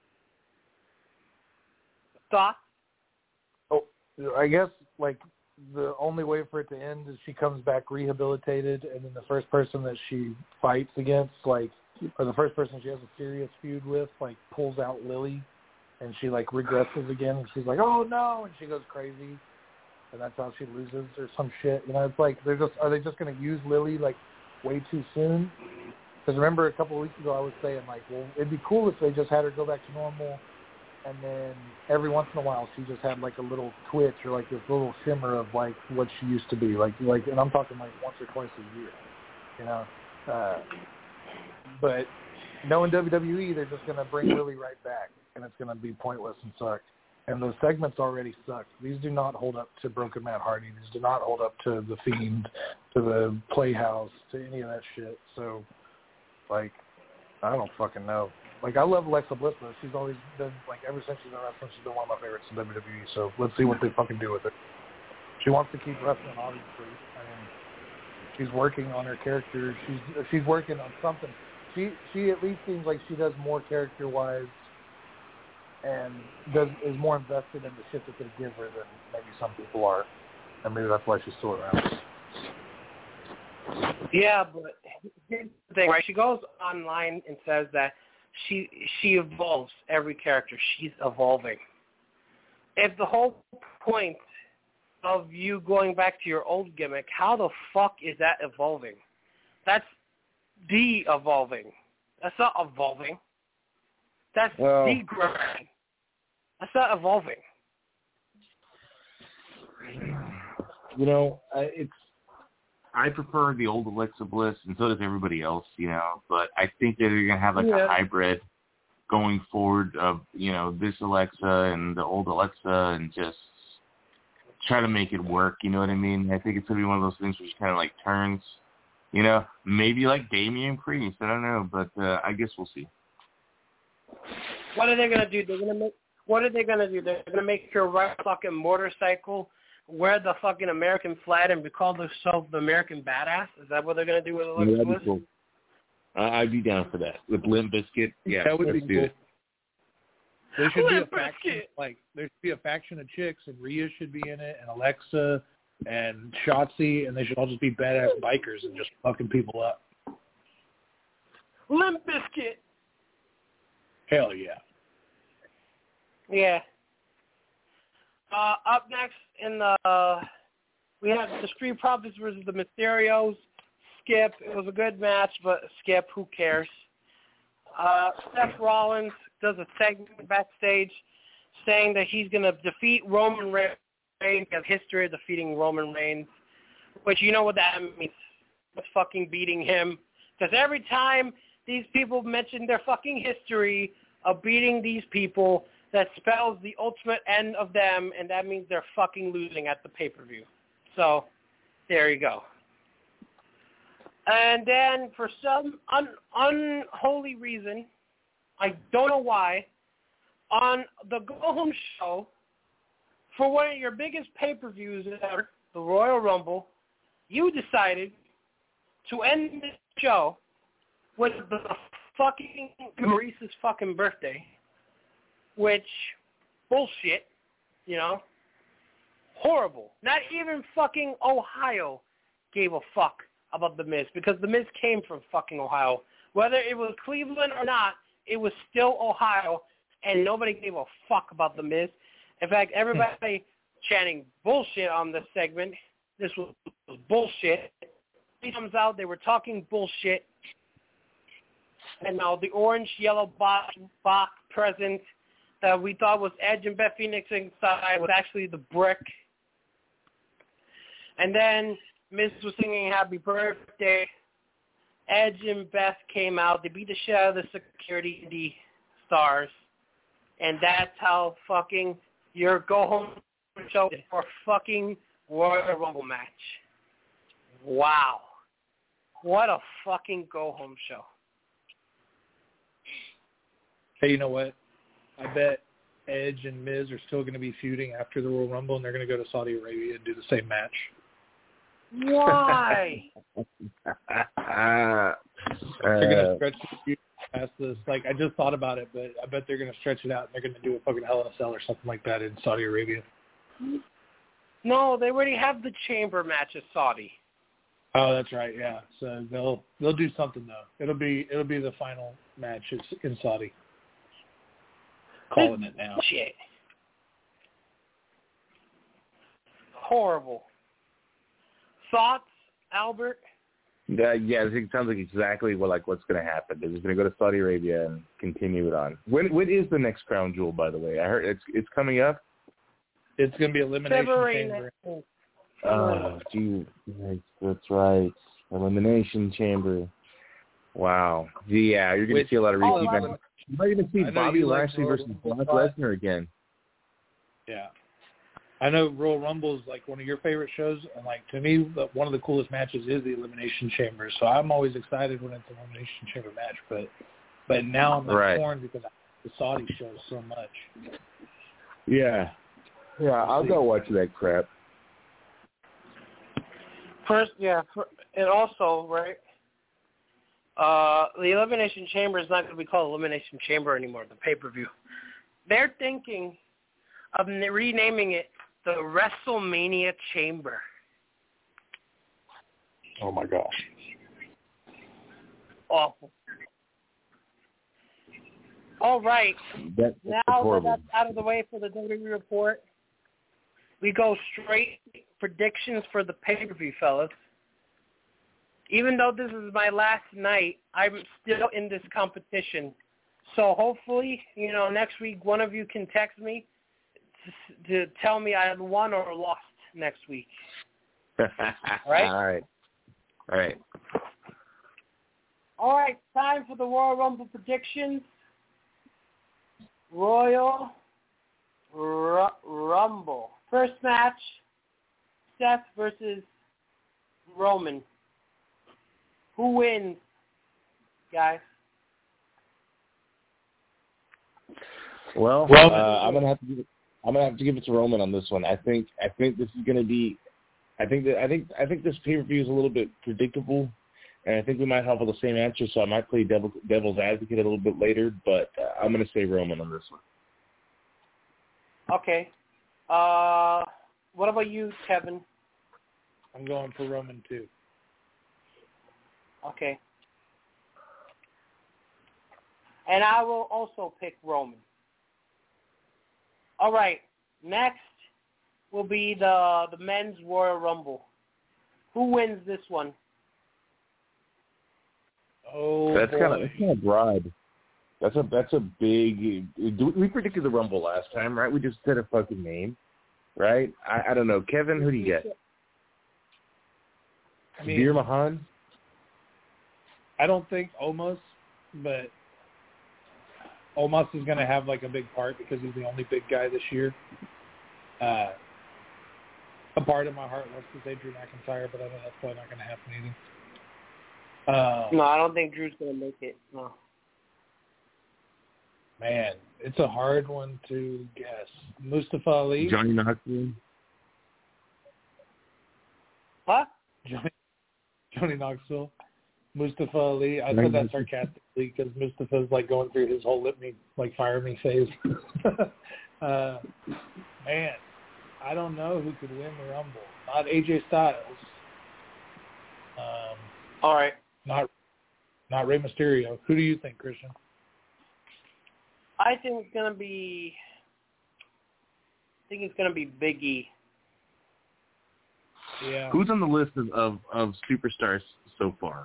Thoughts? Oh, I guess like the only way for it to end is she comes back rehabilitated, and then the first person that she fights against, like, or the first person she has a serious feud with, like, pulls out Lily, and she, like, regresses again, and she's like, oh, no, and she goes crazy, and that's how she loses or some shit. You know, it's like, they're just, are they just going to use Lily, like, way too soon? Because remember a couple of weeks ago I was saying, like, well, it'd be cool if they just had her go back to normal, and then every once in a while she just had, like, a little twitch or, like, this little shimmer of, like, what she used to be. Like, like, and I'm talking, like, once or twice a year, you know? Uh, but knowing W W E, they're just going to bring Lily right back, and it's going to be pointless and suck. And those segments already suck. These do not hold up to Broken Matt Hardy. These do not hold up to The Fiend, to the Playhouse, to any of that shit. So, like, I don't fucking know. Like, I love Alexa Bliss, though. She's always been, like, ever since she's been wrestling, she's been one of my favorites in W W E. So let's see what they fucking do with it. She wants to keep wrestling, obviously. I mean, she's working on her character. She's she's working on something. She she at least seems like she does more character-wise and does is more invested in the shit that they give her than maybe some people are. And maybe that's why she's still around. Yeah, but here's the thing, right? She goes online and says that she she evolves every character. She's evolving. If the whole point of you going back to your old gimmick, how the fuck is that evolving? That's de-evolving. That's not evolving. That's well, degrowing. That's not evolving. You know, uh, it's. I prefer the old Alexa Bliss, and so does everybody else, you know. But I think that they're gonna have like yeah. a hybrid going forward of, you know, this Alexa and the old Alexa, and just try to make it work. You know what I mean? I think it's gonna be one of those things where she kind of like turns. You know, maybe like Damian Priest. I don't know, but uh, I guess we'll see. What are they gonna do? They're gonna make. What are they gonna do? They're gonna make her ride a fucking motorcycle, wear the fucking American flag, and call themselves the American Badass. Is that what they're gonna do with Alexa yeah, Bliss? Cool. Uh, I'd be down for that with Limp Bizkit. Yeah, that would let's be do cool. it. There should Limp be a faction, Bizkit. like there should be a faction of chicks, and Rhea should be in it, and Alexa, and Shotzi, and they should all just be badass bikers and just fucking people up. Limp Bizkit. Hell yeah. Yeah. Uh, up next in the, uh, we have the Street Profits versus the Mysterios. Skip. It was a good match, but Skip, who cares? Uh, Seth Rollins does a segment backstage saying that he's going to defeat Roman Reigns. He has history of defeating Roman Reigns, which you know what that means. It's fucking beating him. Because every time these people mention their fucking history of beating these people, that spells the ultimate end of them, and that means they're fucking losing at the pay-per-view. So, there you go. And then, for some un- unholy reason, I don't know why, on the Go Home show, for one of your biggest pay-per-views ever, the Royal Rumble, you decided to end the show with the fucking Maurice's fucking birthday, which, bullshit, you know, horrible. Not even fucking Ohio gave a fuck about The Miz, because The Miz came from fucking Ohio. Whether it was Cleveland or not, it was still Ohio, and nobody gave a fuck about The Miz. In fact, everybody chanting bullshit on this segment. This was, was bullshit. He comes out, they were talking bullshit. And now the orange, yellow box, box present that we thought was Edge and Beth Phoenix inside was actually the brick. And then Miz was singing happy birthday. Edge and Beth came out. They beat the shit out of the security the stars. And that's how fucking your go-home show for fucking Royal Rumble match. Wow. What a fucking go-home show. Hey, you know what? I bet Edge and Miz are still going to be feuding after the Royal Rumble, and they're going to go to Saudi Arabia and do the same match. Why? uh, they're going to stretch the feud past this. Like, I just thought about it, but I bet they're going to stretch it out, and they're going to do a fucking Hell in a Cell or something like that in Saudi Arabia. No, they already have the chamber match at Saudi. Oh, that's right. Yeah, so they'll they'll do something though. It'll be it'll be the final match in Saudi. Calling it now. Shit. Horrible. Thoughts, Albert? Uh, yeah, it sounds like exactly what like what's going to happen. They're just going to go to Saudi Arabia and continue it on. When when is the next crown jewel? By the way, I heard it's it's coming up. It's going to be Elimination February Chamber. next. Oh, gee, that's right. Elimination Chamber. Wow. Yeah, you're going to see a lot of repeat. Oh, you might even see Bobby Lashley versus Brock Lesnar again. Yeah. I know Royal Rumble is like one of your favorite shows, and like to me, one of the coolest matches is the Elimination Chamber. So I'm always excited when it's an Elimination Chamber match, but but now I'm right. torn because I like the Saudi show so much. Yeah. Yeah, I'll go watch that crap. First, yeah, for, and also, right, uh, the Elimination Chamber is not going to be called Elimination Chamber anymore, the pay-per-view. They're thinking of renaming it the WrestleMania Chamber. Oh, my gosh. Awful. All right. That, now that that's out of the way for the W W E report, we go straight predictions for the pay-per-view, fellas. Even though this is my last night, I'm still in this competition. So hopefully, you know, next week one of you can text me to, to tell me I had won or lost next week. All right? All right. All right. All right, time for the Royal Rumble predictions. Royal R- Rumble. First match, Seth versus Roman. Who wins, guys? Well, uh, I'm gonna have to give it. I'm gonna have to give it to Roman on this one. I think. I think this is gonna be. I think that. I think. I think this pay per view is a little bit predictable, and I think we might have all the same answers. So I might play devil, devil's advocate a little bit later, but uh, I'm gonna say Roman on this one. Okay. Uh, what about you, Kevin? I'm going for Roman too. Okay. And I will also pick Roman. All right. Next will be the the men's Royal Rumble. Who wins this one? Oh, that's kind of boy. that's kind of broad. That's a that's a big. We predicted the Rumble last time, right? We just said a fucking name, right? I, I don't know, Kevin. Who do you get? I mean, Veer Mahan. I don't think Omos, but Omos is going to have like a big part because he's the only big guy this year. Uh, a part of my heart wants to say Drew McIntyre, but I know that's probably not going to happen either. Uh, No, I don't think Drew's going to make it. No. Man, it's a hard one to guess. Mustafa Ali? Johnny Knoxville. What? Johnny, Johnny Knoxville? Mustafa Ali? I said that sarcastically because Mustafa's like going through his whole let me, like fire me phase. uh, man, I don't know who could win the Rumble. Not A J Styles. Um, All right. Not, not Rey Mysterio. Who do you think, Christian? I think it's gonna be. I think it's gonna be Big E. Yeah. Who's on the list of, of, of superstars so far?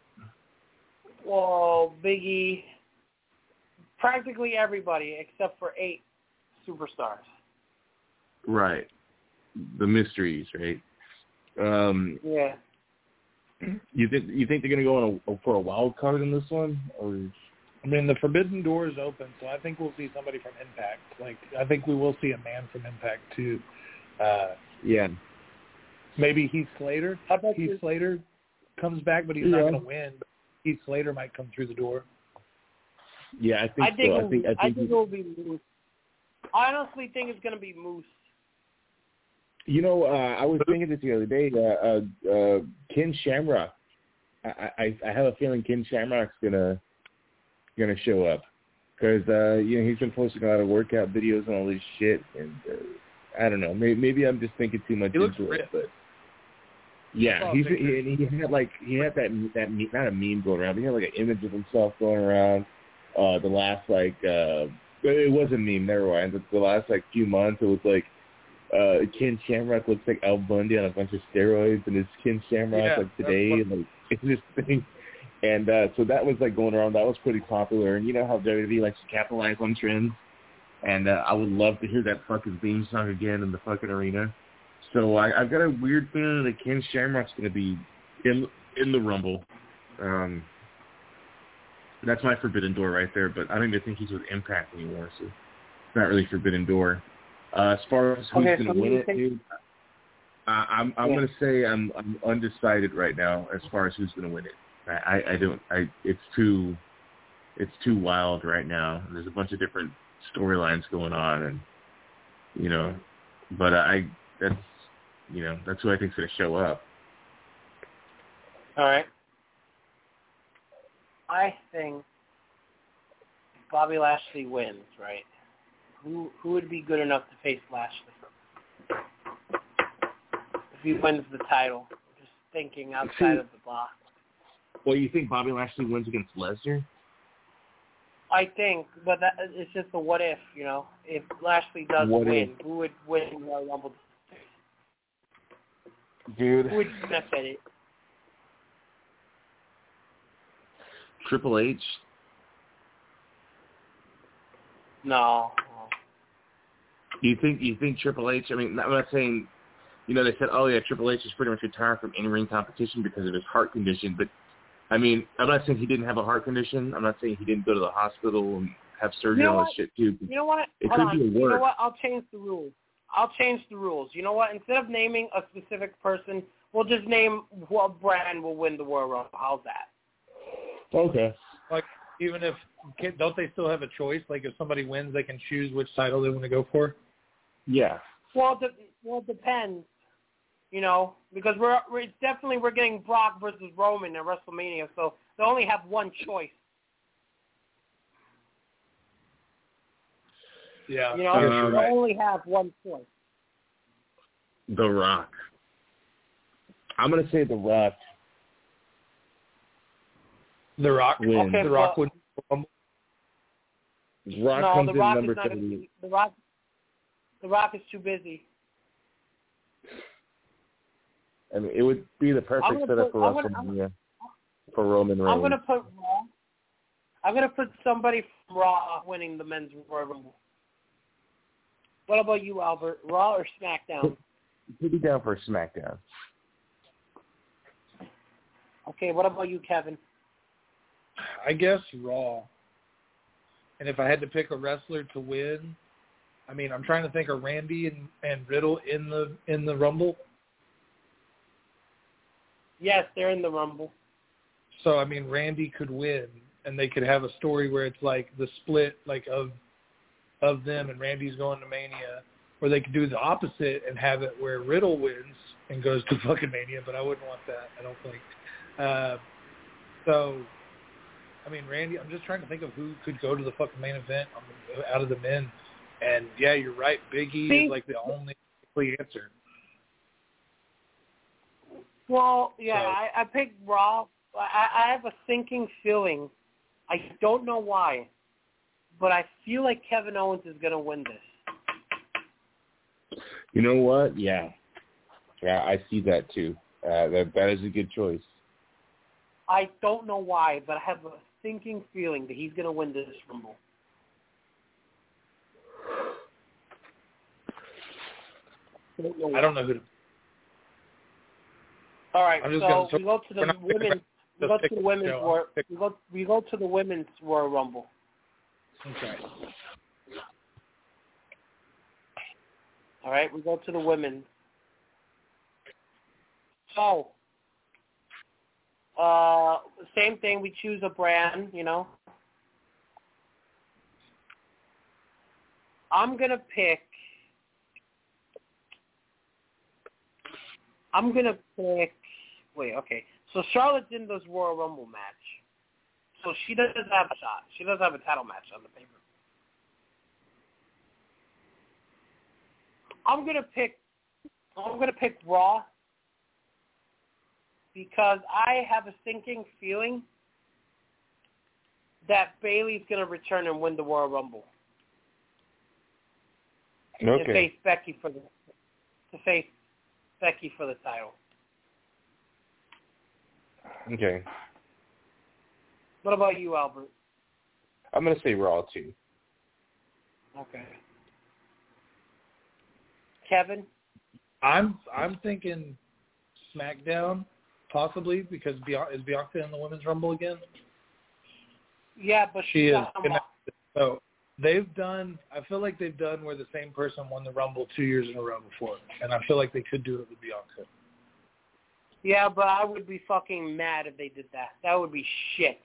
Well, Big E. Practically everybody except for eight superstars. Right. The mysteries, right? Um, Yeah. you think you think they're gonna go on a, for a wild card in this one, or? I mean, the forbidden door is open, so I think we'll see somebody from Impact. Like, I think we will see a man from Impact too. Uh, Yeah. maybe Heath Slater. How about Heath you? Slater comes back, but he's Yeah. not going to win. But Heath Slater might come through the door. Yeah, I think I think, so. it'll, I think I think, I think it will be Moose. I honestly think it's going to be Moose. you know, uh, I was thinking this the other day. Uh, uh, uh, Ken Shamrock. I, I I have a feeling Ken Shamrock's gonna gonna show up because uh, you know he's been posting a lot of workout videos and all this shit, and uh, I don't know. Maybe, maybe I'm just thinking too much He looks into it, ripped. but yeah, Oh, he's pictures. he, he had like he had that that me- not a meme going around. But he had like an image of himself going around. Uh, the last like uh, it wasn't a meme. Never mind. The, the last like few months, it was like uh, Ken Shamrock looks like Al Bundy on a bunch of steroids, and it's Ken Shamrock Yeah, like today, that's and like it's this thing. And uh, so that was like going around. That was pretty popular. And you know how W W E likes to capitalize on trends. And uh, I would love to hear that fucking theme song again in the fucking arena. So I, I've got a weird feeling that Ken Shamrock's going to be in in the Rumble. Um, that's my forbidden door right there. But I don't even think he's with Impact anymore, so it's not really forbidden door. Uh, as far as who's Okay, going so to win you it, think- dude, I, I'm I'm Yeah. going to say I'm I'm undecided right now as far as who's going to win it. I, I, I don't. I it's too, it's too wild right now. There's a bunch of different storylines going on, and you know, but I that's you know that's who I think's going to show up. All right. I think Bobby Lashley wins, right? Who who would be good enough to face Lashley if he wins the title? Just thinking outside See- of the box. Well, you think Bobby Lashley wins against Lesnar? I think, but that it's just a what if, you know. If Lashley does What win, who would win the Royal Rumble? Dude, Who would benefit it? Triple H. No. Do you think you think Triple H? I mean, I'm not saying. You know, they said, oh yeah, Triple H is pretty much retired from in-ring competition because of his heart condition, but. I mean, I'm not saying he didn't have a heart condition. I'm not saying he didn't go to the hospital and have surgery You know on what? his shit too. You know what? It Hold could on. be a You know work. what? I'll change the rules. I'll change the rules. You know what? Instead of naming a specific person, we'll just name what brand will win the Royal Rumble. How's that? Okay. Like, even if don't they still have a choice? Like, if somebody wins, they can choose which title they want to go for. Yeah. Well, it de- well, it depends. You know, because we're, we're it's definitely we're getting Brock versus Roman at WrestleMania, so they only have one choice. Yeah. You know, Um, they only have one choice. The Rock. I'm gonna say The Rock. The Rock. Wins. Okay, the Rock would. Um, The Rock no, comes the in Rock number is not. thirty. The Rock. The Rock is too busy. I mean, it would be the perfect setup put, for I'm gonna, WrestleMania for Roman Reigns. I'm gonna put Raw. I'm gonna put somebody from Raw winning the men's Royal Rumble. What about you, Albert? Raw or SmackDown? Put me down for SmackDown. Okay, what about you, Kevin? I guess Raw. And if I had to pick a wrestler to win, I mean, I'm trying to think of Randy and, and Riddle in the in the Rumble. Yes, they're in the Rumble. So I mean, Randy could win, and they could have a story where it's like the split, like of of them, and Randy's going to Mania, or they could do the opposite and have it where Riddle wins and goes to fucking Mania. But I wouldn't want that. I don't think. Uh, so, I mean, Randy. I'm just trying to think of who could go to the fucking main event on the, out of the men. And yeah, you're right. Big E See? is like the only likely answer. Well, yeah, So, I, I picked Raw. I, I have a sinking feeling. I don't know why, but I feel like Kevin Owens is going to win this. You know what? Yeah. Yeah, I see that too. Uh, that That is a good choice. I don't know why, but I have a sinking feeling that he's going to win this Rumble. I don't know who to. All right, I'm just so gonna- so we go to we're the not picking women's. We Let's go to pick the women's Joe. war. Pick- We go. We go to the women's Royal Rumble. Okay. All right, we go to the women's. So, uh, same thing. We choose a brand. You know, I'm gonna pick. I'm gonna pick. Wait, okay. So Charlotte's in this Royal Rumble match. So she does have a shot. She does have a title match on the paper. I'm gonna pick. I'm gonna pick Raw because I have a sinking feeling that Bayley's gonna return and win the Royal Rumble. Okay. To face Becky for the to face Becky for the title. Okay. What about you, Albert? I'm going to say Raw too. Okay. Kevin? I'm I'm thinking SmackDown, possibly, because Bian- is Bianca in the Women's Rumble again? Yeah, but She is. got them off. So they've done, I feel like they've done where the same person won the Rumble two years in a row before. And I feel like they could do it with Bianca. Yeah, but I would be fucking mad if they did that. That would be shit.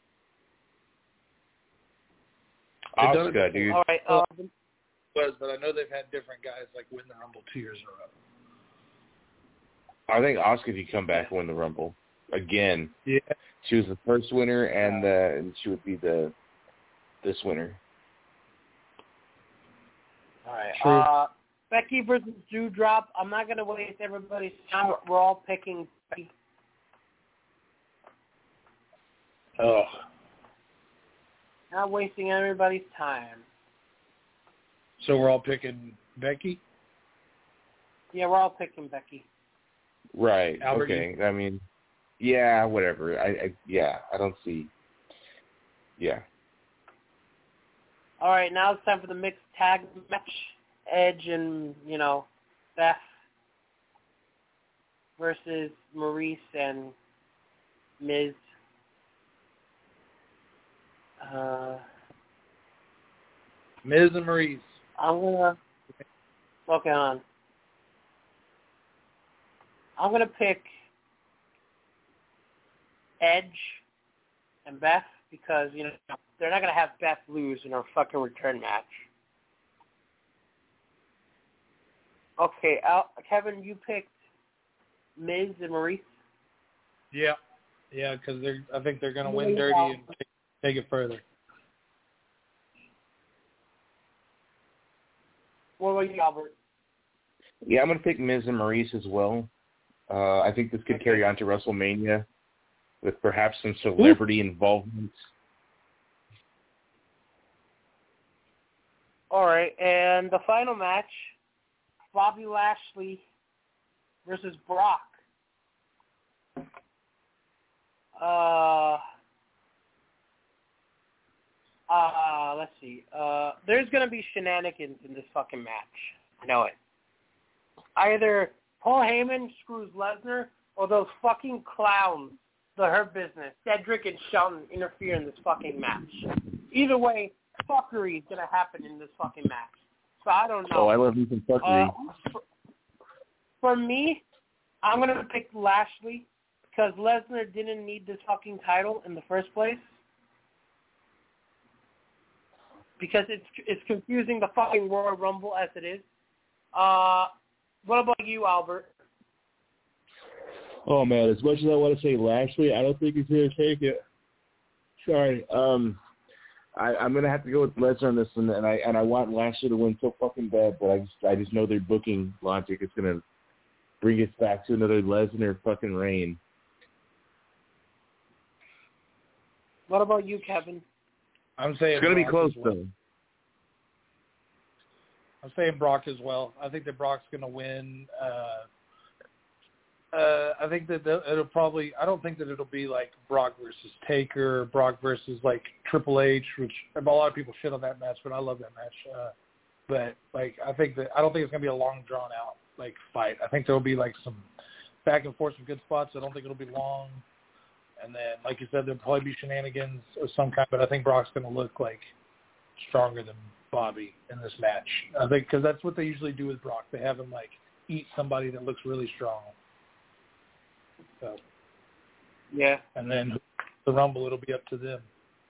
They've done it Asuka, before. dude. All right. Well, Um, was, but I know they've had different guys like win the Rumble two years in a row. I think Asuka could come back and win the Rumble again. Yeah. She was the first winner, and, uh, and she would be the this winner. all right. True. Uh, Becky versus Doudrop. I'm not going to waste everybody's time. We're all picking Becky. Oh. Not wasting everybody's time. So we're all picking Becky? Yeah, we're all picking Becky. Right. Albert, okay. I mean, yeah, whatever. I, I yeah, I don't see. Yeah. All right, now it's time for the mixed tag match. Edge and, you know, Beth versus Maurice and Miz. Uh, Miz and Maurice. I'm gonna okay on. I'm gonna pick Edge and Beth because you know they're not gonna have Beth lose in her fucking return match. Okay, Al, Kevin, you picked Miz and Maurice. Yeah. Yeah, because they're. I think they're going to win Yeah. dirty and take, take it further. What about you, Albert? Yeah, I'm going to pick Miz and Maurice as well. Uh, I think this could carry on to WrestleMania with perhaps some celebrity Ooh. involvement. All right, and the final match, Bobby Lashley versus Brock. Uh, uh, let's see. Uh, there's going to be shenanigans in this fucking match. I know it. Either Paul Heyman screws Lesnar, or those fucking clowns, the Hurt Business, Cedric and Shelton, interfere in this fucking match. Either way, fuckery is going to happen in this fucking match. So I don't know. Oh, I love me some fuckery. Uh, for, for me, I'm going to pick Lashley because Lesnar didn't need this fucking title in the first place. Because it's it's confusing the fucking Royal Rumble as it is. Uh, what about you, Albert? Oh, man, as much as I want to say Lashley, I don't think he's going to take it. Sorry. Um, I, I'm going to have to go with Lesnar on this one, and I and I want Lashley to win so fucking bad, but I just I just know their booking logic is going to bring us back to another Lesnar fucking reign. What about you, Kevin? I'm saying it's going to be close, well. though. I'm saying Brock as well. I think that Brock's going to win. Uh, uh, I think that it'll probably. I don't think that it'll be like Brock versus Taker, or Brock versus like Triple H, which a lot of people shit on that match, but I love that match. Uh, but like, I think that I don't think it's going to be a long drawn out like fight. I think there will be like some back and forth, some good spots. I don't think it'll be long. And then, like you said, there'll probably be shenanigans of some kind. But I think Brock's going to look like stronger than Bobby in this match. I think because that's what they usually do with Brock. They have him like eat somebody that looks really strong. So, yeah. And then the Rumble, it'll be up to them.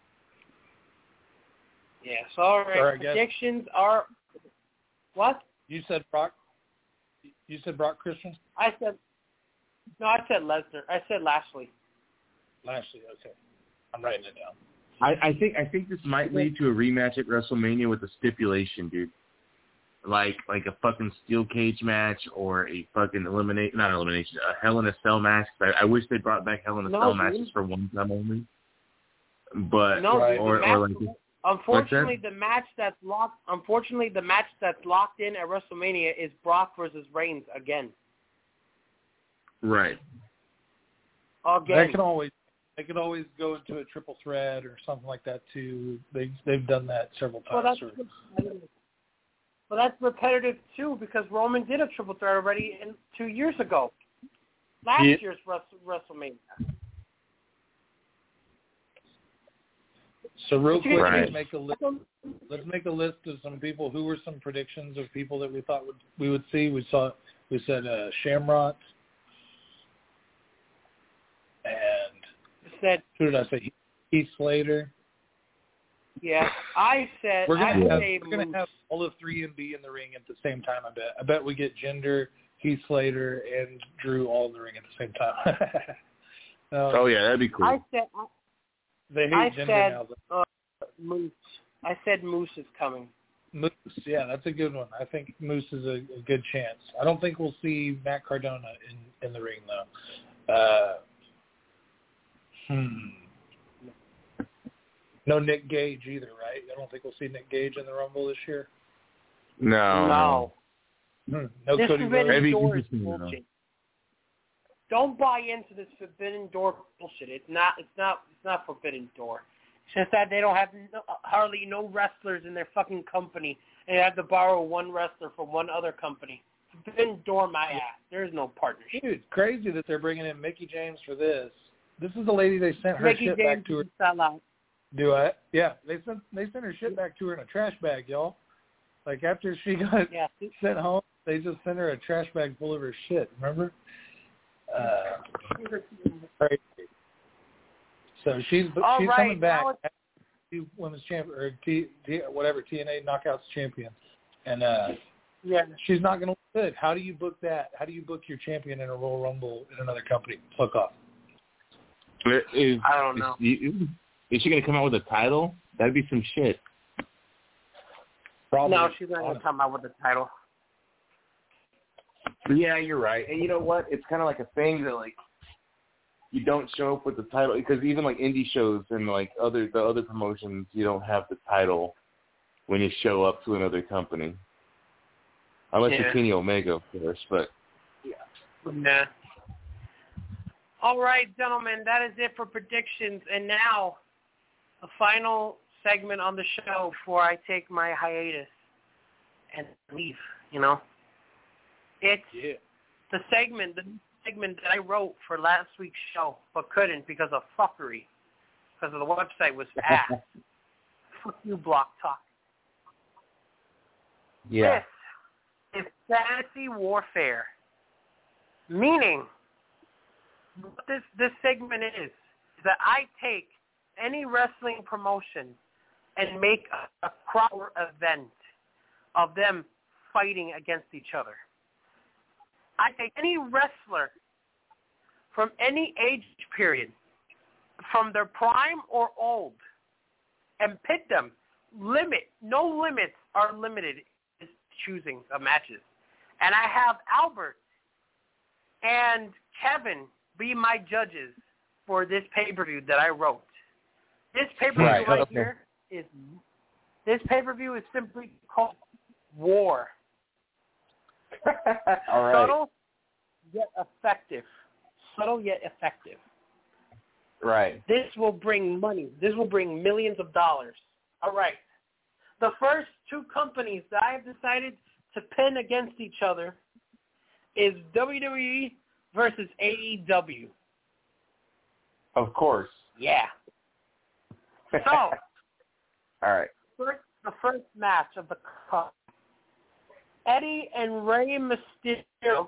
Yes. All right. Or Predictions are what? You said Brock. You said Brock Christian. I said no. I said Lesnar. I said Lashley. Lashley. Okay. I'm writing it down. I, I think I think this might lead to a rematch at WrestleMania with a stipulation, dude. Like like a fucking steel cage match or a fucking eliminate not elimination a Hell in a Cell match. I, I wish they brought back Hell in a no, Cell dude. matches for one time only. But no, right. dude, or, match, or like unfortunately the match that's locked. Unfortunately, the match that's locked in at WrestleMania is Brock versus Reigns again. Right. Again. They can always they can always go into a triple threat or something like that too. They they've done that several times. Well, that's repetitive. Well, that's repetitive too because Roman did a triple threat already in, two years ago. Last yeah. year's WrestleMania. So real quick, right. let's make a list. Let's make a list of some people who were some predictions of people that we thought would we would see. We saw we said uh, Shamrock. And said, who did I say? Heath Slater. Yeah, I said we're gonna I have, say we're gonna have all of three and B in the ring at the same time. I bet. I bet we get Jinder, Heath Slater, and Drew all in the ring at the same time. um, oh yeah, that'd be cool. I said they hate I Jinder said now. Uh, Moose. I said Moose is coming. Moose, yeah, that's a good one. I think Moose is a, a good chance. I don't think we'll see Matt Cardona in, in the ring though. Uh, Hmm. No Nick Gage either, right? I don't think we'll see Nick Gage in the Rumble this year. No. No. Hmm. No this Cody Forbidden Rhodes. Door is bullshit. Don't buy into this Forbidden Door bullshit. It's not. It's not. It's not Forbidden Door. It's just that they don't have no, hardly no wrestlers in their fucking company, and they have to borrow one wrestler from one other company. Forbidden Door, my ass. There is no partnership. Dude, crazy that they're bringing in Mickie James for this. This is the lady they sent her Mickie shit James back to her. Sell out. Do I? Yeah, they sent they sent her shit back to her in a trash bag, y'all. Like after she got yeah. sent home, they just sent her a trash bag full of her shit. Remember? Uh, crazy. So she's All she's right, coming back. It's... Women's champion or T, T whatever T N A Knockouts champion, and uh, yeah, she's not going to look good. How do you book that? How do you book your champion in a Royal Rumble in another company? Fuck off. Is, I don't know. Is, is she going to come out with a title? That'd be some shit. Probably. No, she's not going to come out with the title. Yeah, you're right. And you know what? It's kind of like a thing that like you don't show up with the title because even like indie shows and like other the other promotions, you don't have the title when you show up to another company. Unless yeah. you're Kenny Omega, of course, but yeah. Nah. All right, gentlemen, that is it for predictions. And now, the final segment on the show before I take my hiatus and leave, you know. It's yeah. the segment, the segment that I wrote for last week's show, but couldn't because of fuckery, because of the website was ass. Fuck you, Block Talk. yeah. This is fantasy warfare, meaning what this, this segment is, is that I take any wrestling promotion and make a, a proper event of them fighting against each other. I take any wrestler from any age period, from their prime or old, and pit them. Limit, no limits are limited in choosing of matches. And I have Albert and Kevin be my judges for this pay-per-view that I wrote. This pay-per-view right, right okay. here is, this pay-per-view is simply called War. All right. Subtle yet effective. Subtle yet effective. Right. This will bring money. This will bring millions of dollars. All right. The first two companies that I have decided to pin against each other is W W E versus A E W. Of course. Yeah. So, all right. first, the first match of the cup, Eddie and Rey Mysterio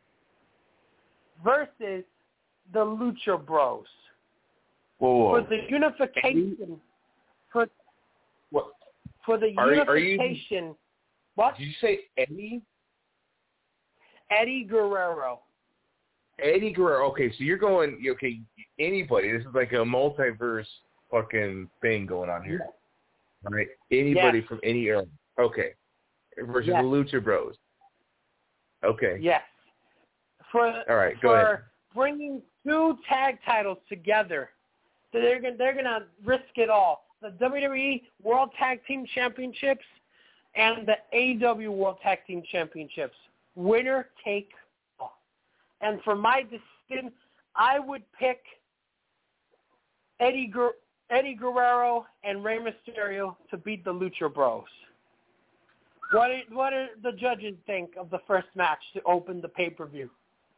versus the Lucha Bros. Whoa, whoa. For the unification, for What? for the Are you- unification. are you- What? Did you say Eddie? Eddie Guerrero. Eddie Guerrero. Okay, so you're going, okay, anybody. This is like a multiverse fucking thing going on here. All right? Anybody Yes. from any era. Okay. Versus Yes. the Lucha Bros. Okay. Yes. For All right, go for ahead. bringing two tag titles together. So they're gonna they're gonna risk it all. The W W E World Tag Team Championships and the A E W World Tag Team Championships. Winner take all. And for my decision, I would pick Eddie Guer- Eddie Guerrero and Rey Mysterio to beat the Lucha Bros. What do, what do the judges think of the first match to open the pay-per-view?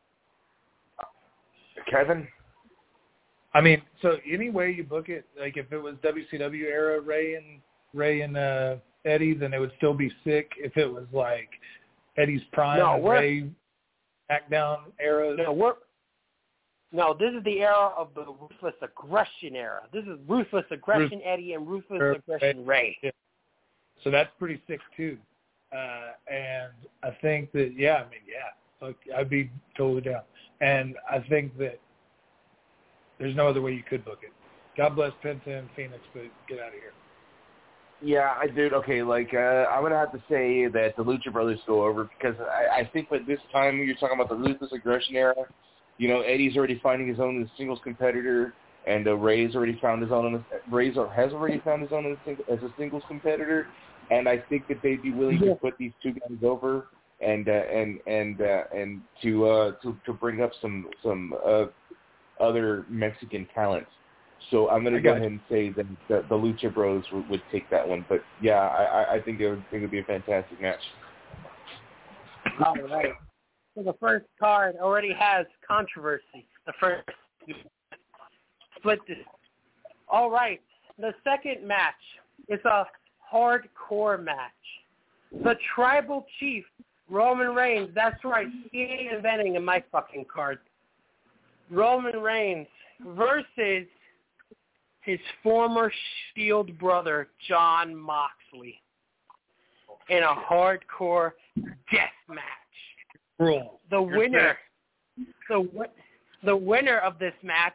Kevin? I mean, so any way you book it, like if it was W C W era Ray and Ray and uh, Eddie, then it would still be sick. If it was like Eddie's prime No, and we're- Ray SmackDown era, No, we're no. This is the era of the ruthless aggression era. This is ruthless aggression Ruth- Eddie and ruthless Ray- aggression Ray. Yeah. So that's pretty sick too. Uh, and I think that yeah, I mean yeah, like, I'd be totally down. And I think that there's no other way you could book it. God bless Penta and Phoenix, but get out of here. Yeah, I did. Okay, like, uh, I'm going to have to say that the Lucha Brothers go over because I, I think that this time you're talking about the ruthless aggression era. You know, Eddie's already finding his own as a singles competitor, and uh, Ray's already found his own, Ray's has already found his own as a, as a singles competitor, and I think that they'd be willing to put these two guys over and uh, and and uh, and to uh, to to bring up some some uh, other Mexican talents. So I'm going to go ahead and say that the, the Lucha Bros would, would take that one. But, yeah, I, I think it would, think it would be a fantastic match. All right. So the first card already has controversy. The first split this. All right. The second match is a hardcore match. The Tribal Chief, Roman Reigns. That's right. He ain't inventing in my fucking card. Roman Reigns versus his former Shield brother, Jon Moxley, in a hardcore death match. Bro, The winner, the the winner of this match,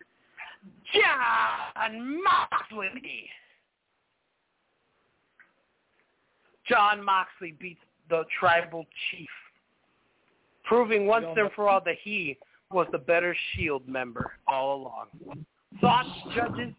Jon Moxley. Jon Moxley beats the Tribal Chief proving once and for all that he was the better Shield member all along. Thoughts, judges?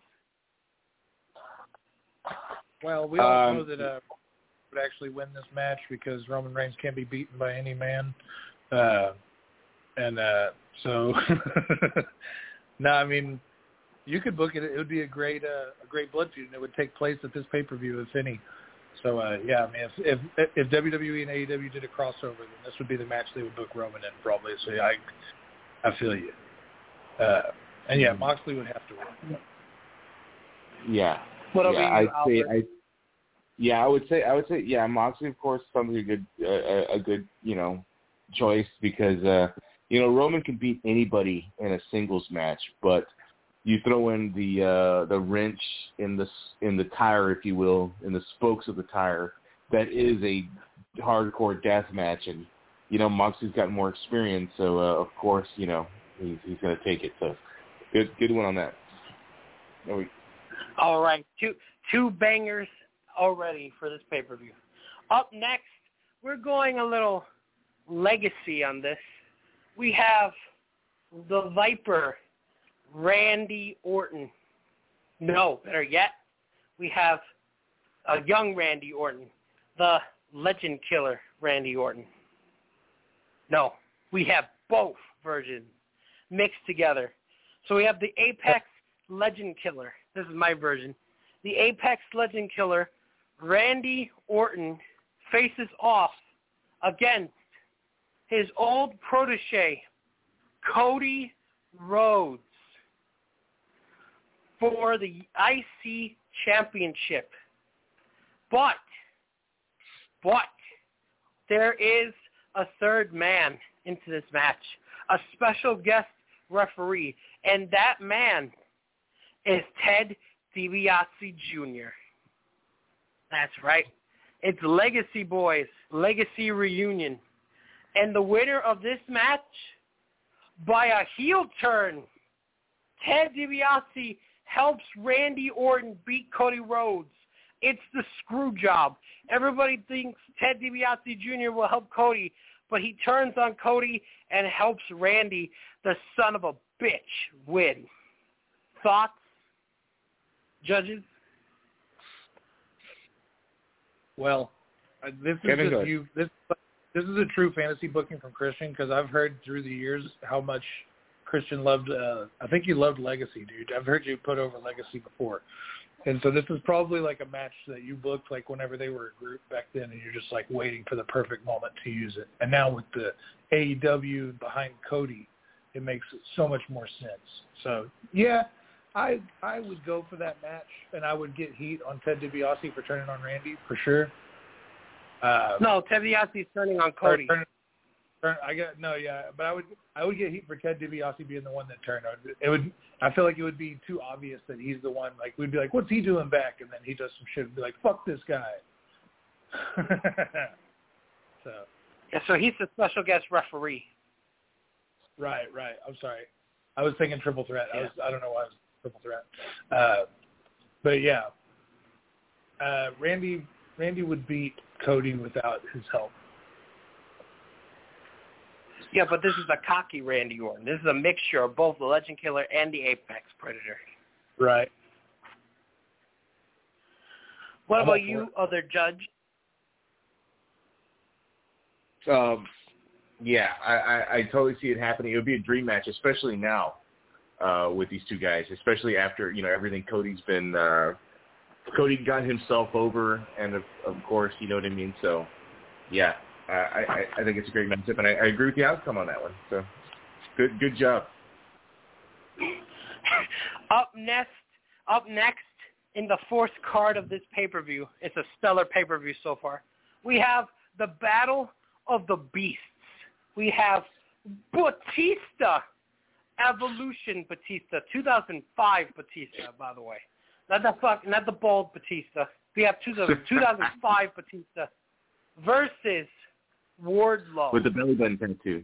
Well, we all Um, know that uh, would actually win this match because Roman Reigns can't be beaten by any man, uh, and uh, so no, I mean you could book it. It would be a great, uh, a great blood feud, and it would take place at this pay per view, if any. So uh, yeah, I mean, if, if if W W E and A E W did a crossover, then this would be the match they would book Roman in probably. So yeah, I I feel you. Uh, and yeah, Moxley would have to win. Yeah. What yeah, about you, I'd say, Albert? I, yeah, I would say, I would say, yeah, Moxley, of course, something a good, uh, a, a good, you know, choice because, uh, you know, Roman can beat anybody in a singles match, but you throw in the uh, the wrench in the in the tire, if you will, in the spokes of the tire. That is a hardcore death match, and you know, Moxley's got more experience, so uh, of course, you know, he's he's going to take it. So good, good one on that. Oh, we, All right, two two bangers already for this pay-per-view. Up next, we're going a little legacy on this. We have the Viper, Randy Orton. No, better yet, we have a young Randy Orton, the Legend Killer Randy Orton. No, we have both versions mixed together. So we have the Apex Legend Killer. This is my version. The Apex Legend Killer, Randy Orton, faces off against his old protege, Cody Rhodes, for the I C Championship. But, but, there is a third man into this match, a special guest referee, and that man is Ted DiBiase Junior That's right. It's Legacy Boys, Legacy Reunion. And the winner of this match, by a heel turn, Ted DiBiase helps Randy Orton beat Cody Rhodes. It's the screw job. Everybody thinks Ted DiBiase Junior will help Cody, but he turns on Cody and helps Randy, the son of a bitch, win. Thoughts, judges? Well, uh, this is Kevin, just you. This this is a true fantasy booking from Christian because I've heard through the years how much Christian loved. Uh, I think he loved Legacy, dude. I've heard you put over Legacy before, and so this is probably like a match that you booked like whenever they were a group back then, and you're just like waiting for the perfect moment to use it. And now with the A E W behind Cody, it makes so much more sense. So yeah. I I would go for that match, and I would get heat on Ted DiBiase for turning on Randy for sure. Uh, No, Ted DiBiase's turning on Cody. Turn, turn, I got no, yeah, but I would I would get heat for Ted DiBiase being the one that turned on. It would I feel like it would be too obvious that he's the one. Like we'd be like, what's he doing back? And then he does some shit and be like, fuck this guy. so. Yeah, so he's the special guest referee. Right, right. I'm sorry. I was thinking triple threat. Yeah. I was I don't know why I was triple threat. Uh, but yeah, uh, Randy Randy would beat Cody without his help. Yeah, but this is a cocky Randy Orton. This is a mixture of both the Legend Killer and the Apex Predator. Right. What I'm about up you, for other judge? Um, yeah, I, I, I totally see it happening. It would be a dream match, especially now uh, with these two guys, especially after, you know, everything Cody's been uh, – Cody got himself over, and, of, of course, you know what I mean? So, yeah, I, I, I think it's a great matchup, and I, I agree with the outcome on that one. So, good good job. Up next, up next in the fourth card of this pay-per-view, it's a stellar pay-per-view so far, we have the Battle of the Beasts. We have Batista, Evolution Batista, two thousand five Batista, by the way. Not the fuck, not the bald Batista. We have two thousand five Batista versus Wardlow. With the belly button tattoo.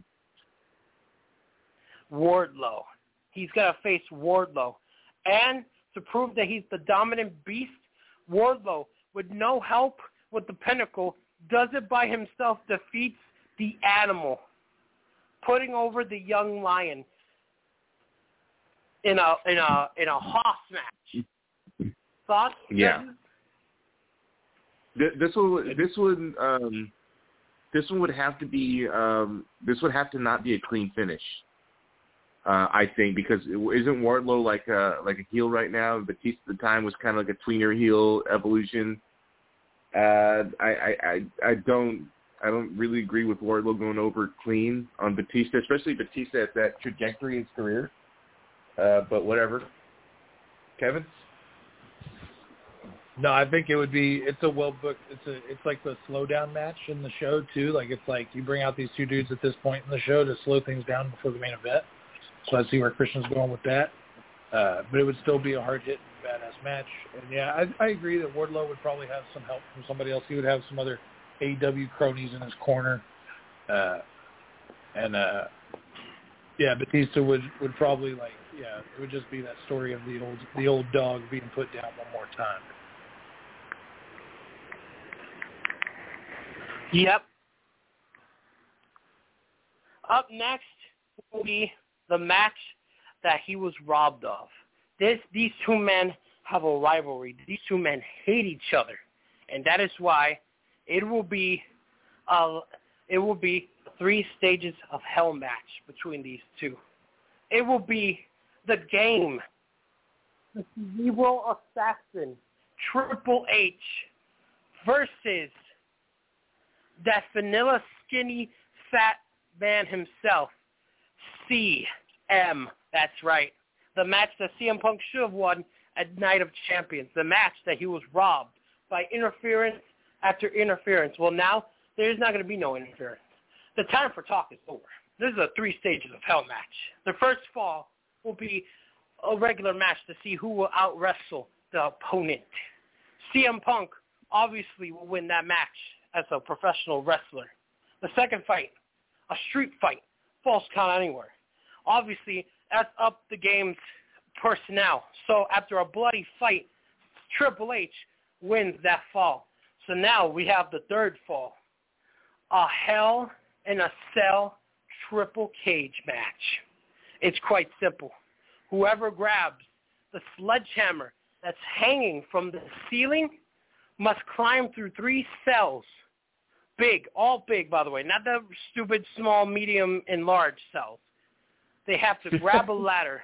Wardlow. He's going to face Wardlow. And to prove that he's the dominant beast, Wardlow, with no help with the Pinnacle, does it by himself, defeats the Animal. putting over the young lion in a in a in a Hoss match. Thoughts? Yeah. This, this one, this one, um, this one would have to be. Um, this would have to not be a clean finish. Uh, I think because isn't Wardlow like a like a heel right now? Batista at the time was kind of like a tweener heel evolution. Uh, I, I, I, I don't I don't really agree with Wardlow going over clean on Batista, especially Batista at that trajectory in his career. Uh, but whatever. Kevin? No, I think it would be. It's a well booked. It's a. It's like the slow down match in the show too. Like it's like you bring out these two dudes at this point in the show to slow things down before the main event. So I see where Christian's going with that. Uh, but it would still be a hard hit, badass match. And yeah, I, I agree that Wardlow would probably have some help from somebody else. He would have some other A E W cronies in his corner. Uh, and uh, yeah, Batista would, would probably like yeah, it would just be that story of the old the old dog being put down one more time. Yep. Up next will be the match that he was robbed of. This, these two men have a rivalry. These two men hate each other, and that is why it will be, uh, it will be three stages of hell match between these two. It will be the Game, the Cerebral Assassin, Triple H, versus that vanilla, skinny, fat man himself, C M. That's right. The match that C M Punk should have won at Night of Champions. The match that he was robbed by interference after interference. Well, now there's not going to be no interference. The time for talk is over. This is a three stages of hell match. The first fall will be a regular match to see who will out-wrestle the opponent. C M Punk obviously will win that match as a professional wrestler. The second fight, a street fight, false count anywhere. Obviously, that's up the Game's personnel. So after a bloody fight, Triple H wins that fall. So now we have the third fall, a Hell in a Cell triple cage match. It's quite simple. Whoever grabs the sledgehammer that's hanging from the ceiling must climb through three cells. Big, all big, by the way, not the stupid small, medium, and large cells. They have to grab a ladder,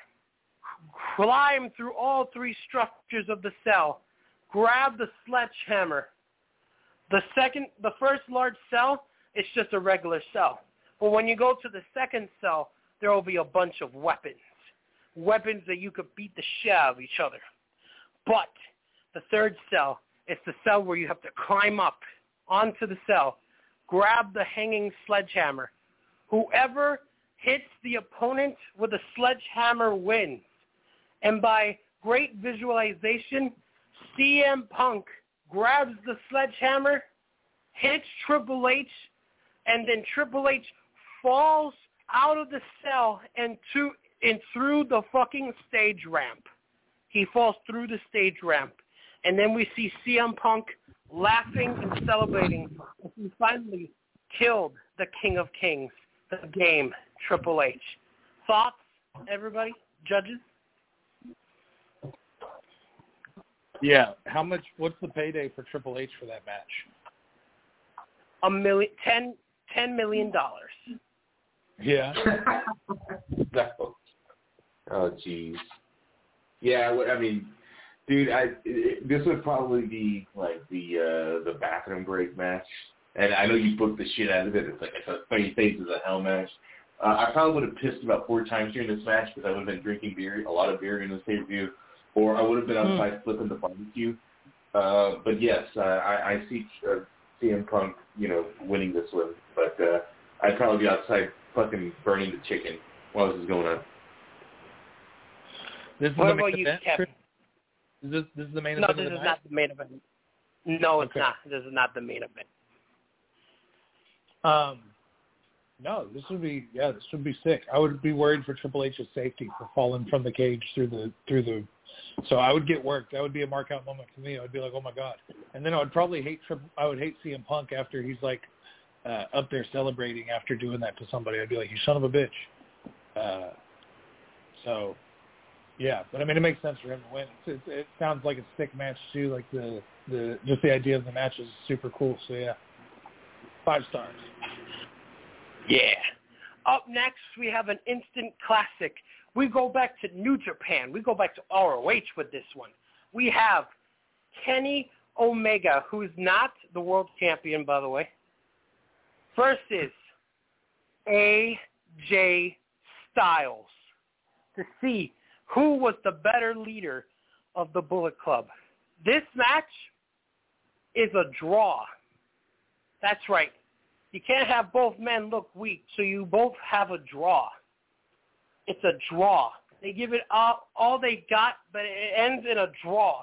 climb through all three structures of the cell, grab the sledgehammer. The second, the first large cell, it's just a regular cell. But when you go to the second cell, there will be a bunch of weapons, weapons that you could beat the shit out of each other. But the third cell is the cell where you have to climb up onto the cell, grab the hanging sledgehammer. Whoever hits the opponent with a sledgehammer wins. And by great visualization, C M Punk grabs the sledgehammer, hits Triple H, and then Triple H falls out of the cell and, to, and through the fucking stage ramp. He falls through the stage ramp. And then we see C M Punk laughing and celebrating as he finally killed the King of Kings, the Game, Triple H. Thoughts, everybody? Judges? Yeah. How much? What's the payday for Triple H for that match? A million, ten, ten million dollars. Yeah. No. Oh, jeez. Yeah, I mean, dude, I it, this would probably be like the uh, the bathroom break match. And I know you booked the shit out of it. It's like it's a three phases of hell match. Uh, I probably would have pissed about four times during this match because I would have been drinking beer, a lot of beer in this pay-per-view, or I would have been outside mm. flipping the barbecue. Uh, but yes, uh, I, I see uh, C M Punk, you know, winning this one. But uh, I'd probably be outside fucking burning the chicken while this is going on. This is what the about main you, event? Kevin? Is this, this is the main no, event this of the is night? not the main event. No, it's okay. not. This is not the main event. Um, no, this would be yeah, this would be sick. I would be worried for Triple H's safety for falling from the cage through the through the. So I would get worked. That would be a mark out moment for me. I would be like, oh my god, and then I would probably hate Triple. I would hate C M Punk after he's like uh, up there celebrating after doing that to somebody, I'd be like, you son of a bitch. Uh, so, yeah. But, I mean, it makes sense for him to win. It, it, it sounds like a sick match, too. Like, the, the just the idea of the match is super cool. So, yeah, five stars. Yeah. Up next, we have an instant classic. We go back to New Japan. We go back to R O H with this one. We have Kenny Omega, who's not the world champion, by the way, versus A J Styles to see who was the better leader of the Bullet Club. This match is a draw. That's right. You can't have both men look weak, so you both have a draw. It's a draw. They give it all, all they got, but it ends in a draw,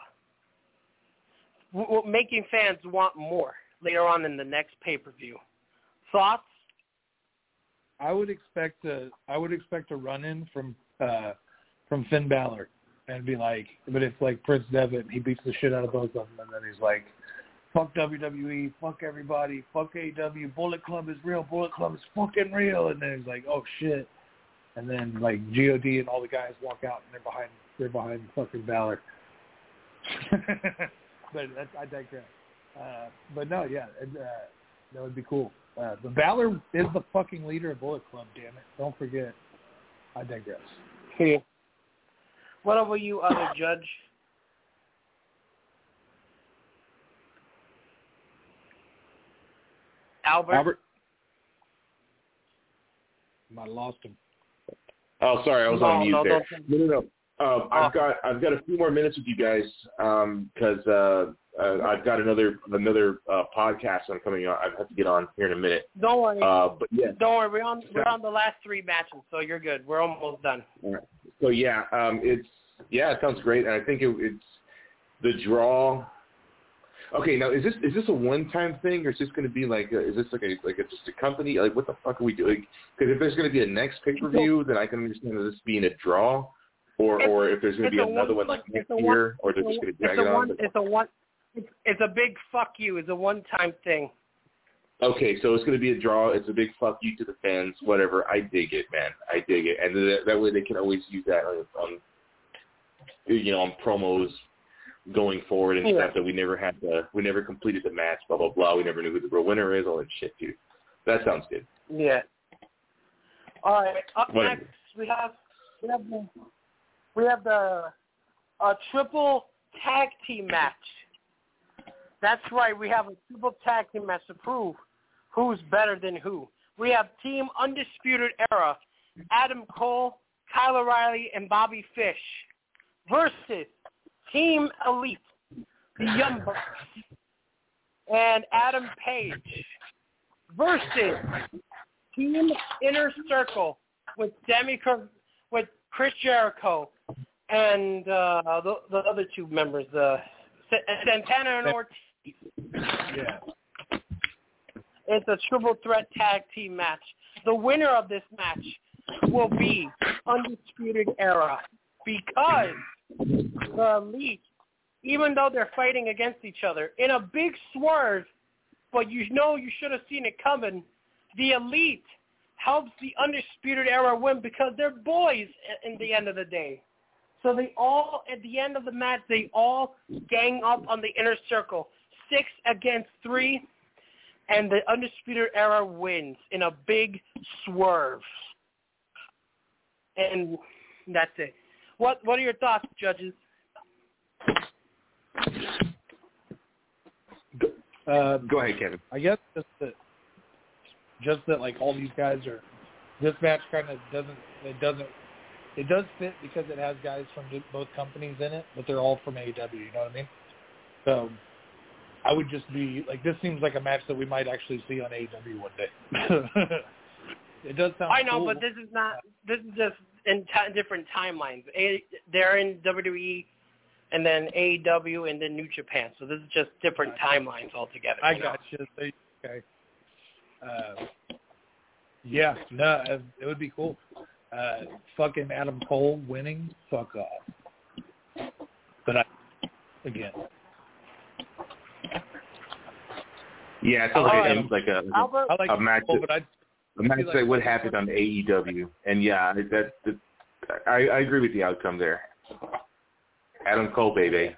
w- making fans want more later on in the next pay-per-view. Thoughts? I would expect a I would expect a run-in from uh, from Finn Balor and be like, but it's like Prince Devitt. He beats the shit out of both of them, and then he's like, fuck W W E, fuck everybody, fuck A E W, Bullet Club is real, Bullet Club is fucking real. And then he's like, oh shit. And then like G O D and all the guys walk out and they're behind they're behind fucking Balor. But that's, I digress. Uh, but no, yeah, it, uh, that would be cool. Uh, the Balor is the fucking leader of Bullet Club, damn it. Don't forget. I digress. Yeah. What about you, other judge? Albert? Albert? I lost him. Oh, sorry, I was no, on mute no, there. Don't... No, no, no. Um, I've got I've got a few more minutes with you guys because um, uh, uh, I've got another another uh, podcast I'm coming on. I have to get on here in a minute. Don't worry. Uh, but yeah, don't worry. We're on we're on the last three matches, so you're good. We're almost done. All right. So yeah, um, it's yeah, it sounds great, and I think it, it's the draw. Okay, now is this is this a one-time thing, or is this going to be like a, is this like a like a, just a company? Like what the fuck are we doing? Because if there's going to be a next pay-per-view, then I can understand this being a draw, or or if there's going to be another one, one like next year, or they're just going to drag it on. It's a one. It's, it's a big fuck you. It's a one-time thing. Okay, so it's going to be a draw. It's a big fuck you to the fans. Whatever. I dig it, man. I dig it, and that, that way they can always use that on, on you know on promos going forward and yeah. stuff that we never had to, we never completed the match, blah, blah, blah. We never knew who the real winner is, all that shit, dude. That sounds good. Yeah. All right. Up Whatever. next, we have we have the we have the a triple tag team match. That's right. We have a triple tag team match to prove who's better than who. We have Team Undisputed Era, Adam Cole, Kyle O'Reilly, and Bobby Fish versus Team Elite, the Young Bucks, and Adam Page versus Team Inner Circle with Demi, with Chris Jericho and uh, the, the other two members, uh, Santana and Ortiz. Yeah. It's a triple threat tag team match. The winner of this match will be Undisputed Era because the Elite, even though they're fighting against each other, in a big swerve, but you know you should have seen it coming, the Elite helps the Undisputed Era win because they're boys in the end of the day. So they all, at the end of the match, they all gang up on the Inner Circle, six against three, and the Undisputed Era wins in a big swerve. And that's it. What What are your thoughts, judges? Uh, Go ahead, Kevin. I guess just that, just that, like all these guys are. This match kind of doesn't. It doesn't. It does fit because it has guys from both companies in it, but they're all from A E W. You know what I mean? So I would just be like, this seems like a match that we might actually see on A E W one day. It does sound. I know, cool. but this is not. This is just in t- different timelines. A, they're in W W E, and then A E W, and then New Japan. So this is just different timelines altogether. I you got know? you. Okay. Uh, yeah, no, it would be cool. Uh, fucking Adam Cole winning, fuck off. But I, again. Yeah, it sounds like, right. a, like a, Albert, I like a match. Cole, but I'd, A match like, that would happen on A E W, and yeah, that, that I, I agree with the outcome there. Adam Cole, baby.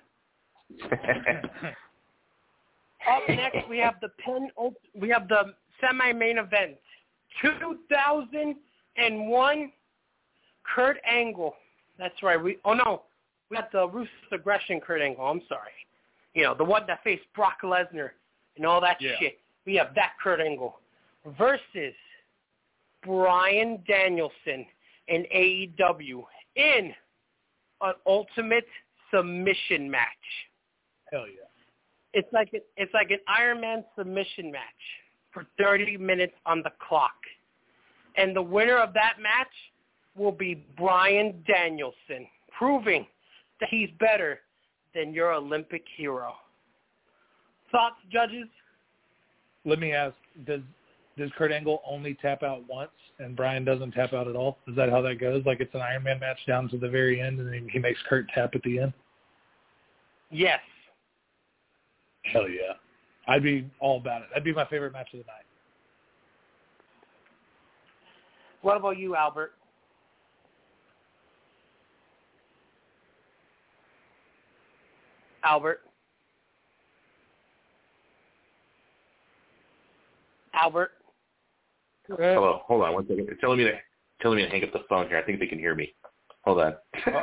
Up next, we have the pen. We have the semi-main event, two thousand one. Kurt Angle. That's right. We oh no, we got the Ruthless Aggression Kurt Angle. I'm sorry. You know, the one that faced Brock Lesnar and all that yeah. shit. We have that Kurt Angle versus Bryan Danielson in A E W in an ultimate submission match. Hell yeah. It's like a, it's like an Iron Man submission match for thirty minutes on the clock. And the winner of that match will be Bryan Danielson, proving that he's better than your Olympic hero. Thoughts, judges? Let me ask, does does Kurt Angle only tap out once and Bryan doesn't tap out at all? Is that how that goes? Like it's an Iron Man match down to the very end and then he makes Kurt tap at the end? Yes. Hell yeah. I'd be all about it. That'd be my favorite match of the night. What about you, Albert? Albert? Albert? Hello, hold on one second. It's telling me to telling me to hang up the phone here. I think they can hear me. Hold on.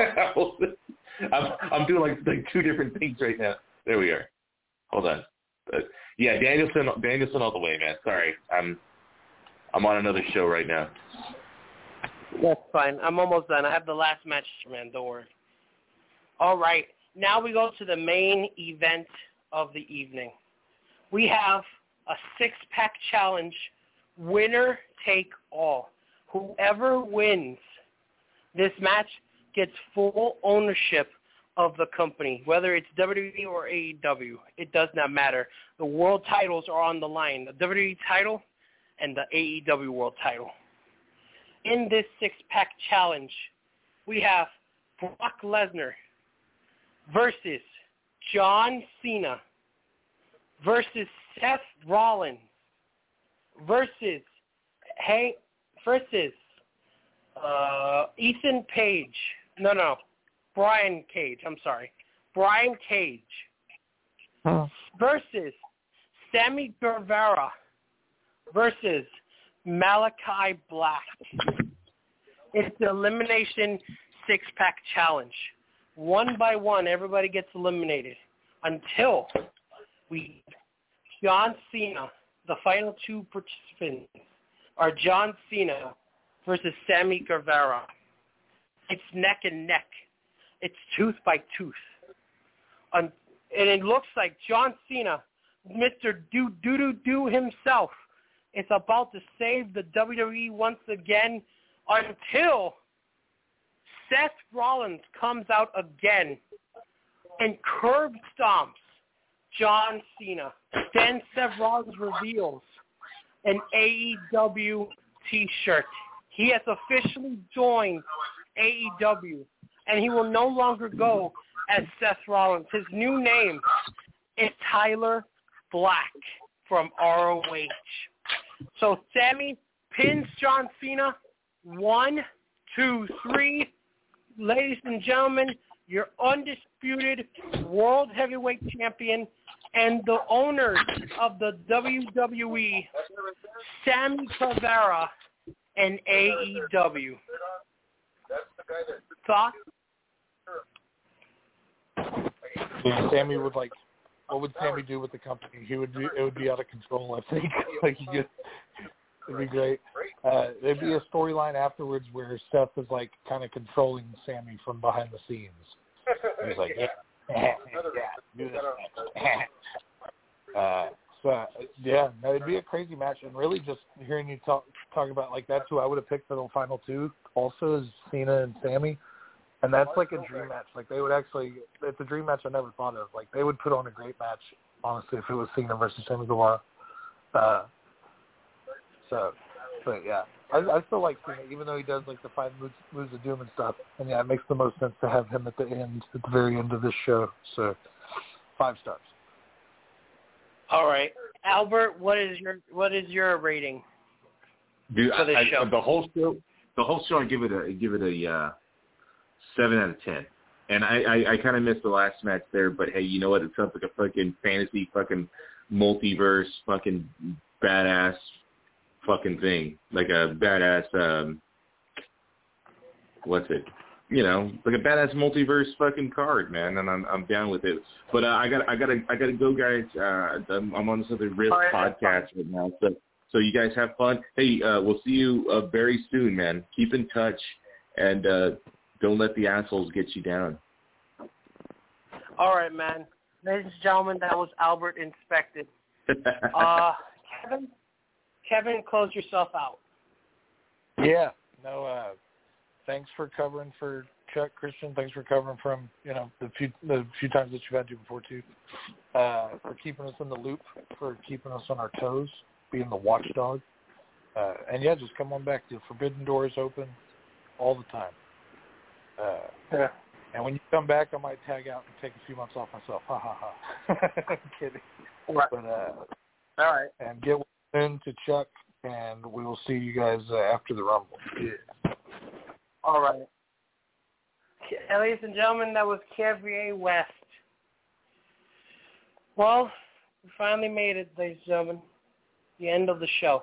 I'm I'm doing like like two different things right now. There we are. Hold on. Uh, yeah, Danielson Danielson all the way, man. Sorry, I'm I'm on another show right now. That's fine. I'm almost done. I have the last match, man. Don't worry. All right. Now we go to the main event of the evening. We have a six-pack challenge, winner take all. Whoever wins this match gets full ownership of the company, whether it's W W E or A E W. It does not matter. The world titles are on the line, the W W E title and the A E W world title. In this six-pack challenge, we have Brock Lesnar versus John Cena versus Seth Rollins versus Hank versus uh, Ethan Page. No, no, Brian Cage. I'm sorry, Brian Cage huh. versus Sammy Guevara versus Malachi Black. It's the elimination six-pack challenge. One by one, everybody gets eliminated until we John Cena, the final two participants are John Cena versus Sammy Guevara. It's neck and neck. It's tooth by tooth. Um, and it looks like John Cena, Mister Do-Do-Do-Do himself, is about to save the W W E once again until Seth Rollins comes out again and curb stomps John Cena. Then Seth Rollins reveals an A E W T-shirt. He has officially joined A E W, and he will no longer go as Seth Rollins. His new name is Tyler Black from R O H. So Sammy pins John Cena. One, two, three. Ladies and gentlemen, your undisputed World Heavyweight Champion and the owners of the W W E, Sammy Guevara and A E W. Thoughts? Yeah, Sammy would like. What would Sammy do with the company? He would be. It would be out of control. I think. Like he could, it'd be great. Uh, there'd be a storyline afterwards where Seth is like kind of controlling Sammy from behind the scenes. He's like, yeah, yeah, do this next. uh, so yeah, no, it'd be a crazy match, and really just hearing you talk talk about like that's who I would have picked for the final two. Also, is Cena and Sammy. And that's like a dream match. Like they would actually, it's a dream match I never thought of. Like they would put on a great match, honestly, if it was Cena versus Sammy Guevara. Uh, so, but yeah, I, I still like Cena, even though he does like the five moves, moves of doom and stuff. And yeah, it makes the most sense to have him at the end, at the very end of this show. So, five stars. All right. Albert, what is your what is your rating Dude, for this I, show? I, the whole show, the whole show, I give it a give it a uh, seven out of ten. And I, I, I kind of missed the last match there, but hey, you know what? It sounds like a fucking fantasy, fucking multiverse, fucking badass, fucking thing, like a badass. Um, what's it? You know, like a badass multiverse fucking card, man, and I'm I'm down with it. But uh, I got I got to I got to go, guys. Uh, I'm, I'm on this other Risk right, podcast right now, so so you guys have fun. Hey, uh, we'll see you uh, very soon, man. Keep in touch, and uh, don't let the assholes get you down. All right, man. Ladies and gentlemen, that was Albert Inspected. Uh, Kevin, Kevin, close yourself out. Yeah. No. Uh, thanks for covering for Chuck, Christian. Thanks for covering from you know the few the few times that you've had to before too. Uh, for keeping us in the loop, for keeping us on our toes, being the watchdog. Uh, and yeah, just come on back. The Forbidden Door is open all the time. Uh, Yeah. And when you come back, I might tag out and take a few months off myself. Ha ha ha. I'm kidding. Right. But uh, All right. and get in to Chuck, and we will see you guys uh, after the Rumble. Yeah. All right. Ladies and gentlemen, that was Kevrier West. Well, we finally made it, ladies and gentlemen. The end of the show.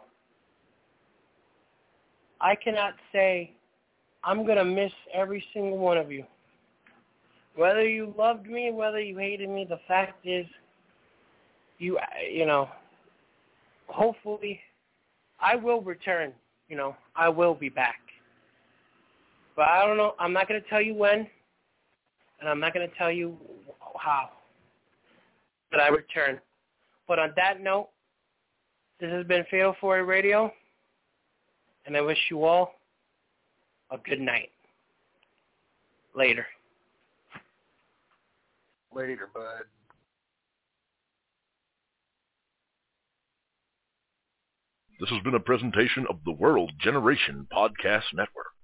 I cannot say I'm going to miss every single one of you. Whether you loved me, whether you hated me, the fact is, you, you know, hopefully I will return. You know, I will be back. But I don't know. I'm not going to tell you when, and I'm not going to tell you how. But I return. But on that note, this has been Fatal four-Way Radio, and I wish you all a good night. Later. Later, bud. This has been a presentation of the World Generation Podcast Network.